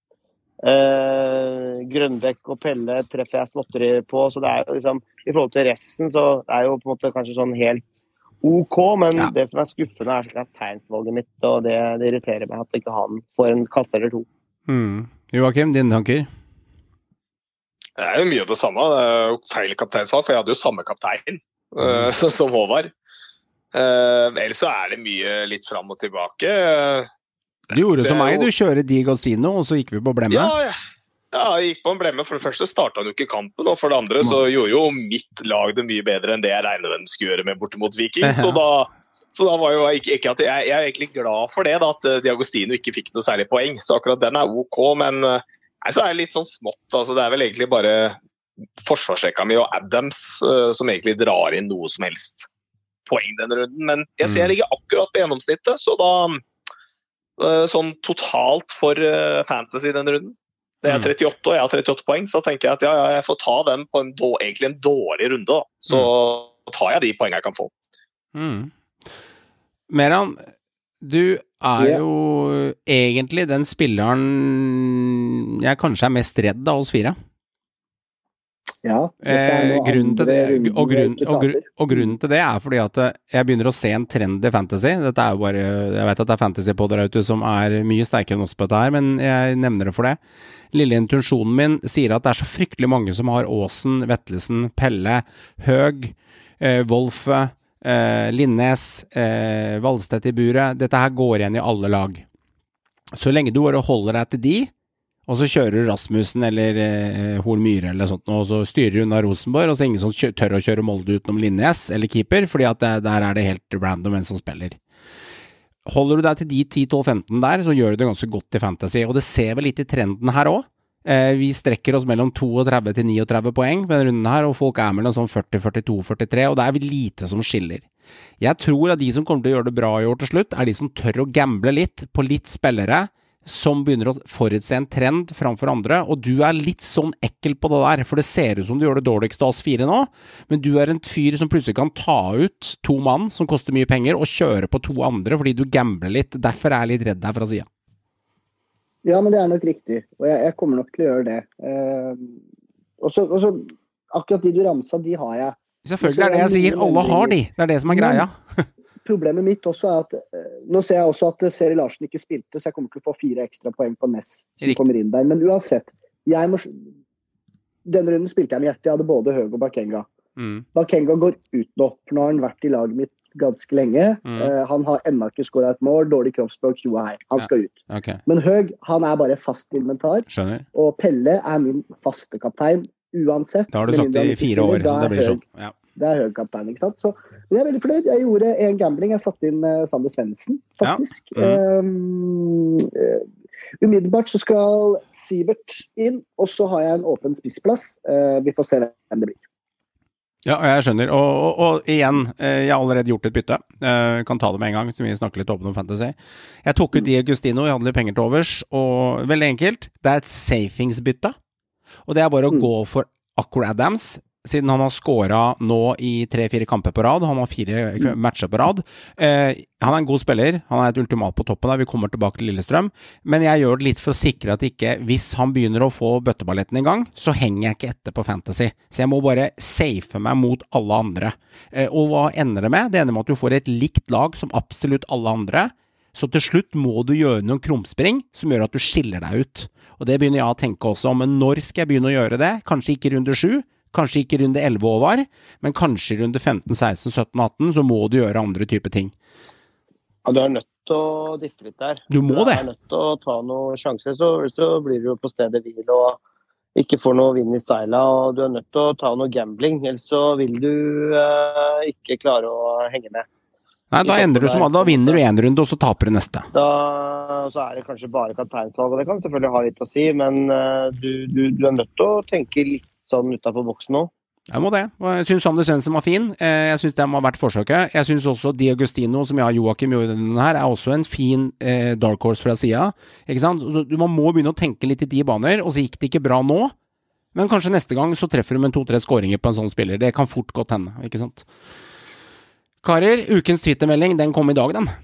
Grønbekk og Pelle treffer jeg småtteri på, så det er jo liksom, i forhold til resten, så det er jo på en måte kanskje sånn helt ok, men det som er skuffende er kapteinsvalget mitt, og det irriterer meg at ikke han får en kasse eller 2. Joakim, dine tanker? Det er jo mye av det samme. Det er jo feil kapteinsvalg, for jeg hadde jo samme kaptein som Håvard. Ellers så er det mye litt fram og tilbake. Du gjorde som meg, du kjører Di Agostino, og så gikk vi på blemme. Ja, jeg gikk på en blemme. For det første startet han jo ikke kampen, og for det andre så gjorde jo mitt lag det mye bedre enn det jeg regnet den skulle gjøre med bortimot Viking. Så da var jo ikke at jeg er egentlig glad for det, da, at Di Agostino ikke fikk noe særlig poeng. Så akkurat den er ok, men så er det litt sånn smått. Altså, det er vel egentlig bare forsvarsrekka mi og Adams som egentlig drar inn noe som helst poeng denne runden. Men jeg ser jeg ligger akkurat på gjennomsnittet, så da sånn totalt for fantasy denne runden. Det er 38, og jeg har 38 poeng, så tenker jeg at jeg får ta den på egentlig en dårlig runde, da. Så tar jeg de poengene jeg kan få. Meran, du er jo egentlig den spilleren jeg kanskje er mest redd av oss 4. Ja. Grunnen til det er fordi at jeg begynner å se en trend i fantasy. Dette er jo bare, jeg vet at det er fantasy-podder ute som er mye sterkere enn oss på dette her, men jeg nevner det for det. Lille intuisjonen min sier at det er så fryktelig mange som har Aasen, Vettelsen, Pelle, Høg, Wolfe, Linnes, Valstedt i buret. Dette her går igjen i alle lag. Så lenge du bare holder deg til de, og så kjører du Rasmussen eller Horn Myhre eller sånt, og så styrer du unna Rosenborg, og så er ingen som tør å kjøre Molde utenom Linnes eller keeper, fordi at der er det helt random hvem som spiller. Holder du deg til de 10-12-15 der, så gjør du det ganske godt i fantasy, og det ser vel litt i trenden her også. Vi strekker oss mellom 32 til 39 poeng på denne runden her, og folk er mellom sånn 40, 42, 43, og det er lite som skiller. Jeg tror at de som kommer til å gjøre det bra i år til slutt, er de som tør å gamble litt på litt spillere, som begynner å forutse en trend framfor andre, og du litt sånn ekkel på det der, for det ser ut som du gjør det dårligste av oss 4 nå, men du en fyr som plutselig kan ta ut 2 mann som koster mye penger, og kjøre på 2 andre, fordi du gambler litt. Derfor jeg litt redd her fra siden. Ja, men det nok riktig, og jeg kommer nok til å gjøre det. Og så akkurat de du ramset, de har jeg. Selvfølgelig det jeg sier, alle har de. Det det som greia. Problemet mitt også at nå ser jeg også at Seri Larsen ikke spilte, så jeg kommer til å få 4 ekstra poeng på Ness som kommer inn der. Men uansett, denne runden spilte jeg med hjertet. Jeg hadde både Høg og Bakenga. Bakenga går ut nå, for nå har han vært i laget mitt ganske lenge. Han har enda ikke skåret et mål, dårlig kroppsspråk, han skal ut. Okay. Men Høg, han bare fast inventar. Skjønner. Og Pelle min faste kaptein, uansett. Da har du sagt det i 4 år, så det blir sånn. Ja. Det Høg kaptein, ikke sant? Så jeg veldig fornøyd. Jeg gjorde en gambling. Jeg satte inn Sander Svendsen, faktisk. Ja. Umiddelbart så skal Sivert inn, og så har jeg en åpen spissplass. Vi får se hvem det blir. Ja, jeg skjønner. Og igjen, jeg har allerede gjort et bytte. Kan ta det med en gang, så vi snakker litt åpent om fantasy. Jeg tok ut Di Agustino, jeg hadde litt penger til overs, og veldig enkelt, det et safingsbytte. Og det bare å gå for Akor Adams, siden han har skåret nå i 3-4 kamper på rad. Han har 4 matcher på rad. Han en god spiller. Han et ultimat på toppen der. Vi kommer tilbake til Lillestrøm. Men jeg gjør det litt for å sikre at ikke, hvis han begynner å få bøtteballetten i gang, så henger jeg ikke etter på fantasy. Så jeg må bare safe meg mot alle andre. Og hva ender det med? Det ender med at du får et likt lag som absolutt alle andre. Så til slutt må du gjøre noen krumspring som gjør at du skiller deg ut. Og det begynner jeg å tenke også om. Men når skal jeg begynne å gjøre det? Kanskje ikke runde 7. Kanskje ikke runde 11 år var, men kanskje runde 15, 16, 17, 18, så må du gjøre andre typer ting. Ja, du nødt til å diffe litt der. Du må det. Du nødt til å ta noen sjanser, så blir du jo på stedet hvil og ikke får noe vind i steila, og du nødt til å ta noe gambling, ellers så vil du ikke klare å henge med. Nei, da vinner du en runde, og så taper du neste. Så det kanskje bare kapteinsvalg, og det kan selvfølgelig ha litt å si, men du nødt til å tenke litt sånn utenfor boksen nå. Jeg må det. Jeg synes Sander Svendsen var fin. Jeg synes det har vært forsøket. Jeg synes også Di Agustino, som jeg og Joakim gjorde denne her, også en fin dark horse fra siden. Ikke sant? Man må begynne å tenke litt i de baner, og så gikk det ikke bra nå. Men kanskje neste gang så treffer du med 2-3 skåringer på en sånn spiller. Det kan fort godt hende, ikke sant? Karer, ukens Twitter-melding, den kom i dag, den.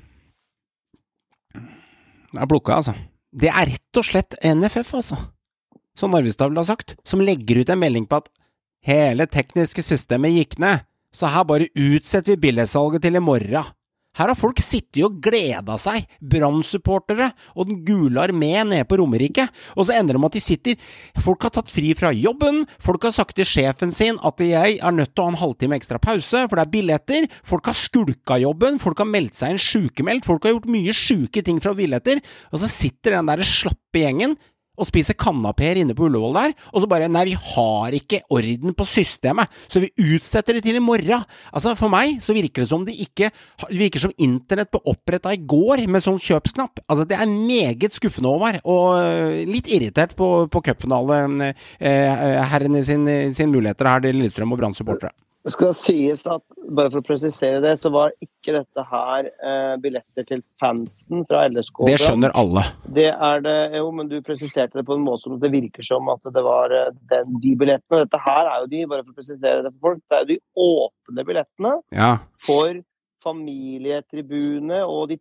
Den plukket, altså. Det rett og slett NFF, altså. Som Narvestad har sagt, som legger ut en melding på at hele tekniske systemet gikk ned, så her bare utsetter vi billettsalget til i morgen. Her har folk sittet og gledet seg, Brann-supportere og den gule armé nede på Romerike, og så ender det med at folk har tatt fri fra jobben, folk har sagt til sjefen sin at jeg nødt til å ha en halvtime ekstra pause, for det billetter, folk har skulket jobben, folk har meldt seg en sykemeldt, folk har gjort mye syke ting fra billetter, og så sitter den der slappe gjengen, og spiser kannaper inne på Ullevål der, og så bare, nei, vi har ikke orden på systemet, så vi utsetter det til i morgen. Altså, for meg så virker det som det virker som internett ble opprettet i går med sånn kjøpsknapp. Altså, det meget skuffende over, og litt irritert på cupfinalen, herrene sin muligheter her til Lillestrøm og Brann-supportere. Det skal sies at, bare for å presisere det, så var ikke dette her billetter til fansen fra LSK. Det skjønner alle. Det det, jo, men du presiserte det på en måte som det virker som at det var de billettene. Dette her jo de, bare for å presisere det for folk, det jo de åpne billettene for familietribune og de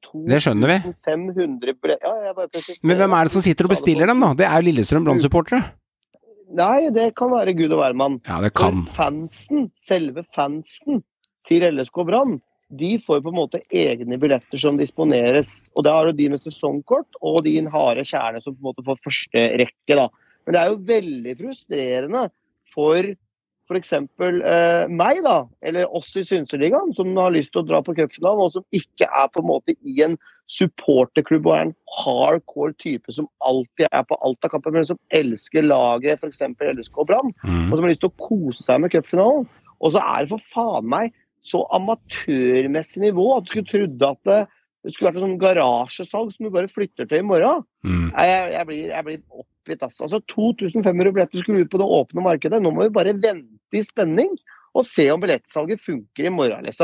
2500 billetter. Ja, jeg bare presiserer. Men hvem det som sitter og bestiller dem da? Det jo Lillestrøm Brann-supportere. Nei, det kan være Gud og hvermann. Ja, det kan. Selve fansen til LSK Brann, de får på en måte egne billetter som disponeres, og da har du de med sesongkort, og de harde kjerne som på en måte får første rekke da. Men det jo veldig frustrerende for eksempel meg da, eller oss i Synseligaen, som har lyst til å dra på cupfinalen, og som ikke på en måte i en supporterklubb og en hardcore type som alltid på alt av kamper, men som elsker laget, for eksempel LSK Brann, og som har lyst til å kose seg med cupfinalen. Og så det for faen meg så amatørmessig nivå at du skulle trodde at det skulle vært en sånn garasjesalg som du bare flytter til i morgen. Jeg blir oppgitt, altså. 2500 billetter skulle ut på det åpne markedet. Nå må vi bare vente i spenning og se om billettsalget funker i morgen, liksom.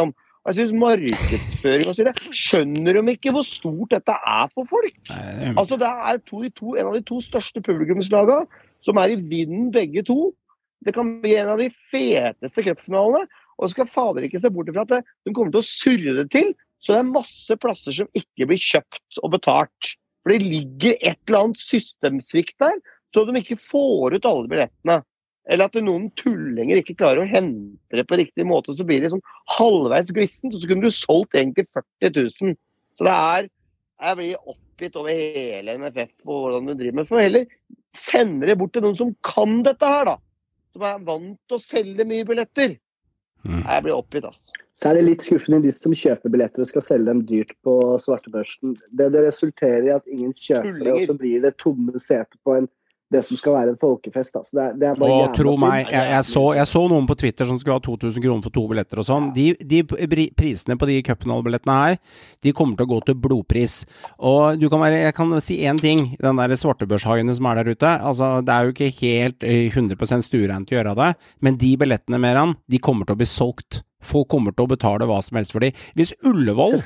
Og jeg synes markedsføring og så videre, skjønner de ikke hvor stort dette for folk? Altså det en av de to største publikumslagene, som i vinden begge to. Det kan bli en av de feteste cupfinalene, og så skal fader ikke se bort ifra at de kommer til å surre det til, så det masse plasser som ikke blir kjøpt og betalt. For det ligger et eller annet systemsvikt der, så de ikke får ut alle billettene. Eller at noen tullinger ikke klarer å hente det på riktig måte, så blir det sånn halvveis glissent, og så kunne du solgt egentlig 40 000. Så jeg blir oppgitt over hele NFF på hvordan du driver med, for heller sender det bort til noen som kan dette her da, som vant til å selge mye billetter. Jeg blir oppgitt, altså. Så det litt skuffende de som kjøper billetter og skal selge dem dyrt på svartebørsen. Det resulterer i at ingen kjøper det, og så blir det tomme seter på det som skal være en folkefest. Altså. Det bare og tro meg, jeg så noen på Twitter som skulle ha 2000 kroner for 2 billetter og sånn. De prisene på de cupfinalebillettene her, de kommer til å gå til blodpris. Og jeg kan si en ting, den der svartebørshaiene som der ute, altså det jo ikke helt 100% stuereint å gjøre det, men de billettene mer de kommer til å bli solgt. Folk kommer til å betale hva som helst for de. Hvis Ullevål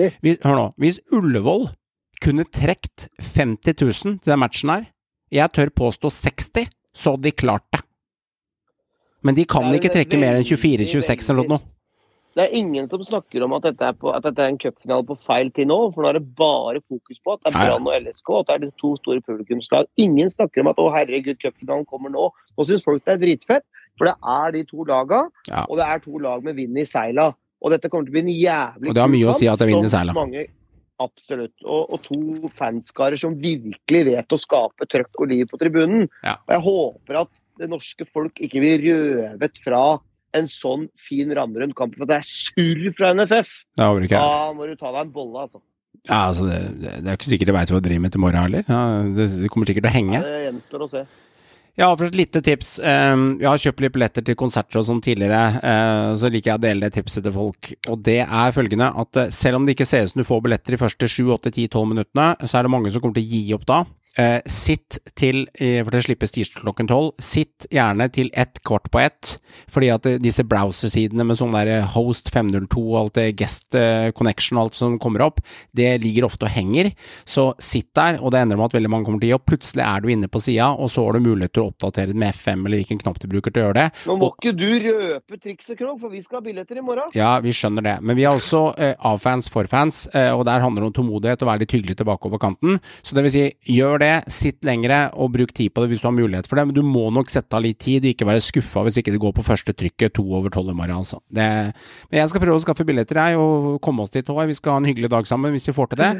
kunne trekt 50 000 til den matchen her, jeg tør påstå 60, så hadde de klart det. Men de kan ikke trekke mer enn 24-26 eller noe. Det ingen som snakker om at dette en cupfinale på feil tid nå, for nå det bare fokus på at det Brann og LSK, at det de to store publikumslag. Ingen snakker om at, herregud, cupfinalen kommer nå. Nå synes folk det dritfett, for det de to laga, og det to lag med vind i seila. Og dette kommer til å bli en jævlig... Og det har mye å si at det vind i seila. Absolutt, og to fanskarer som virkelig vet å skape trøkk og liv på tribunen. Og jeg håper at det norske folk ikke blir røvet fra en sånn fin ramme rundt kampen, for det surr fra NFF. Da må du ta deg en bolle, altså. Ja, altså, det jo ikke sikkert jeg vet hva jeg driver med til morgen heller. Ja, det kommer sikkert til å henge. Det gjenstår å se. Ja, for et lite tips. Jeg har kjøpt litt billetter til konserter og sånn tidligere, så liker jeg å dele det tipset til folk. Og det følgende, at selv om det ikke ser ut som du får billetter de første 7, 8, 10, 12 minuttene, så det mange som kommer til å gi opp da. Sitt til, for det slippes tirsdag klokken 12, sitt gjerne til 1:15, fordi at disse browsersidene med sånn der host 502 og alt det guest connection og alt som kommer opp, det ligger ofte og henger, så sitt der, og det ender med at veldig mange kommer til å gi opp. Plutselig du inne på siden, og så har du mulighet til å oppdatere det med FM eller hvilken knapp du bruker til å gjøre det. Nå må ikke du røpe trikset, Krog, for vi skal ha billetter i morgen. Ja, vi skjønner det, men vi har også av-fans for fans, og der handler det om tålmodighet og være litt hyggelig tilbake over kanten, så det vil si, gjør det, sitt lengre og bruk tid på det hvis du har mulighet for det, men du må nok sette av litt tid, ikke være skuffet hvis ikke det går på første trykket 2:12 i morgen, altså. Men jeg skal prøve å skaffe billetter og komme oss dit, Håvard. Vi skal ha en hyggelig dag sammen hvis vi får til det.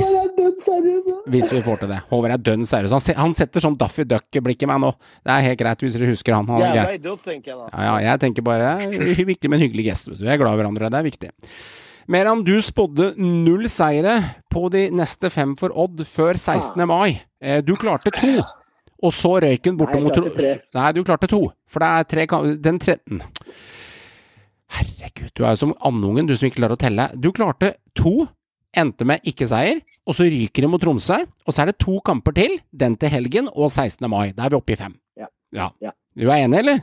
Hvis vi får til det. Håvard dønn seriøs. Han setter sånn Daffy Duck-blikk i meg nå. Det helt greit hvis dere husker han. Jævla idiot, tenker jeg da. Ja, jeg tenker bare, det viktig med en hyggelig gest, vet du. Jeg glad i hverandre, det viktig. Meran, du spådde 0 seire på de neste 5 for Odd før 16. mai. Du klarte 2, og så røyken borte mot... Nei, du klarte 2, for det 3... Den 13... Herregud, du jo som andungen, du som ikke klarer å telle. Du klarte 2, endte med ikke-seier, og så ryker det mot Tromsø, og så det 2 kamper til, den til helgen og 16. mai. Da vi oppe i 5. Ja. Du enig, eller?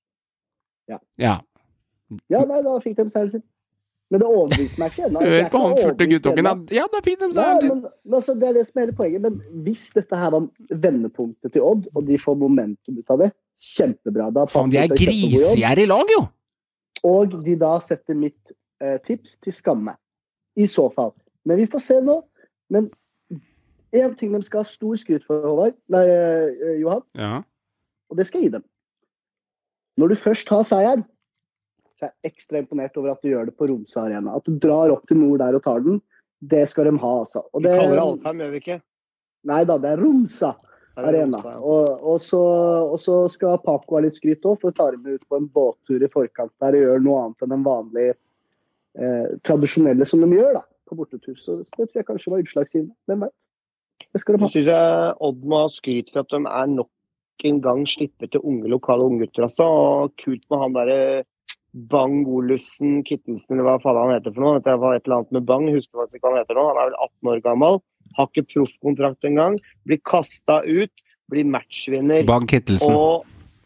Ja, nei, da fikk de seieren sin. Men det overbeviser meg ikke. Hør på han furte guttungen. Ja, da fikk de seieren sin. Men altså, det det som hele poenget. Men hvis dette her var vendepunktet til Odd, og de får momentum ut av det, kjempebra. Faen, de grisegjerrig i lag, jo! Og de da setter mitt tips til skamme. I så fall. Men vi får se nå. Men en ting de skal ha stor skryt for, Håvard, Johan, og det skal jeg gi dem. Når du først har seieren, så jeg ekstra imponert over at du gjør det på Romsa Arena. At du drar opp til nord der og tar den, det skal de ha, altså. Og det, vi kaller det Alfheim, gjør vi ikke? Nei da, det Romsa Arena. Og så skal Paco ha litt skryt også, for å ta dem ut på en båttur i forkant der og gjøre noe annet enn den vanlige tradisjonelle som de gjør da, på bortetur. Så det tror jeg kanskje var utslagsgivende. Hvem vet? Det skal de ha. Så synes jeg Odd må ha skryt for at de nok en gang slipper til unge lokale unggutter, altså. Og kult med han der Bang Olufsen, Kittelsen, eller hva faen han heter for noe. Det var et eller annet med Bang, husker faktisk hva han heter nå. Han vel 18 år gammel, har ikke proffkontrakt engang, blir kastet ut, blir matchvinner. Bang Kittelsen. Og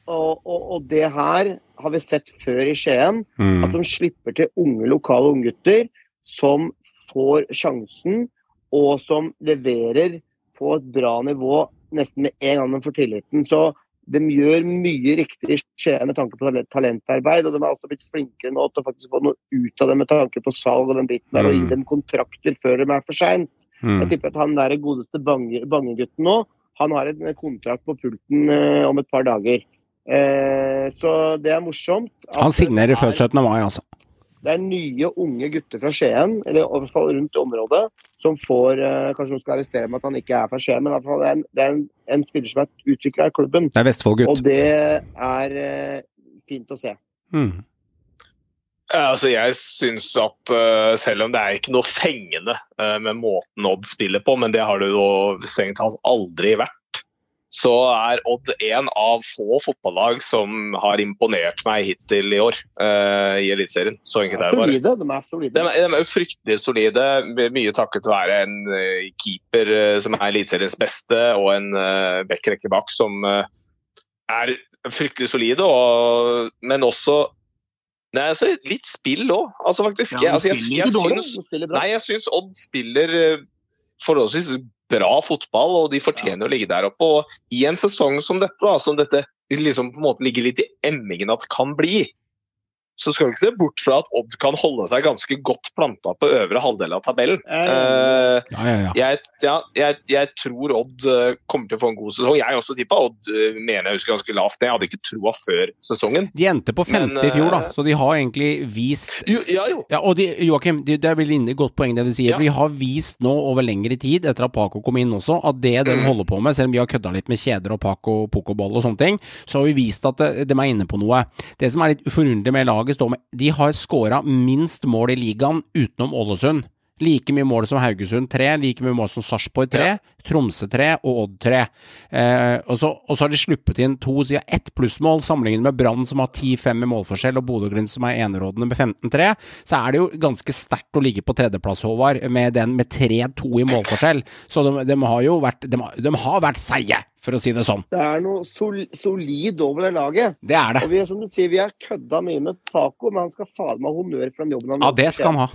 og det her har vi sett før i Skien, at de slipper til unge lokale unggutter som får sjansen, og som leverer på et bra nivå nesten med en gang de får tilliten. Så de gjør mye riktig i Skien med tanke på talentarbeid, og de har også blitt flinkere nå til å faktisk få noe ut av det med tanke på salg og den biten der, og gi dem kontrakter før de for sent. Jeg tipper at han der godeste bangegutten nå, han har en kontrakt på pulten om et par dager. Så det morsomt. Han signerer før 17. mai, altså. Det nye unge gutter fra Skien, eller i hvert fall rundt i området, som får, kanskje noen skal arrestere med at han ikke fra Skien, men i hvert fall det en spiller som utviklet i klubben. Det Vestfold-gutt. Og det fint å se. Altså jeg synes at selv om det ikke noe fengende med måten Odd spiller på, men det har det jo strengt tatt aldri vært, så Odd en av få fotballag som har imponert meg hittil i år i Elitserien. Så enkelt det bare. De solide. De jo fryktelig solide, mye takket være en keeper som Elitseriens beste, og en backrekke bak som fryktelig solide, men også altså litt spill også, altså faktisk. Ja, jeg synes Odd spiller forholdsvis bra fotball, og de fortjener å ligge der oppe, og i en sesong som dette, som dette liksom på en måte ligger litt i emmingen at det kan bli, så skal vi ikke se bort fra at Odd kan holde seg ganske godt plantet på øvre halvdel av tabellen. Jeg tror Odd kommer til å få en god sesong. Jeg også tippet Odd mener jeg husker ganske lavt. Jeg hadde ikke troa før sesongen. De endte på 50 i fjor da, så de har egentlig vist... Ja, og Joachim, det vel inne godt poeng det de sier, for de har vist nå over lengre tid, etter at Paco kom inn også, at det de holder på med, selv om vi har køddet litt med kjeder og Paco, pokoball og sånne ting, så har vi vist at de inne på noe. Det som litt forunderlig med laget, de har skåret minst mål i ligaen utenom Ålesund. Like mye mål som Haugesund 3, like mye mål som Sarpsborg 3, Tromsø 3 og Odd 3. Og så har de sluppet inn 1 plussmål sammenlignet med Brann som har 10-5 i målforskjell, og Bodø/Glimt som enerådende med 15-3. Så det jo ganske sterkt å ligge på tredjeplass, Håvard, med 3-2 i målforskjell. Så de har jo vært, de har vært seie, for å si det sånn. Det noe solid over det laget. Det det. Og vi som du sier, vi har kødda mye med Paco, men han skal faen meg honnør for den jobben han gjør. Ja, det skal han ha.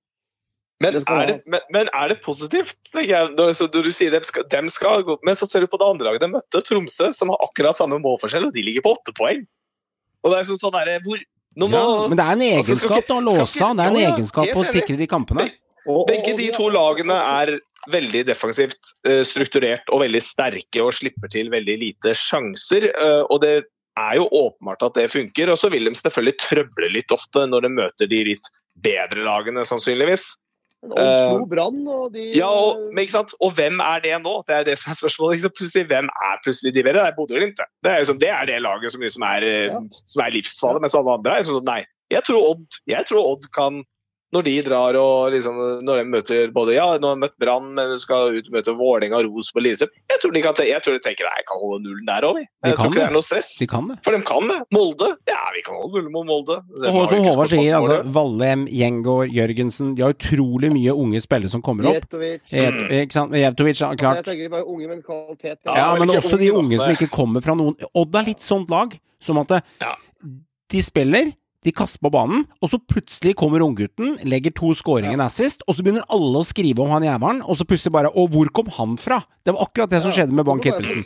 Men det positivt, tenker jeg, når du sier de skal gå, men så ser du på det andre laget, de møtte Tromsø, som har akkurat samme målforskjell, og de ligger på 8 poeng. Og det sånn der, men det en egenskap da, å låse, det en egenskap på å sikre de kampene. Begge de to lagene veldig defensivt strukturert og veldig sterke og slipper til veldig lite sjanser, og det jo åpenbart at det funker, og så vil de selvfølgelig trøble litt ofte når de møter de litt bedre lagene, sannsynligvis. Odd slo Brann, og de... Ja, men ikke sant? Og hvem det nå? Det det som spørsmålet. Liksom, plutselig, hvem plutselig de bedre? Det Bodø/Glimt. Det liksom, det det laget som liksom som livsfarlig, mens alle andre sånn, nei. Jeg tror Odd kan, når de drar og liksom, når de møter både, nå har de møtt Brann, men de skal ut og møte Vålerenga, Rosenborg, Lillestrøm. Jeg tror de tenker, jeg kan holde nullen der også. Jeg tror ikke det noe stress. De kan det. For de kan det. Molde, vi kan holde nullen mot Molde. Og som Håvard sier, altså, Vallem, Gjengård, Jørgensen, de har utrolig mye unge spillere som kommer opp. Ikke sant? Jevtovic, klart. Jeg tenker de bare unge, men kvalitet. Ja, men også de unge som ikke kommer fra noen. Odd litt sånt lag, som at de spiller, de kaster på banen, og så plutselig kommer unggutten, legger 2 skåringer assist, og så begynner alle å skrive om han jævelen, og så plutselig bare, hvor kom han fra? Det var akkurat det som skjedde med Bank Kittelsen.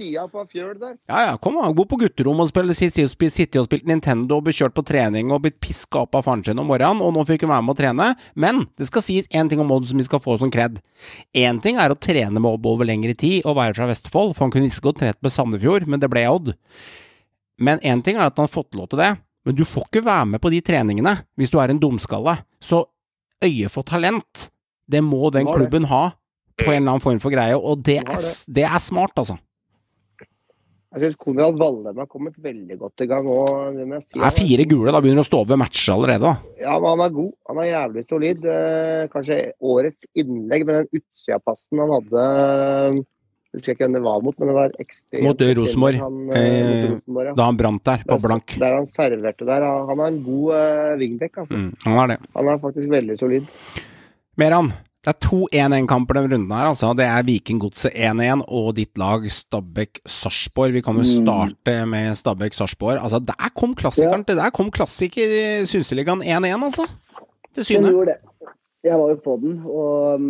Kom han, gå på gutterom og sitte og spilt Nintendo, og bekjørt på trening, og blitt pisket opp av faren sin om morgenen, og nå fikk han være med å trene, men det skal sies en ting om Odd som vi skal få som kred. En ting å trene med Odd over lengre tid, og være fra Vestfold, for han kunne ikke godt trent med Sandefjord, men det ble Odd. Men en ting at han har fått lov til det, men du får ikke være med på de treningene hvis du en dumskalle. Så øye for talent, det må den klubben ha på en eller annen form for greie, og det smart, altså. Jeg synes Konrad Vallem har kommet veldig godt i gang. Og det må jeg si, 4 gule, da begynner å stå over matcher allerede. Da. Ja, men han god. Han jævlig solid. Kanskje årets innlegg, men den utsida-passen han hadde... Jeg husker ikke hvem det var mot, men det var ekstremt... Mot Rosenborg, da han brant der, på blank. Der han serverte der. Han en god vingbekk, altså. Han det. Han faktisk veldig solid. Meran, Det 2 1-1-kamper den runden her, altså. Det Vikinggodset 1-1 og ditt lag Stabæk-Sarpsborg. Vi kan jo starte med Stabæk-Sarpsborg. Altså, der kom klassikeren til. Der kom klassiker i Synseligaen 1-1, altså. Til syne. Den gjorde det. Jeg var jo på den, og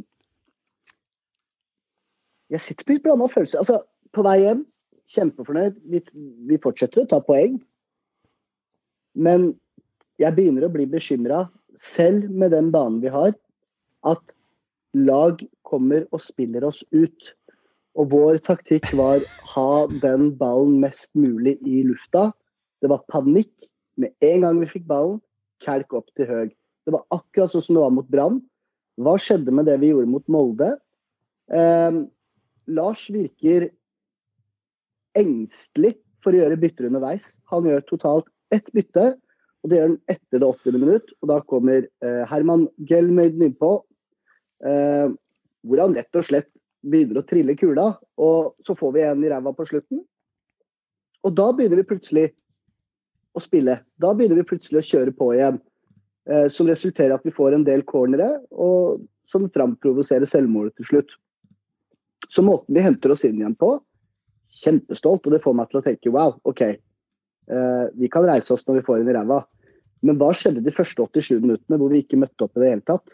jeg sitter på litt blandet følelse. Altså, på vei hjem, kjempefornøyd. Vi fortsetter å ta poeng. Men jeg begynner å bli bekymret, selv med den banen vi har, at lag kommer og spiller oss ut. Og vår taktikk var ha den ballen mest mulig i lufta. Det var panikk. Med en gang vi fikk ballen, kelk opp til høg. Det var akkurat sånn som det var mot Brann. Hva skjedde med det vi gjorde mot Molde? Lars virker engstelig for å gjøre bytter underveis. Han gjør totalt 1 bytte, og det gjør han etter det 80. minutt. Og da kommer Herman Gelmøyden innpå, hvor han rett og slett begynner å trille kula, og så får vi en i ræva på slutten. Og da begynner vi plutselig å spille. Da begynner vi plutselig å kjøre på igjen, som resulterer at vi får en del cornere, og som framprovoserer selvmålet til slutt. Så måten vi henter oss inn igjen på, kjempestolt, og det får meg til å tenke, wow, ok, vi kan reise oss når vi får en i ræva. Men hva skjedde de første 87 minuttene hvor vi ikke møtte opp i det hele tatt?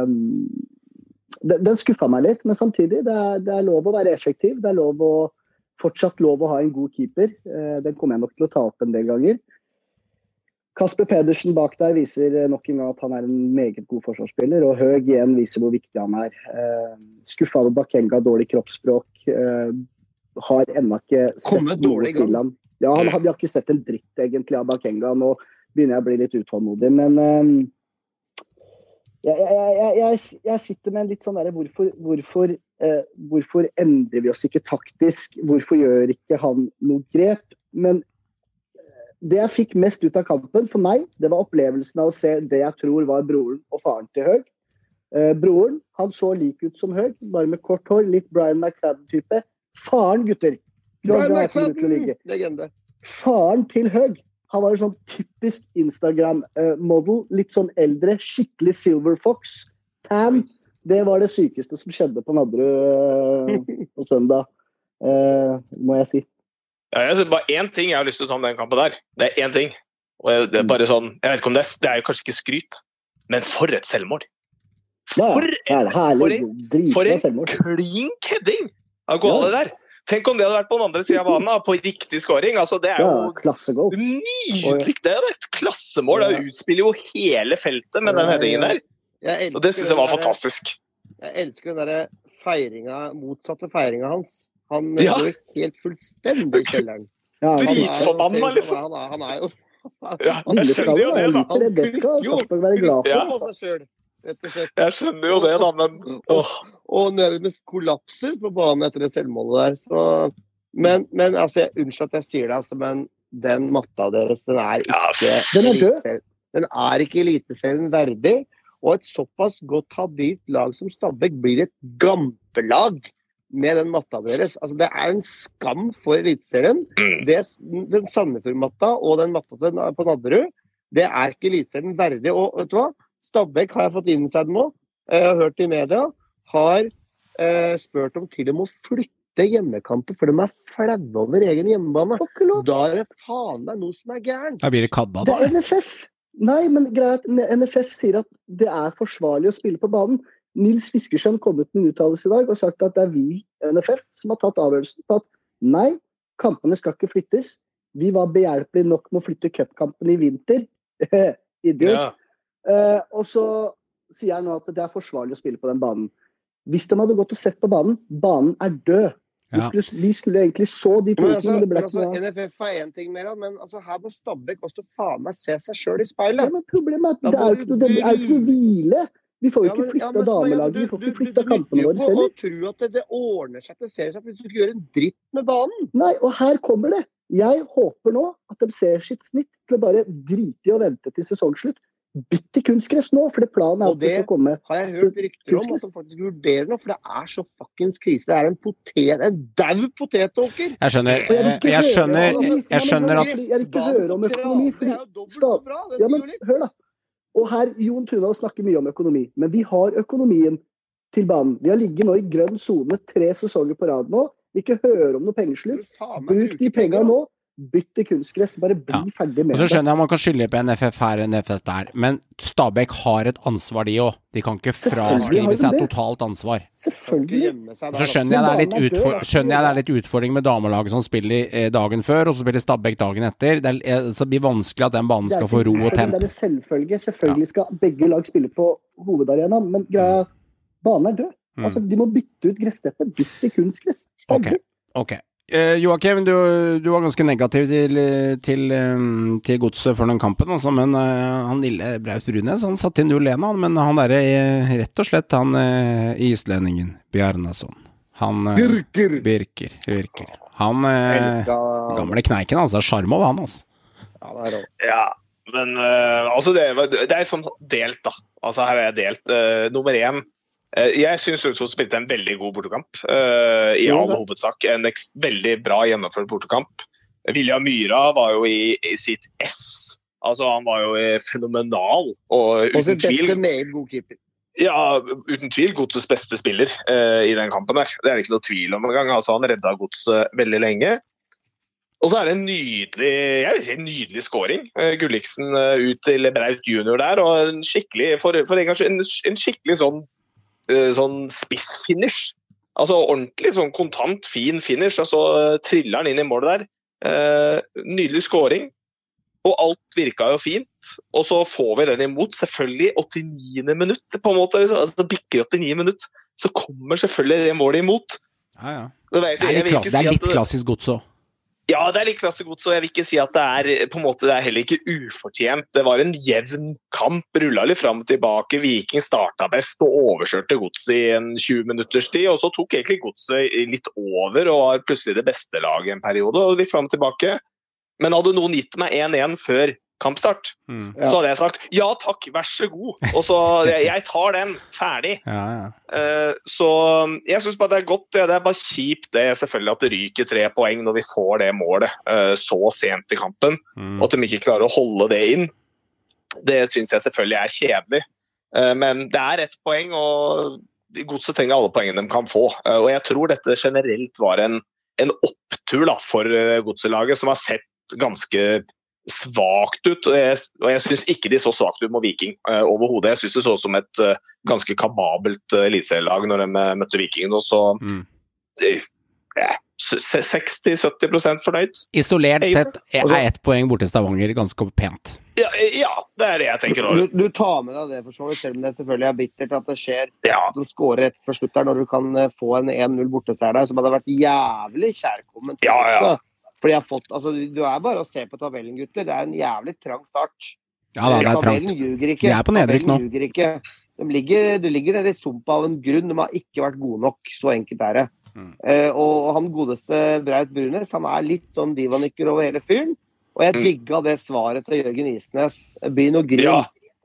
Den skuffet meg litt, men samtidig, det lov å være effektiv, det fortsatt lov å ha en god keeper. Den kommer jeg nok til å ta opp en del ganger. Kasper Pedersen bak der viser nok en gang at han en meget god forsvarsspiller, og Høg igjen viser hvor viktig han Skuffet over Bakenga, dårlig kroppsspråk, har ennå ikke sett noe til han. Ja, vi har ikke sett en dritt egentlig av Bakenga, nå begynner jeg å bli litt utålmodig, men jeg sitter med en litt sånn der, hvorfor endrer vi oss ikke taktisk, hvorfor gjør ikke han noe grep, men det jeg fikk mest ut av kampen for meg, det var opplevelsen av å se det jeg tror var broren og faren til Høg. Broren, han så lik ut som Høg, bare med kort hår, litt Brian McFadden-type. Faren, gutter! Brian McFadden, legende. Faren til Høg, han var jo sånn typisk Instagram-model, litt sånn eldre, skikkelig Silver Fox, tan. Det var det sykeste som skjedde på Nadderud på søndag, må jeg si. Ja, bare én ting jeg har lyst til å ta med den kampen der. Det én ting. Og det bare sånn, jeg vet ikke om det jo kanskje ikke skryt, men for et selvmål. For en klink heading av Gåle der. Tenk om det hadde vært på den andre siden av banen, på riktig scoring. Altså, det jo nydelig, det et klassemål. Det utspiller jo hele feltet med den headingen der. Og det synes jeg var fantastisk. Jeg elsker den der motsatte feiringen hans. Han går helt fullstendig i kjelleren. Dritforbanna, liksom. Han jo... Jeg skjønner jo det, da. Det skal Sarpsborg være glad for. Jeg skjønner jo det, da, men... Og nærmest kollapser på banen etter det selvmålet der. Så... Men altså, unnskyld at jeg sier det, altså, men den matta deres, den ikke eliteserien verdig. Og et såpass godt habilt lag som Stabæk blir et gampelag med den matta deres. Altså, det en skam for eliteserien. Den Sandefjord-matta og den matta på Nadderud, det ikke eliteserien verdig. Og vet du hva? Stabæk har jeg fått innsett nå, jeg har hørt i media, har spurt om til å flytte hjemmekamper, for de flaue over egen hjemmebane. Da det faen meg noe som gærent. Da blir det kadda, da. Det NFF. Nei, men greit, NFF sier at det forsvarlig å spille på banen. Nils Fiskersjøen kom ut med en uttalelse i dag og sagt at det vi, NFF, som har tatt avgjørelsen på at nei, kampene skal ikke flyttes. Vi var behjelpelige nok med å flytte cupkampen i vinter. Idiot. Og så sier jeg nå at det forsvarlig å spille på den banen. Hvis de hadde gått og sett på banen død. Vi skulle egentlig så de punktene, men det ble ikke noe. NFF en ting mer, men altså, her må Stabæk også faen meg se seg selv i speilet. Ja, men problemet det jo ikke noe hvile. Vi får jo ikke flytta damelaget, vi får ikke flytta kampene våre selv. Du tror at det ordner seg til serie seg, hvis du ikke gjør en dritt med banen. Nei, og her kommer det. Jeg håper nå at de ser sitt snitt til å bare drite i å vente til sesongslutt. Bytte kunstgress nå, for det planen at det skal komme. Og det har jeg hørt rykter om, at de faktisk vurderer nå, for det så fuckings krise. Det en dau potetåker. Jeg skjønner at... Jeg vil ikke høre om økonomi, fordi... Ja, men hør da. Og her, Jon Tunal snakker mye om økonomi, men vi har økonomien, til banen. De har ligget nå i grønn zone 3 sesonger på rad nå. Vi ikke hører om noe pengeslutt. Bruk de pengene nå. Bytt til kunstgress. Bare bli ferdig med det. Og så skjønner jeg man kan skylde på NFF her og NFF der, men Stabæk har et ansvar de også. De kan ikke fraskrive seg totalt ansvar. Selvfølgelig. Så skjønner jeg det er litt utfordring med damelaget som spiller dagen før, og så spiller Stabæk dagen etter. Så det blir vanskelig at den banen skal få ro og temp. Det er selvfølgelig. Selvfølgelig skal begge lag spille på hovedarenaen, men greia, banen død. Altså, de må bytte ut gressteppet. Bytte til kunstgress. Ok. Joakim, du var ganske negativ til godset for den kampen, altså, men han lille Braut Brunes, han satt inn 0-1, men han rett og slett han islendingen, Bjarnason, han Birker. Han gamle kneiken, altså, Sjarmov han, altså. Ja, men altså det sånn delt da, altså her jeg delt, nummer 1. Jeg synes Strømsgodset spilte en veldig god bortekamp i all hovedsak, en veldig bra gjennomført bortekamp. William Myhra var jo i sitt S, altså han var jo fenomenal og uten tvil ja, uten tvil Godsets beste spiller i den kampen der, det ikke noe tvil om en gang, altså han redda Godset veldig lenge. Og så det en nydelig, jeg vil si en nydelig scoring. Gulliksen ut til Braut Junior der, og en skikkelig, for en gang en skikkelig sånn spissfinish. Altså ordentlig sånn kontant, fin finish, og så triller han inn i målet der. Nydelig scoring. Og alt virket jo fint. Og så får vi den imot, selvfølgelig 89. minutt, på en måte. Altså bikker 89 minutt, så kommer selvfølgelig det målet imot. Ja. Det litt klassisk gods også. Ja, det litt klassisk gods, og jeg vil ikke si at det på en måte, det heller ikke ufortjent. Det var en jevn kamp, rullet litt frem og tilbake. Viking startet best og overkjørte Godset i en 20 minutters tid, og så tok egentlig Godset litt over og var plutselig det beste laget i en periode, og litt frem og tilbake. Men hadde noen gitt meg 1-1 før kampstart, så hadde jeg sagt, ja takk, vær så god. Og så, jeg tar den, ferdig. Så jeg synes bare det godt, det bare kjipt det selvfølgelig at det ryker 3 poeng når vi får det målet så sent i kampen, og at de ikke klarer å holde det inn. Det synes jeg selvfølgelig kjedelig. Men det 1 poeng, og Godset trenger alle poengene de kan få. Og jeg tror dette generelt var en opptur da, for Godselaget, som har sett ganske svagt ut, og jeg synes ikke de så svagt ut mot Viking overhodet. Jeg synes det så som et ganske kababelt eliteserielag når de møtte Vikingen, og så 60-70% fornøyd. Isolert sett 1 poeng borte i Stavanger ganske pent. Ja, det det jeg tenker også. Du tar med deg det for så vidt, selv om det selvfølgelig bittert at det skjer. Du skårer rett for slutt der når du kan få en 1-0 borteseier der, som hadde vært jævlig kjærkomment. Ja. Fordi jeg har fått, altså du bare å se på tabellen, gutter. Det en jævlig trang start. Ja da, det trangt. De på nedrykk nå. De ligger der i sumpa av en grunn. De har ikke vært gode nok, så enkelt det. Og han godeste Braut Brunes, han litt sånn divanykker over hele fyren. Og jeg digget det svaret til Jørgen Isnes, begynn å grine.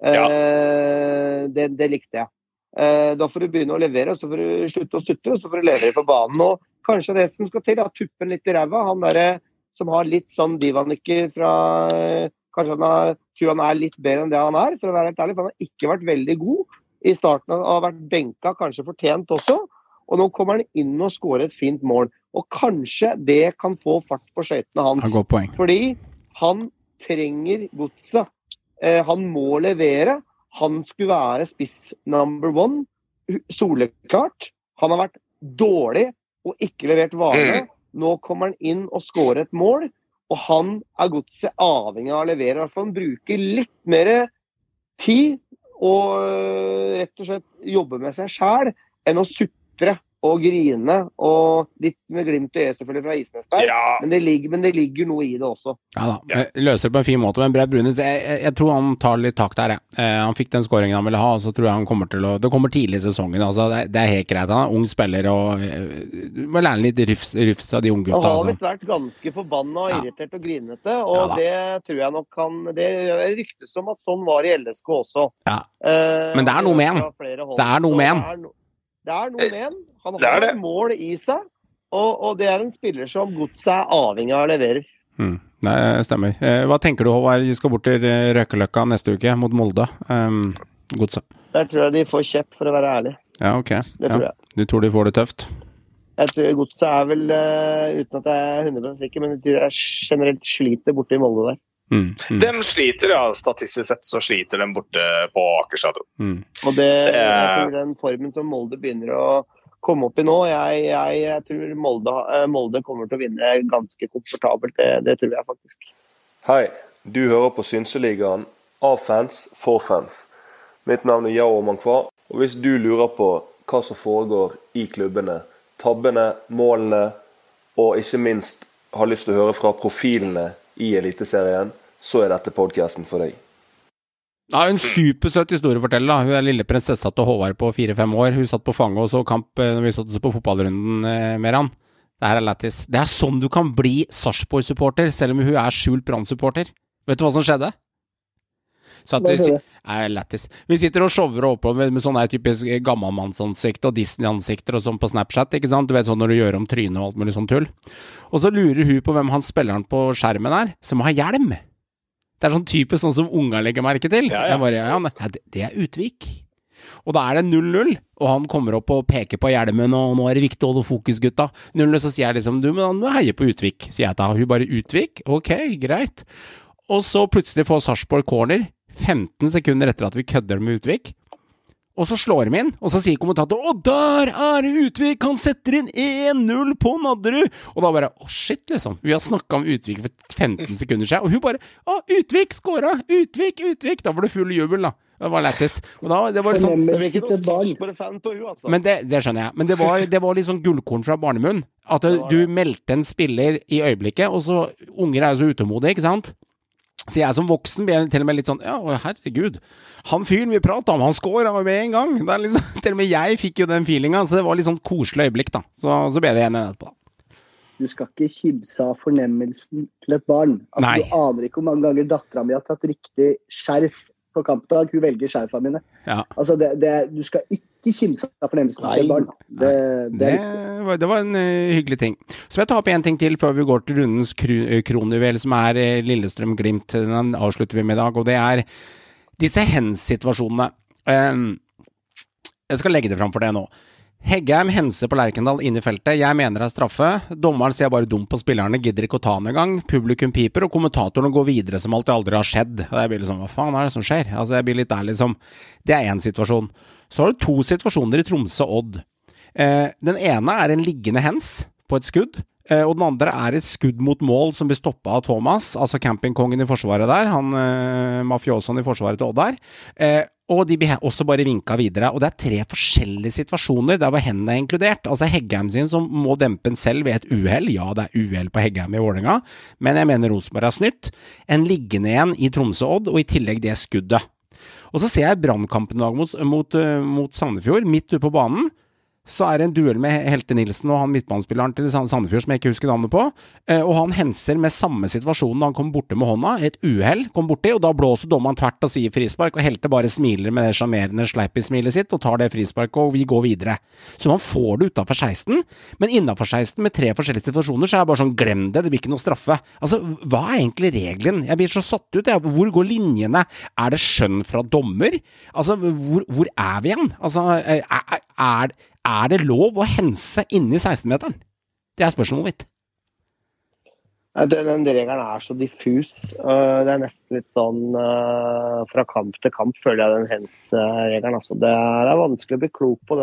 Det likte jeg. Da får du begynne å levere, og så får du slutte å sutte, og så får du levere på banen. Og kanskje det som skal til, tuppen litt i ræva. Han der som har litt sånn divanykker fra... Kanskje tror han litt bedre enn det han for å være helt ærlig, for han har ikke vært veldig god i starten. Han har vært benket, kanskje fortjent også. Og nå kommer han inn og skårer et fint mål. Og kanskje det kan få fart på skøytene hans. Fordi han trenger Godset. Han må levere. Han skulle være spiss number 1. Soleklart. Han har vært dårlig og ikke levert vare. Nå kommer han inn og skårer et mål. Og han Godset avhengig av å levere. I hvert fall han bruker litt mer tid og rett og slett jobbe med seg selv enn å sutre og grine, og litt med glimt i øyet selvfølgelig fra Isnes der, men det ligger noe i det også. Ja da, løser det på en fin måte, men Braut Brunes, jeg tror han tar litt tak der. Han fikk den scoringen han ville ha, og så tror jeg han kommer til å, det kommer tidlig i sesongen, altså det helt greit, han ung spiller, og må lære litt rufs av de unge gutta. Han har litt vært ganske forbannet og irritert og grinete, og det tror jeg nok kan, det ryktes om at sånn var i LSK også. Men det noe med han. Det noe med han. Det noe med han. Han har et mål i seg, og det en spiller som Godset avhengig av å levere. Det stemmer. Hva tenker du, Håvard? Vi skal bort til Røkeløkka neste uke mot Molde. Godset. Der tror jeg de får kjepp, for å være ærlig. Ja, ok. Det tror jeg. Du tror de får det tøft? Jeg tror Godset vel, uten at jeg er 100% sikker, men jeg tror jeg generelt sliter borte i Molde der. De sliter, ja. Statistisk sett så sliter de borte på Akerstadion. Og jeg tror den formen som Molde begynner å komme opp i nå, jeg tror Molde kommer til å vinne ganske komfortabelt. Det tror jeg faktisk. Hei, du hører på Synseligaen av fans for fans. Mitt navn er Yao Mankwa, og hvis du lurer på hva som foregår i klubbene, tabbene, målene, og ikke minst har lyst til å høre fra profilene i Eliteserien, så er dette podcasten for deg. Ja, en supersøt historieforteller da. Hun lille prinsessa til Håvard på 4-5 år. Hun satt på fanget og så kamp når vi satt på fotballrunden med han. Det her lættis. Det sånn du kan bli Sarpsborg-supporter, selv om hun skjult Brann-supporter. Vet du hva som skjedde? Så lættis. Vi sitter og shower oppover med sånne typisk gammelmannsansikt og Disney-ansikter og sånn på Snapchat, ikke sant? Du vet sånn når du gjør om trynet og alt mulig sånn tull. Og så lurer hun på hvem han spilleren på skjermen som har hjelm. Det sånn typisk sånn som unger legger merke til. Jeg bare, det Utvik. Og da det 0-0, og han kommer opp og peker på hjelmen, og nå det viktig å holde fokus, gutta. 0-0, så sier jeg liksom, du, men han heier på Utvik, sier jeg til. Hun bare, Utvik? Ok, greit. Og så plutselig får Sarpsborg corner, 15 sekunder etter at vi kødder med Utvik. Og så slår de inn, og så sier kommentator, der det Utvik, han setter inn 1-0 på Nadderud. Og da bare, shit liksom, vi har snakket om Utvik for 15 sekunder siden, og hun bare, Utvik skåret, Utvik, da var det full jubel da. Det var lættis. Og da, det var liksom, men det skjønner jeg. Men det var litt sånn gullkorn fra barnemunn, at du meldte en spiller i øyeblikket, og så, unger jo så utålmodige, ikke sant? Så jeg som voksen ble til og med litt sånn, ja, herregud, han fyren vi pratet om, han skåret med en gang. Det liksom, til og med jeg fikk jo den feelingen, så det var litt sånn koselig øyeblikk da. Så ble det igjen etterpå. Du skal ikke kibse av fornemmelsen til et barn. Altså, du aner ikke hvor mange ganger datteren min har tatt riktig skjerf på kampdag. Hun velger skjerfene mine. Ja. Altså, du skal ikke kimse av fornemmelsen til et barn. Det var en hyggelig ting. Så jeg tar opp en ting til før vi går til rundens kronjuvel, som Lillestrøm-Glimt. Den avslutter vi med i dag, og det disse hens-situasjonene. Jeg skal legge det fram for det nå. Heggheim henser på Lerkendal inn i feltet. Jeg mener det straffe. Dommeren ser bare dumt på spillerne, gidder ikke å ta den en gang. Publikum piper, og kommentatorene går videre som alt det aldri har skjedd. Og jeg blir liksom, hva faen det som skjer? Altså, jeg blir litt ærlig som, det en situasjon. Så har du 2 situasjoner i Tromsø-Odd. Den ene en liggende hens på et skudd, og den andre et skudd mot mål som blir stoppet av Thomas, altså campingkongen i forsvaret der, han mafiosoen i forsvaret til Odd der, og de blir også bare vinket videre, og det 3 forskjellige situasjoner der hvor hendene inkludert, altså Heggheim sin som må dempe en selv ved et uheld, ja det uheld på Heggheim i Vålerenga, men jeg mener Rosenborg snytt, en liggende en i Tromsø-Odd, og i tillegg det skuddet. Og så ser jeg brannkampen i dag mot Sandefjord, midt ute på banen, så det en duell med Helte Nilsen og han midtbanespilleren til Sandefjord som jeg ikke husker navnet på, og han henser med samme situasjonen da han kom borte med hånda, et uheld kom borti, og da blåser dommeren tvert og sier frispark, og Helte bare smiler med det charmerende sleip-i-smilet sitt, og tar det frisparket, og vi går videre. Så man får det utenfor 16, men innenfor 16 med 3 forskjellige situasjoner, så det bare sånn, glem det, det blir ikke noe straffe. Altså, hva egentlig regelen? Jeg blir så satt ut, hvor går linjene? Det skjønn fra dommer? Altså, hvor vi igjen? Altså, det lov å hense inne i 16-meteren? Det spørsmålet mitt. Den regelen så diffus. Det nesten litt sånn fra kamp til kamp, føler jeg den hens-regelen. Altså, det vanskelig å bli klok på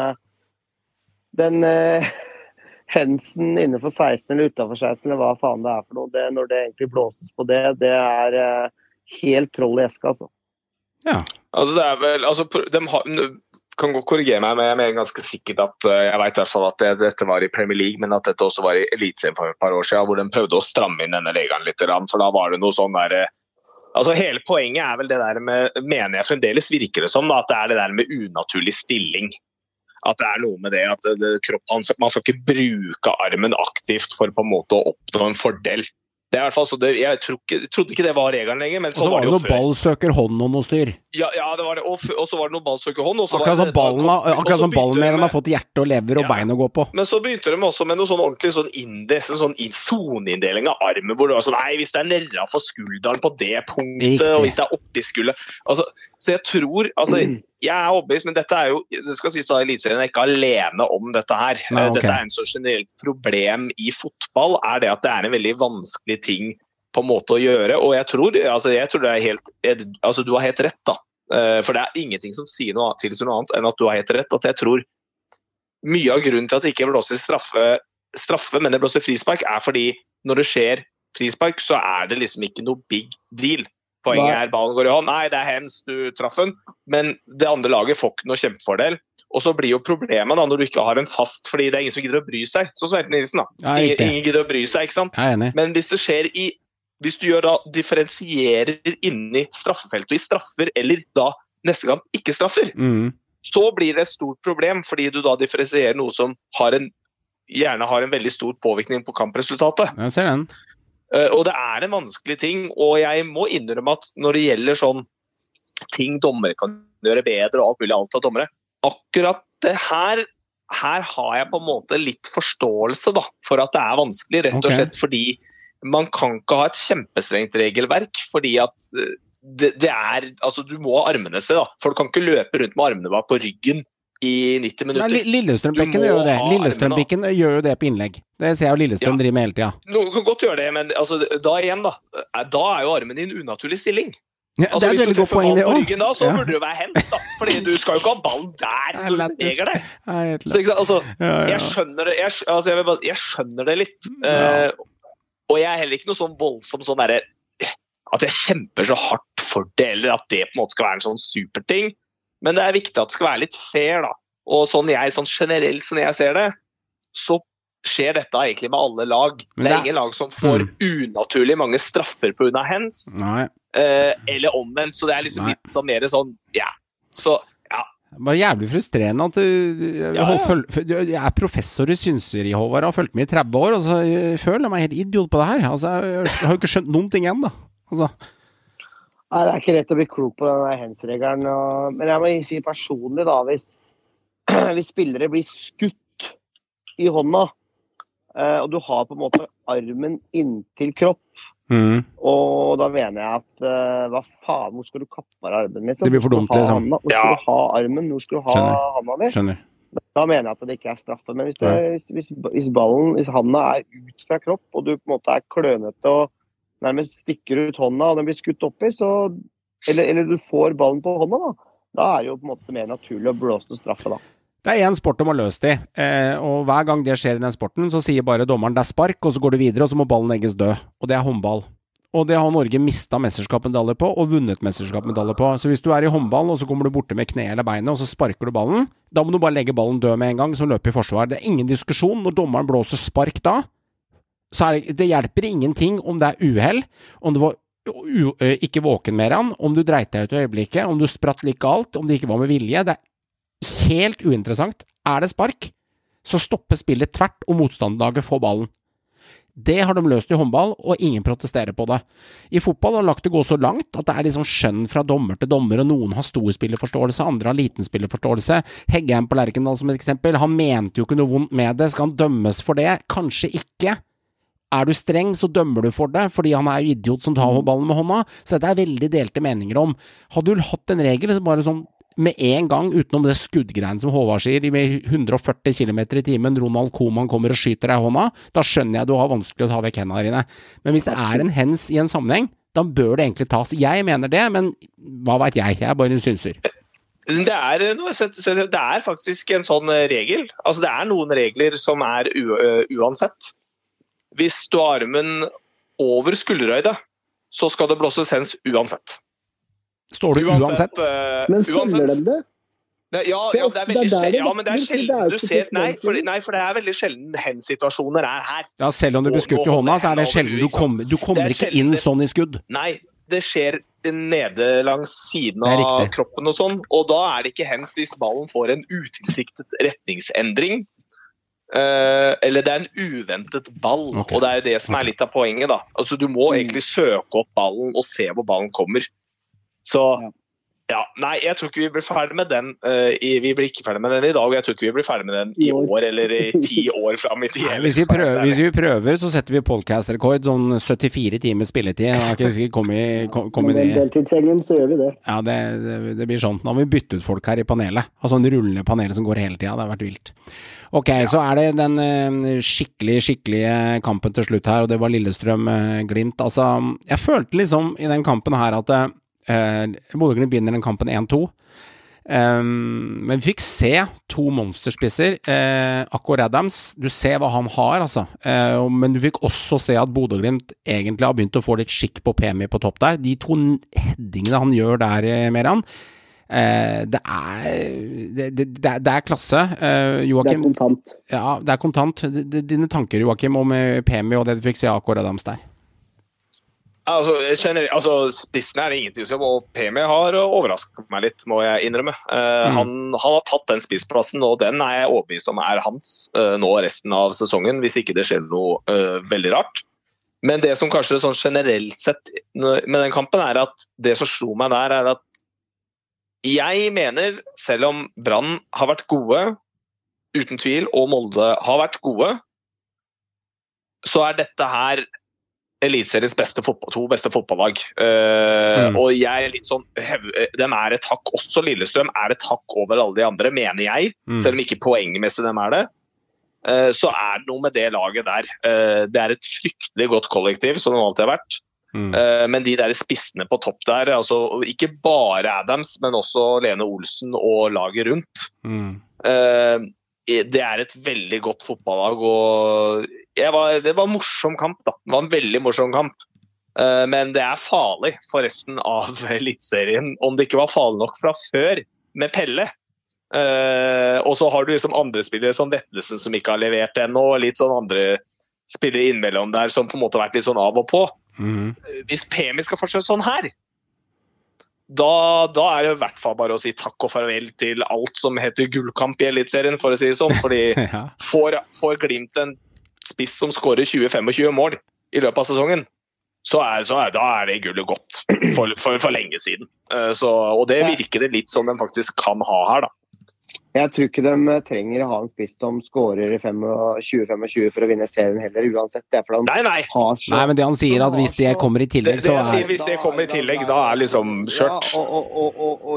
den hensen innenfor 16 eller utenfor 16, eller hva faen det for noe. Når det egentlig blåses på det helt troll i eska, altså. Ja. Altså, det vel, altså, kan gå korrigere meg, men jeg mener ganske sikkert at jeg vet i hvert fall at dette var i Premier League, men at dette også var i Eliteserien for et par år siden, hvor de prøvde å stramme inn denne regelen litt, for da var det noe sånn der, altså hele poenget vel det der med, mener jeg fremdeles virker det som, at det det der med unaturlig stilling, at det noe med det, at kroppen, man skal ikke bruke armen aktivt for på en måte å oppnå en fordel. Det i hvert fall så jeg trodde ikke det var regelen lenger, men så var det jo før. Og så var det noe ballsøker hånd og noe styr. Ja, det var det, og så var det noe ballsøker hånd. Akkurat som ballen har fått hjerte og lever og bein å gå på. Men så begynte de også med noe sånn ordentlig sånn indes, en sånn soneinndeling av armen, hvor det var sånn, nei, hvis det nerra for skulderen på det punktet, og hvis det oppi skulderen, altså, Så jeg tror, altså, jeg overbevist, men dette jo, det skal sies da, Eliteserien ikke alene om dette her. Nei, okay. Dette en så generelt problem i fotball, det at det en veldig vanskelig ting på en måte å gjøre, og jeg tror det helt, altså du har helt rett da, for det ingenting som sier noe annet enn at du har helt rett, at jeg tror mye av grunnen til at det ikke blåser straffe, men det blåser frispark, fordi når det skjer frispark, så det liksom ikke noe big deal. Poenget ballen går i hånd. Nei, det hens, du traff den. Men det andre laget får ikke noe kjempefordel. Og så blir jo problemet da, når du ikke har en fast, fordi det ingen som gidder å bry seg. Sånn som Erten Nilsen da. Ingen gidder å bry seg, ikke sant? Men hvis det skjer hvis du gjør da, differensierer inni straffefeltet i straffer, eller da neste gang ikke straffer, så blir det et stort problem, fordi du da differensierer noe som gjerne har en veldig stor påvirkning på kampresultatet. Jeg ser den. Og det en vanskelig ting, og jeg må innrømme at når det gjelder sånn ting dommere kan gjøre bedre og alt mulig alt av dommere, akkurat det her har jeg på en måte litt forståelse da, for at det vanskelig, rett og slett fordi man kan ikke ha et kjempestrengt regelverk, fordi at det altså du må ha armene seg da, for du kan ikke løpe rundt med armene bak på ryggen i 90 minutter. Nei, Lillestrøm-bekken gjør jo det. Lillestrøm-bekken gjør jo det på innlegg. Det ser jeg jo Lillestrøm driver med hele tiden. Noen kan godt gjøre det, men altså, da igjen da jo armen i en unaturlig stilling. Ja, altså, det veldig godt poeng det også. Hvis du treffer ballen på ryggen da, så burde det være hens da, fordi du skal jo ikke ha ballen der når du beveger deg. Så ikke sant, altså, jeg skjønner det, jeg skjønner det litt, og jeg heller ikke noe sånn voldsom sånn der, at jeg kjemper så hardt for det, eller at det på en måte skal være en sånn superting. Men det viktig at det skal være litt fair da. Og sånn generelt som jeg ser det, så skjer dette egentlig med alle lag. Det ingen lag som får unaturlig mange straffer på grunn av hens. Eller omvendt, så det liksom litt sånn mer sånn, Så, bare jævlig frustrerende at jeg professor i synseri, Håvard, har fulgt med i 30 år, og så føler jeg meg helt idiot på det her. Altså, jeg har jo ikke skjønt noen ting igjen da. Altså... Nei, det ikke rett å bli klok på denne hens-regelen, men jeg må si personlig da, hvis spillere blir skutt i hånda, og du har på en måte armen inntil kropp, og da mener jeg at, hva faen, hvor skal du kappe av armen? Liksom? Det blir for dumt, liksom. Hvor skal du ha armen? Hvor skal du ha handa di? Skjønner. Da mener jeg at det ikke straffe, men hvis handa ut fra kropp, og du på en måte klønete og nærmest stikker ut hånda, og den blir skutt oppi, eller du får ballen på hånda, da det jo på en måte mer naturlig å blåse straffe da. Det en sport de har løst i, og hver gang det skjer i den sporten, så sier bare dommeren det spark, og så går det videre, og så må ballen legges død. Og det håndball. Og det har Norge mistet mesterskapsmedalje på, og vunnet mesterskapsmedalje på. Så hvis du i håndball, og så kommer du borte med kne eller beinet, og så sparker du ballen, da må du bare legge ballen død med en gang, som løper i forsvar. Det ingen diskusjon når dommeren blåser spark da, så det hjelper ingenting om det uheld, om du var ikke våken mer an, om du dreit deg ut i øyeblikket, om du spratt like alt, om det ikke var med vilje. Det helt uinteressant. Det spark, så stopper spillet tvert, og motstanderlaget får ballen. Det har de løst i håndball, og ingen protesterer på det. I fotball har lagt det gå så langt at det liksom skjønn fra dommer til dommer, og noen har stor spillerforståelse, andre har liten spillerforståelse. Heggheim på Lerkendal som et eksempel, han mente jo ikke noe vondt med det. Skal han dømmes for det? Kanskje ikke. Du streng, så dømmer du for det, fordi han jo idiot som tar ballen med hånda. Så det veldig delte meninger om. Hadde du hatt en regel, så bare sånn med en gang, utenom det skuddgreien som Håvard sier, med 140 km i timen, Ronald Koeman kommer og skyter deg i hånda, da skjønner jeg du har vanskelig å ta vekk hendene dine. Men hvis det en hens i en sammenheng, da bør det egentlig tas. Jeg mener det, men hva vet jeg? Jeg bare synser. Det faktisk en sånn regel. Altså det noen regler som uansett. Hvis du har armen over skulderhøyde, så skal det blåses hens uansett. Står det uansett? Men stiller de det? Ja, det veldig sjelden. Ja, men det sjelden du ser. Nei, for det veldig sjelden hens-situasjoner her. Ja, selv om du blir skutt i hånda, så det sjelden. Du kommer ikke inn sånn i skudd. Nei, det skjer nede langs siden av kroppen og sånn, og da det ikke hens hvis ballen får en utilsiktet retningsendring, eller det en uventet ball, og det jo det som litt av poenget da. Altså du må egentlig søke opp ballen og se hvor ballen kommer. Så Ja, nei, jeg tror ikke vi blir ferdig med den. Vi blir ikke ferdig med den i dag, og jeg tror ikke vi blir ferdig med den i år, eller i 10 år frem i tid. Nei, hvis vi prøver, så setter vi podcast-rekord, sånn 74 timer spilletid. Da kan vi komme med den deltidssengen, så gjør vi det. Ja, det blir sånn. Nå har vi byttet ut folk her i panelet. Altså en rullende panel som går hele tiden. Det har vært vilt. Ok, så det den skikkelige kampen til slutt her, og det var Lillestrøm-Glimt. Altså, jeg følte liksom i den kampen her at Bodø-Glimt vinner den kampen 1-2. Men vi fikk se 2 monsterspisser. Akor Adams, du ser hva han har, altså. Men du fikk også se at Bodø-Glimt egentlig har begynt å få litt skikk på PMI på topp der. De 2 headingene han gjør der, Meran, det klasse. Joachim, det kontant. Ja, det kontant. Dine tanker, Joachim, om PMI og det du fikk se Akor Adams der? Altså, spissen det ingenting å si, og PMI har overrasket meg litt, må jeg innrømme. Han har tatt den spissplassen, og den jeg overbevist om hans nå resten av sesongen, hvis ikke det skjer noe veldig rart. Men det som kanskje sånn generelt sett med den kampen at det som slo meg der at jeg mener, selv om Brann har vært gode, uten tvil, og Molde har vært gode, så dette her Elitseriens to beste fotballag. Og jeg litt sånn, de et hakk, også Lillestrøm et hakk over alle de andre, mener jeg, selv om ikke poengmessig de det. Så det noe med det laget der. Det et fryktelig godt kollektiv, som det alltid har vært. Men de der spissene på topp der, altså ikke bare Adams, men også Lene Olsen og laget rundt. Det et veldig godt fotballag, og det var en morsom kamp da. Det var en veldig morsom kamp. Men det farlig for resten av elitserien, om det ikke var farlig nok fra før med Pelle. Og så har du liksom andre spillere som Vetlesen som ikke har levert ennå, og litt sånn andre spillere innimellom der som på en måte har vært litt sånn av og på. Hvis PMI skal fortsette sånn her, da det i hvert fall bare å si takk og farvel til alt som heter gullkamp i elitserien, for å si det sånn, fordi får Glimt en spiss som skårer 20-25 mål i løpet av sesongen, så da det gullet gått for lenge siden. Og det virker det litt som de faktisk kan ha her da. Jeg tror ikke de trenger å ha en spiss som skårer 20-25 for å vinne serien heller, uansett. Nei, men det han sier at hvis det kommer i tillegg, så hvis det kommer i tillegg, da liksom skjørt. Og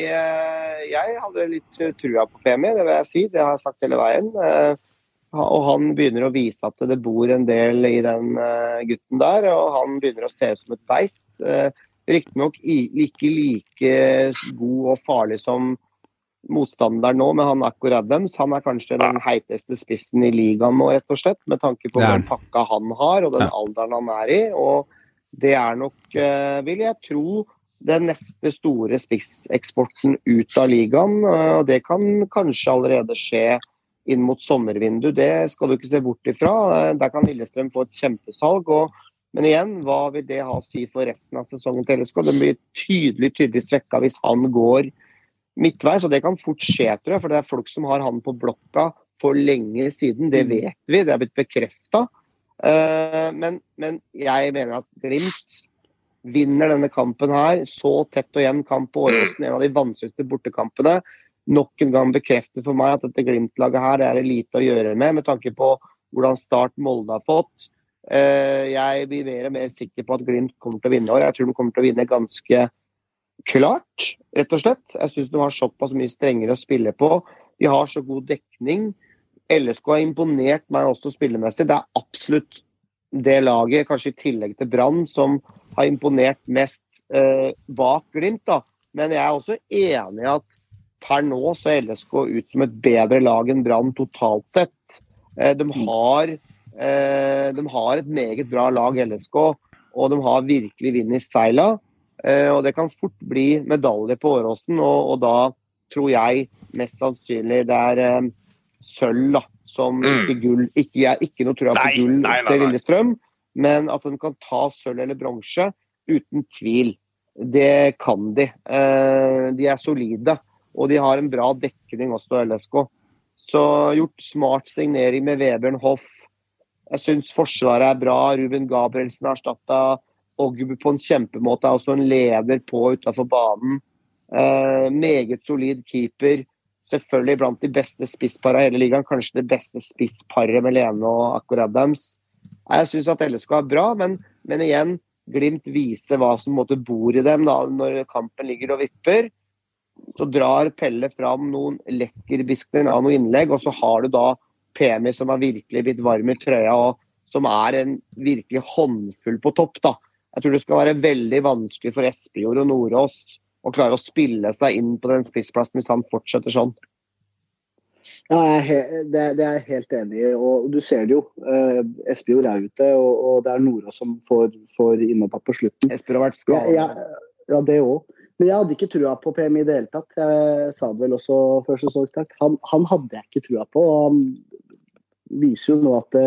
jeg hadde litt trua på PMI, det vil jeg si. Det har jeg sagt hele veien. Og han begynner å vise at det bor en del i den gutten der, og han begynner å se ut som et beist. Riktig nok ikke like god og farlig som motstander nå, med han Akor Adams. Han kanskje den heiteste spissen i ligaen nå, rett og slett, med tanke på den pakka han har, og den alderen han i, og det nok, vil jeg tro, den neste store spisseksporten ut av ligaen, og det kan kanskje allerede skje inn mot sommervindu, det skal du ikke se bort ifra. Der kan Lillestrøm få et kjempesalg, men igjen, hva vil det ha å si for resten av sesongen til LSK? Den blir tydelig svekket hvis han går midtveis, og det kan fort skje, tror jeg, for det folk som har han på blokka for lenge siden, det vet vi, det blitt bekreftet. Men jeg mener at Glimt vinner denne kampen her, så tett og jevn kamp på Åråsen, en av de vanskeligste bortekampene, nok en gang bekrefter for meg at dette Glimt-laget her, det lite å gjøre med tanke på hvordan start Molde har fått. Jeg blir mer og mer sikker på at Glimt kommer til å vinne, og jeg tror de kommer til å vinne ganske klart, rett og slett. Jeg synes de har såpass mye strengere å spille på. De har så god dekning. LSK har imponert meg også spillemessig. Det absolutt det laget, kanskje i tillegg til Brann, som har imponert mest bak Glimt da. Men jeg også enig i at per nå så LSK ut som et bedre lag enn Brann totalt sett. De har et meget bra lag, LSK, og de har virkelig vinn i seila. Og det kan fort bli medalje på Åråsen, og da tror jeg mest sannsynlig det sølv da, som ikke gull, ikke noe tror jeg på gull til Lillestrøm, men at de kan ta sølv eller bronse uten tvil. Det kan de. De solide, og de har en bra dekning også, LSK. Så gjort smart signering med Vebjørn Hoff. Jeg synes forsvaret bra. Ruben Gabrielsen har erstattet Ogbu på en kjempemåte, også en leder på utenfor banen. Meget solid keeper. Selvfølgelig blant de beste spissparene i hele ligaen. Kanskje det beste spissparet med Lene og Akor Adams. Jeg synes at LSK er bra, men igjen, Glimt viser hva som måtte bor i dem da, når kampen ligger og vipper. Så drar Pelle fram noen lekkerbiskner av noen innlegg, og så har du da PMI som har virkelig blitt varm i trøya, og som en virkelig håndfull på topp da. Jeg tror det skal være veldig vanskelig for Espejord og Nordås å klare å spille seg inn på den spissplassen hvis han fortsetter sånn. Ja, det er jeg helt enig i, og du ser det jo. Espejord ute, og det Nordås som får innhopp på slutten. Espejord har vært skadet. Ja, det også. Men jeg hadde ikke trua på PMI i det hele tatt. Jeg sa det vel også før sesongstart. Han hadde jeg ikke trua på, og han viser jo nå at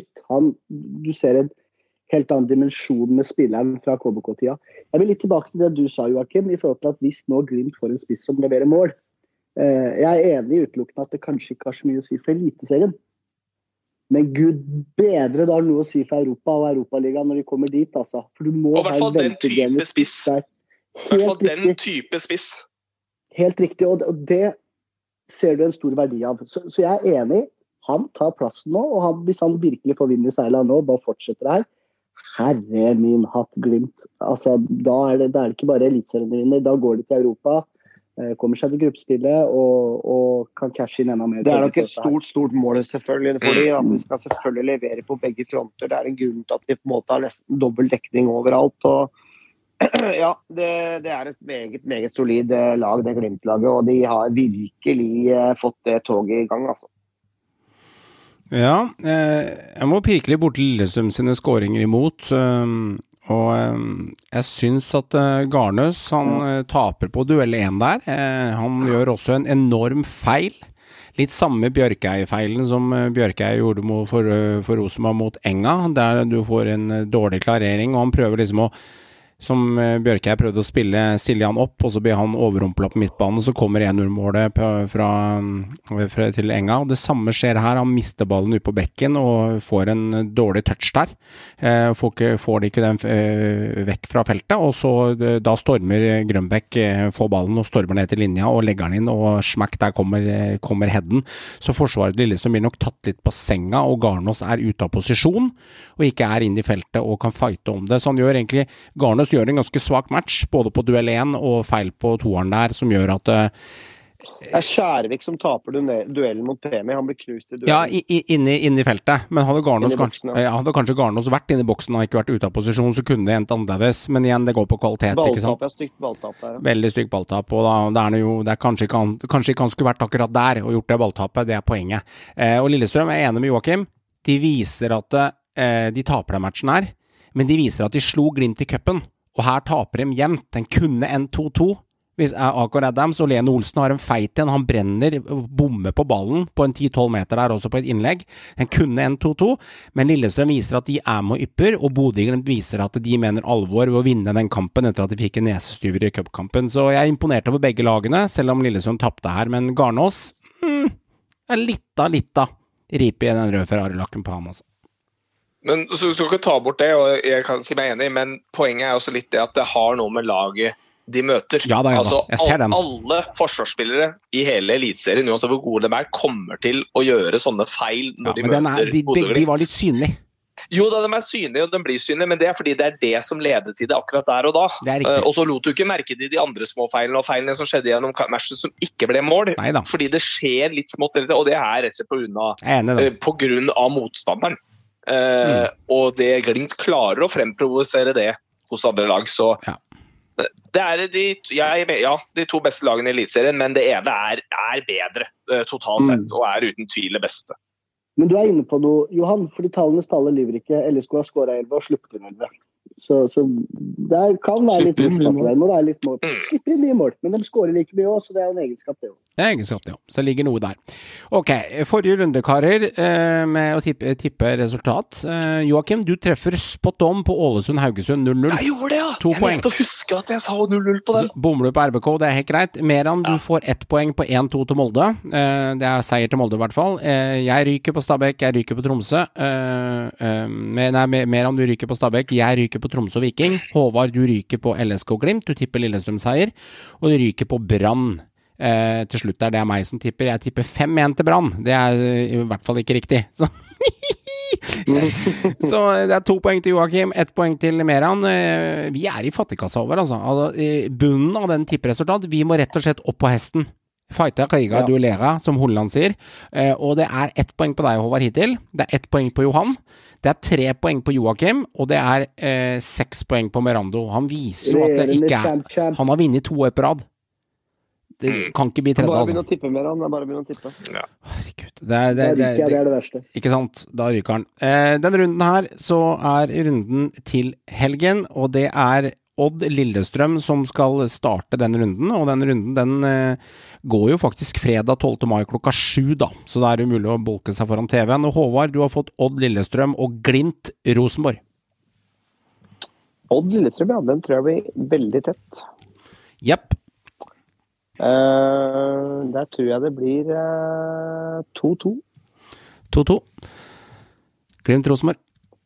du ser en helt annen dimensjon med spilleren fra KBK-tida. Jeg vil litt tilbake til det du sa, Joakim, i forhold til at hvis nå Glimt får en spiss som leverer mål. Jeg enig i utelukkende at det kanskje ikke har så mye å si for Eliteserien. Men Gud bedre, da har noe å si for Europa og Europaligaen når de kommer dit, altså. For du må og i hvert fall den type spiss. I hvert fall den type spiss. Helt riktig, og det ser du en stor verdi av. Så jeg enig, han tar plassen nå, og hvis han virkelig får vind i seilet nå, bare fortsetter det her. Herre min hatt Glimt. Altså, da det ikke bare elitserien, da går de til Europa, kommer seg til gruppespillet og kan cashe inn enda mer. Det nok et stort mål selvfølgelig for dem, at de skal selvfølgelig levere på begge fronter. Det en grunn til at de på en måte har nesten dobbelt dekning overalt, og ja, det et meget solid lag, det Glimt-laget, og de har virkelig fått det toget i gang, altså. Ja, jeg må pirke litt bort til Lillestrøm sine skåringer imot, og jeg synes at Garnøs, han taper på duell 1 der. Han gjør også en enorm feil. Litt samme Bjørkei-feilen som Bjørkei gjorde for Rosenborg mot Enga, der du får en dårlig klarering, og han prøver liksom som Bjørkei prøvde å stille han opp, og så blir han overrumplet på midtbanen, og så kommer 1-0-målet til Enga, og det samme skjer her. Han mister ballen ut på bekken og får en dårlig touch der, får de ikke den vekk fra feltet, og så da stormer Grønbæk, får ballen og stormer ned til linja og legger den inn, og smakk, der kommer headen. Så forsvaret Lillestrøm blir nok tatt litt på senga, og Garnås ute av posisjon, og ikke inn i feltet og kan fighte om det. Så han gjør egentlig Garnås gjør en ganske svak match, både på duell 1 og feil på toeren der, som gjør at det Skjærvik som taper duellen mot PMI, han blir knust i duellen. Ja, inne i feltet, men hadde kanskje Garnås vært inne i boksen og ikke vært ute av posisjon, så kunne det endt annerledes, men igjen, det går på kvalitet, ikke sant? Stygt balltap. Ja. Veldig stygt balltap, og da det kanskje ikke han skulle vært akkurat der og gjort det balltapet, det poenget. Og Lillestrøm enig med Joakim, de viser at de taper den matchen her, men de viser at de slo Glimt i cupen, og her taper de jevnt. Den kunne en 2-2. Hvis Akor Adams og Lene Olsen har en feit en, han brenner, bommer på ballen på en 10-12 meter der også på et innlegg. Den kunne en 2-2, men Lillestrøm viser at de med ypper, og Bodø/Glimt viser at de mener alvor ved å vinne den kampen etter at de fikk en nesestyver i cupkampen. Så jeg imponert over begge lagene, selv om Lillestrøm tappte her, men Garnås litt av rip i den røde Ferrari-lakken på ham, altså. Men så skal ikke ta bort det, og jeg kan si meg enig, men poenget også litt det at det har noe med laget de møter. Ja da, altså, jeg ser den. Alle forsvarsspillere i hele elitserien, uansett hvor gode de kommer til å gjøre sånne feil når de møter Bodø/Glimt. De var litt synlige. Jo da, de synlige, og de blir synlige, men det fordi det det som ledet til det akkurat der og da. Og så lot du ikke merke til de andre små feilene og feilene som skjedde gjennom matchen som ikke ble mål. Neida. Fordi det skjer litt smått, og det rett og slett på grunn av motstanderen. Og det Glimt klarer å fremprovosere det hos andre lag, så det de to beste lagene i elitserien, men det ene bedre totalt sett, og uten tvil det beste. Men du inne på noe, Johan, fordi tallenes tale lyver ikke. LSK har skåret 11 og sluppet inn 11. Så det kan være litt mål. Slipper inn mye mål, men de skårer like mye også, så det en egenskap det også. Det egenskap det også, så det ligger noe der. Ok, forrige rundekarer med å tippe resultat. Joakim, du treffer spot on på Ålesund-Haugesund 0-0. Jeg gjorde det, ja! 2 poeng. Jeg mente å huske at jeg sa 0-0 på den. Bommer du på RBK, det helt greit. Meran, du får 1 poeng på 1-2 til Molde. Det seier til Molde i hvert fall. Jeg ryker på Stabæk, jeg ryker på Tromsø. Meran, du ryker på Stabæk, jeg ryker på på Tromsø og Viking. Håvard, du ryker på LSK og Glimt, du tipper Lillestrøm seier, og du ryker på Brann. Til slutt det er meg som tipper. Jeg tipper 5-1 til Brann. Det I hvert fall ikke riktig. Så Så det 2 poeng til Joakim, 1 poeng til Meran. Vi I fattigkassa over, altså. Bunnen av den tippresultat, vi må rett og slett opp på hesten. Fighta, kriga, duellera, som Holland sier. Og det 1 poeng på deg, Håvard, hittil. Det 1 poeng på Johan. Det 3 poeng på Joakim, og det 6 poeng på Merando. Han viser jo at det ikke Han har vunnet 2 år på rad. Det kan ikke bli tredje, altså. Bare begynne å tippe mer han, det bare begynne å tippe. Ja. Herregud. Det det verste. Ikke sant? Da ryker han. Denne runden her, så runden til helgen, og det Odd Lillestrøm som skal starte den runden, og den runden, den går jo faktisk fredag 12. mai klokka 7 da, så det jo mulig å bolke seg foran TV-en. Og Håvard, du har fått Odd Lillestrøm og Glimt Rosenborg. Odd Lillestrøm, ja, den tror jeg blir veldig tett. Jepp. Der tror jeg det blir 2-2. 2-2. Glimt Rosenborg.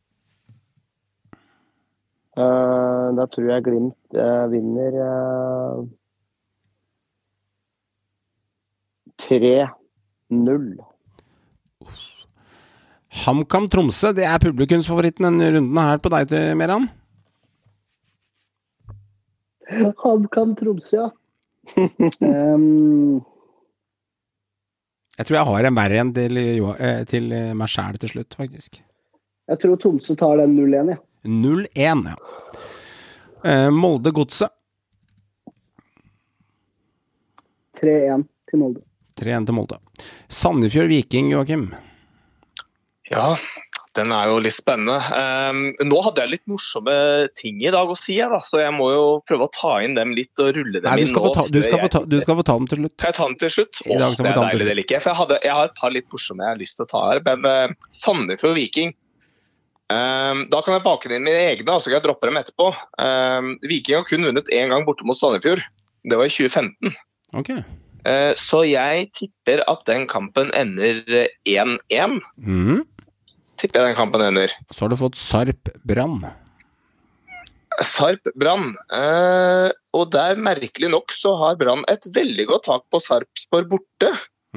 Da tror jeg Glimt vinner 3-0. HamKam Tromsø, det publikumsfavoritten denne runden her på deg, Meran? HamKam Tromsø, ja. Jeg tror jeg har en verre enn til meg selv til slutt, faktisk. Jeg tror Tromsø tar den 0-1, ja. 0-1, ja. Molde Godset. 3-1 til Molde. 3-1 til Molde. Sandefjord Viking, Joakim. Ja, den jo litt spennende. Nå hadde jeg litt morsomme ting I dag å si, da, så jeg må jo prøve å ta inn dem litt og rulle dem inn nå. Du skal få ta dem til slutt. Kan jeg ta dem til slutt? Det deilig det liker jeg, for jeg har et par litt morsomme jeg har lyst til å ta her, men Sandefjord Viking, da kan jeg bake inn mine egne, så kan jeg droppe dem etterpå. Viking har kun vunnet 1 gang borte mot Sandefjord. Det var I 2015. Ok. Så jeg tipper at den kampen ender 1-1. Tipper jeg den kampen ender. Så har du fått Sarp Brann. Sarp Brann. Og der merkelig nok så har Brann et veldig godt tak på Sarpsborg borte.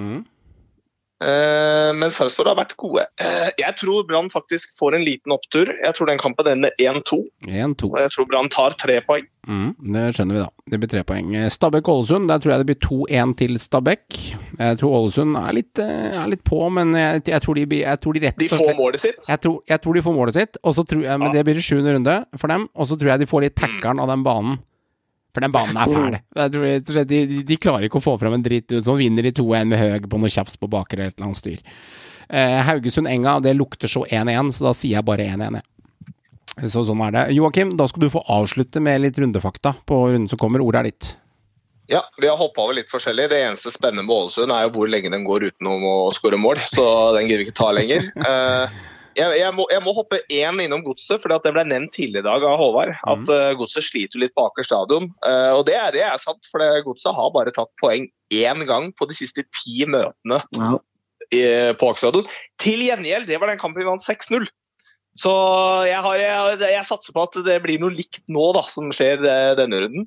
Men Sarpsborg har vært gode. Jeg tror Brann faktisk får en liten opptur. Jeg tror den kampen ender 1-2. 1-2. Og jeg tror Brann tar 3 poeng. Det skjønner vi da. Det blir 3 poeng. Stabæk-Ålesund, der tror jeg det blir 2-1 til Stabæk. Jeg tror Ålesund litt på, men jeg tror de rett og slett... De får målet sitt? Jeg tror de får målet sitt, og så tror jeg, men det blir 7. runde for dem, og så tror jeg de får litt packeren av den banen. For den banen fæl. Jeg tror de klarer ikke å få frem en dritt. Så vinner de 2-1 med Høg på noe tjafs på baker eller et eller annet styr. Haugesund-Enga, det lukter så 1-1, så da sier jeg bare 1-1. Så sånn det. Joakim, da skal du få avslutte med litt rundefakta på runden som kommer. Ordet ditt. Ja, vi har hoppet over litt forskjellig. Det eneste spennende med Ålesund jo hvor lenge den går utenom å skåre mål, så den gir vi ikke ta lenger. Jeg må hoppe 1 innom Godset, for det ble nevnt tidligere I dag av Håvard, at Godset sliter litt bak stadion. Og det sant, for Godset har bare tatt poeng 1 gang på de siste 10 møtene på Aksstadion. Til gjengjeld, det var den kampen vi vant 6-0. Så jeg satser på at det blir noe likt nå da, som skjer denne runden.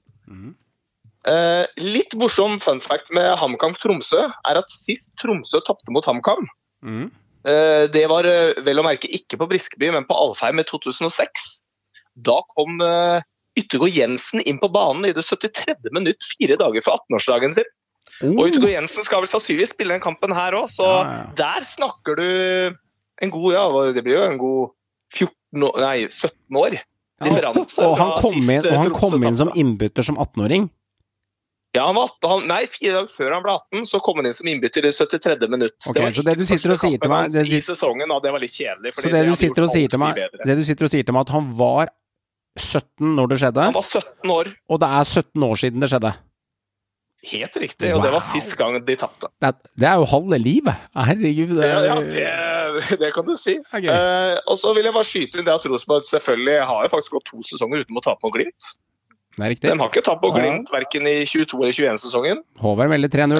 Litt morsom fun fact med HamKam Tromsø at sist Tromsø tappte mot HamKam, det var vel å merke ikke på Briskeby, men på Alfheim I 2006. Da kom Yttergård Jensen inn på banen I det 73. minutt 4 dager for 18-årsdagen sin. Og Yttergård Jensen skal vel sannsynligvis spille den kampen her også, så der snakker du en god, det blir jo en god 17 år. Differanse. Og han kom inn som innbytter som 18-åring. Ja, 4 dager før han ble 18, så kom han inn som innbytter I 73. minutt. Okay, så det du sitter og sier til meg... I sesongen, det var litt kjedelig. Så det du sitter og sier til meg at han var 17 når det skjedde? Han var 17 år. Og det 17 år siden det skjedde? Helt riktig, og det var sist gang de tappte. Det jo halve livet. Herregud. Ja, det kan du si. Okay. Og så vil jeg bare skyte inn det at Rosenborg selvfølgelig har jo faktisk gått 2 sesonger uten å tape på Glimt. Det riktig. De har ikke tatt på Glimt, hverken I 22 eller 21-sesongen. Håvard veldig 3-0.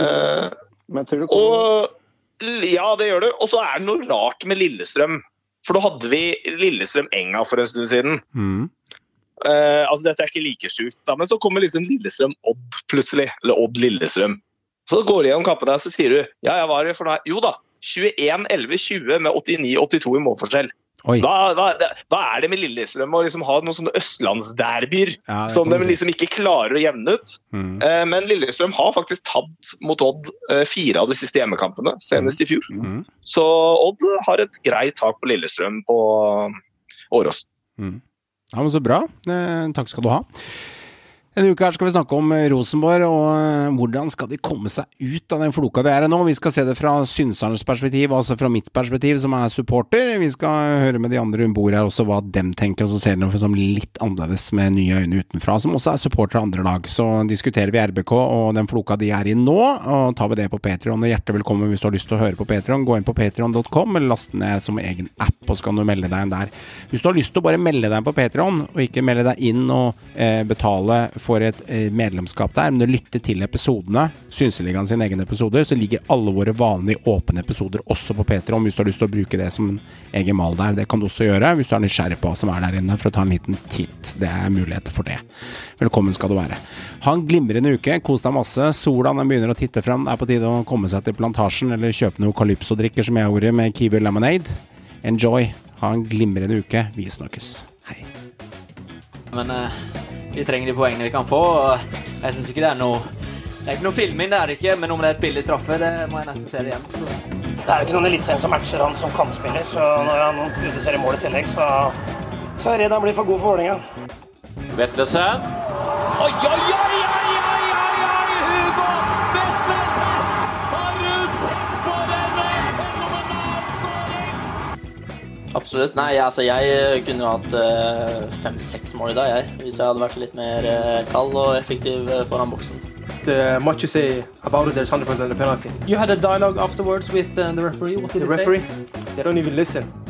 Ja, det gjør det. Og så det noe rart med Lillestrøm. For da hadde vi Lillestrøm-Enga for en stund siden. Altså, dette ikke like sjukt, da. Men så kommer liksom Lillestrøm-Odd plutselig. Eller Odd-Lillestrøm. Så går du gjennom kampen der, så sier du, ja, jeg var for noe. Jo da, 21-11-20 med 89-82 i målforskjell. Hva det med Lillestrøm å liksom ha noen sånne østlandsderbyer som de liksom ikke klarer å jevne ut. Men Lillestrøm har faktisk tatt mot Odd 4 av de siste hjemmekampene, senest i fjor. Så Odd har et greit tak på Lillestrøm på Årås. Ja, men så bra. Takk skal du ha. En uke her skal vi snakke om Rosenborg, og hvordan skal de komme seg ut av den floka det nå. Vi skal se det fra synsernes perspektiv, altså fra mitt perspektiv som supporter. Vi skal høre med de andre rundt bordet her også hva dem tenker, og så ser de det som litt annerledes med nye øyne utenfra, som også supporter av andre lag. Så diskuterer vi RBK og den floka de i nå, og tar vi det på Patreon. Og hjertelig velkommen hvis du har lyst til å høre på Patreon. Gå inn på patreon.com, eller last ned som egen app, og så kan du melde deg inn der. Hvis du har lyst til å bare melde deg på Patreon, og ikke melde deg inn og betale for et medlemskap der, men du lytter til episodene, Synseligaen sin egen episoder, så ligger alle våre vanlige åpne episoder også på Patreon, hvis du har lyst til å bruke det som en egen mal der. Det kan du også gjøre, hvis du er nysgjerrig på hva som der inne, for å ta en liten titt. Det muligheter for det. Velkommen skal du være. Ha en glimrende uke, kos deg masse. Sola, den begynner å titte frem. Det på tide å komme seg til plantasjen, eller kjøpe noe Calypso-drikker som jeg gjorde med Kiwi Lemonade. Enjoy. Ha en glimrende uke. Vi snakkes. Hei. Men vi trenger de poengene vi kan få, og jeg synes ikke det noe... Det ikke noe filming, det ikke, men om det et billig straffe, det må jeg nesten se det igjen. Det jo ikke noen elitserien som matcher han som kantspiller, så når han produserer mål i tillegg, så jeg redd han blir for god for Vålerenga. Vetlesen. Oi, oi, oi, oi, oi, oi, oi, Hugo Vetlesen! Har du sett på denne fenomenalskåring? Absolutt. Nei, altså jeg kunne jo hatt 5-6 mål i dag, hvis jeg hadde vært litt mer kald og effektiv foran boksen. Much you say about it, there's 100% a penalty. You had a dialogue afterwards with the referee. What did The referee, they don't even listen.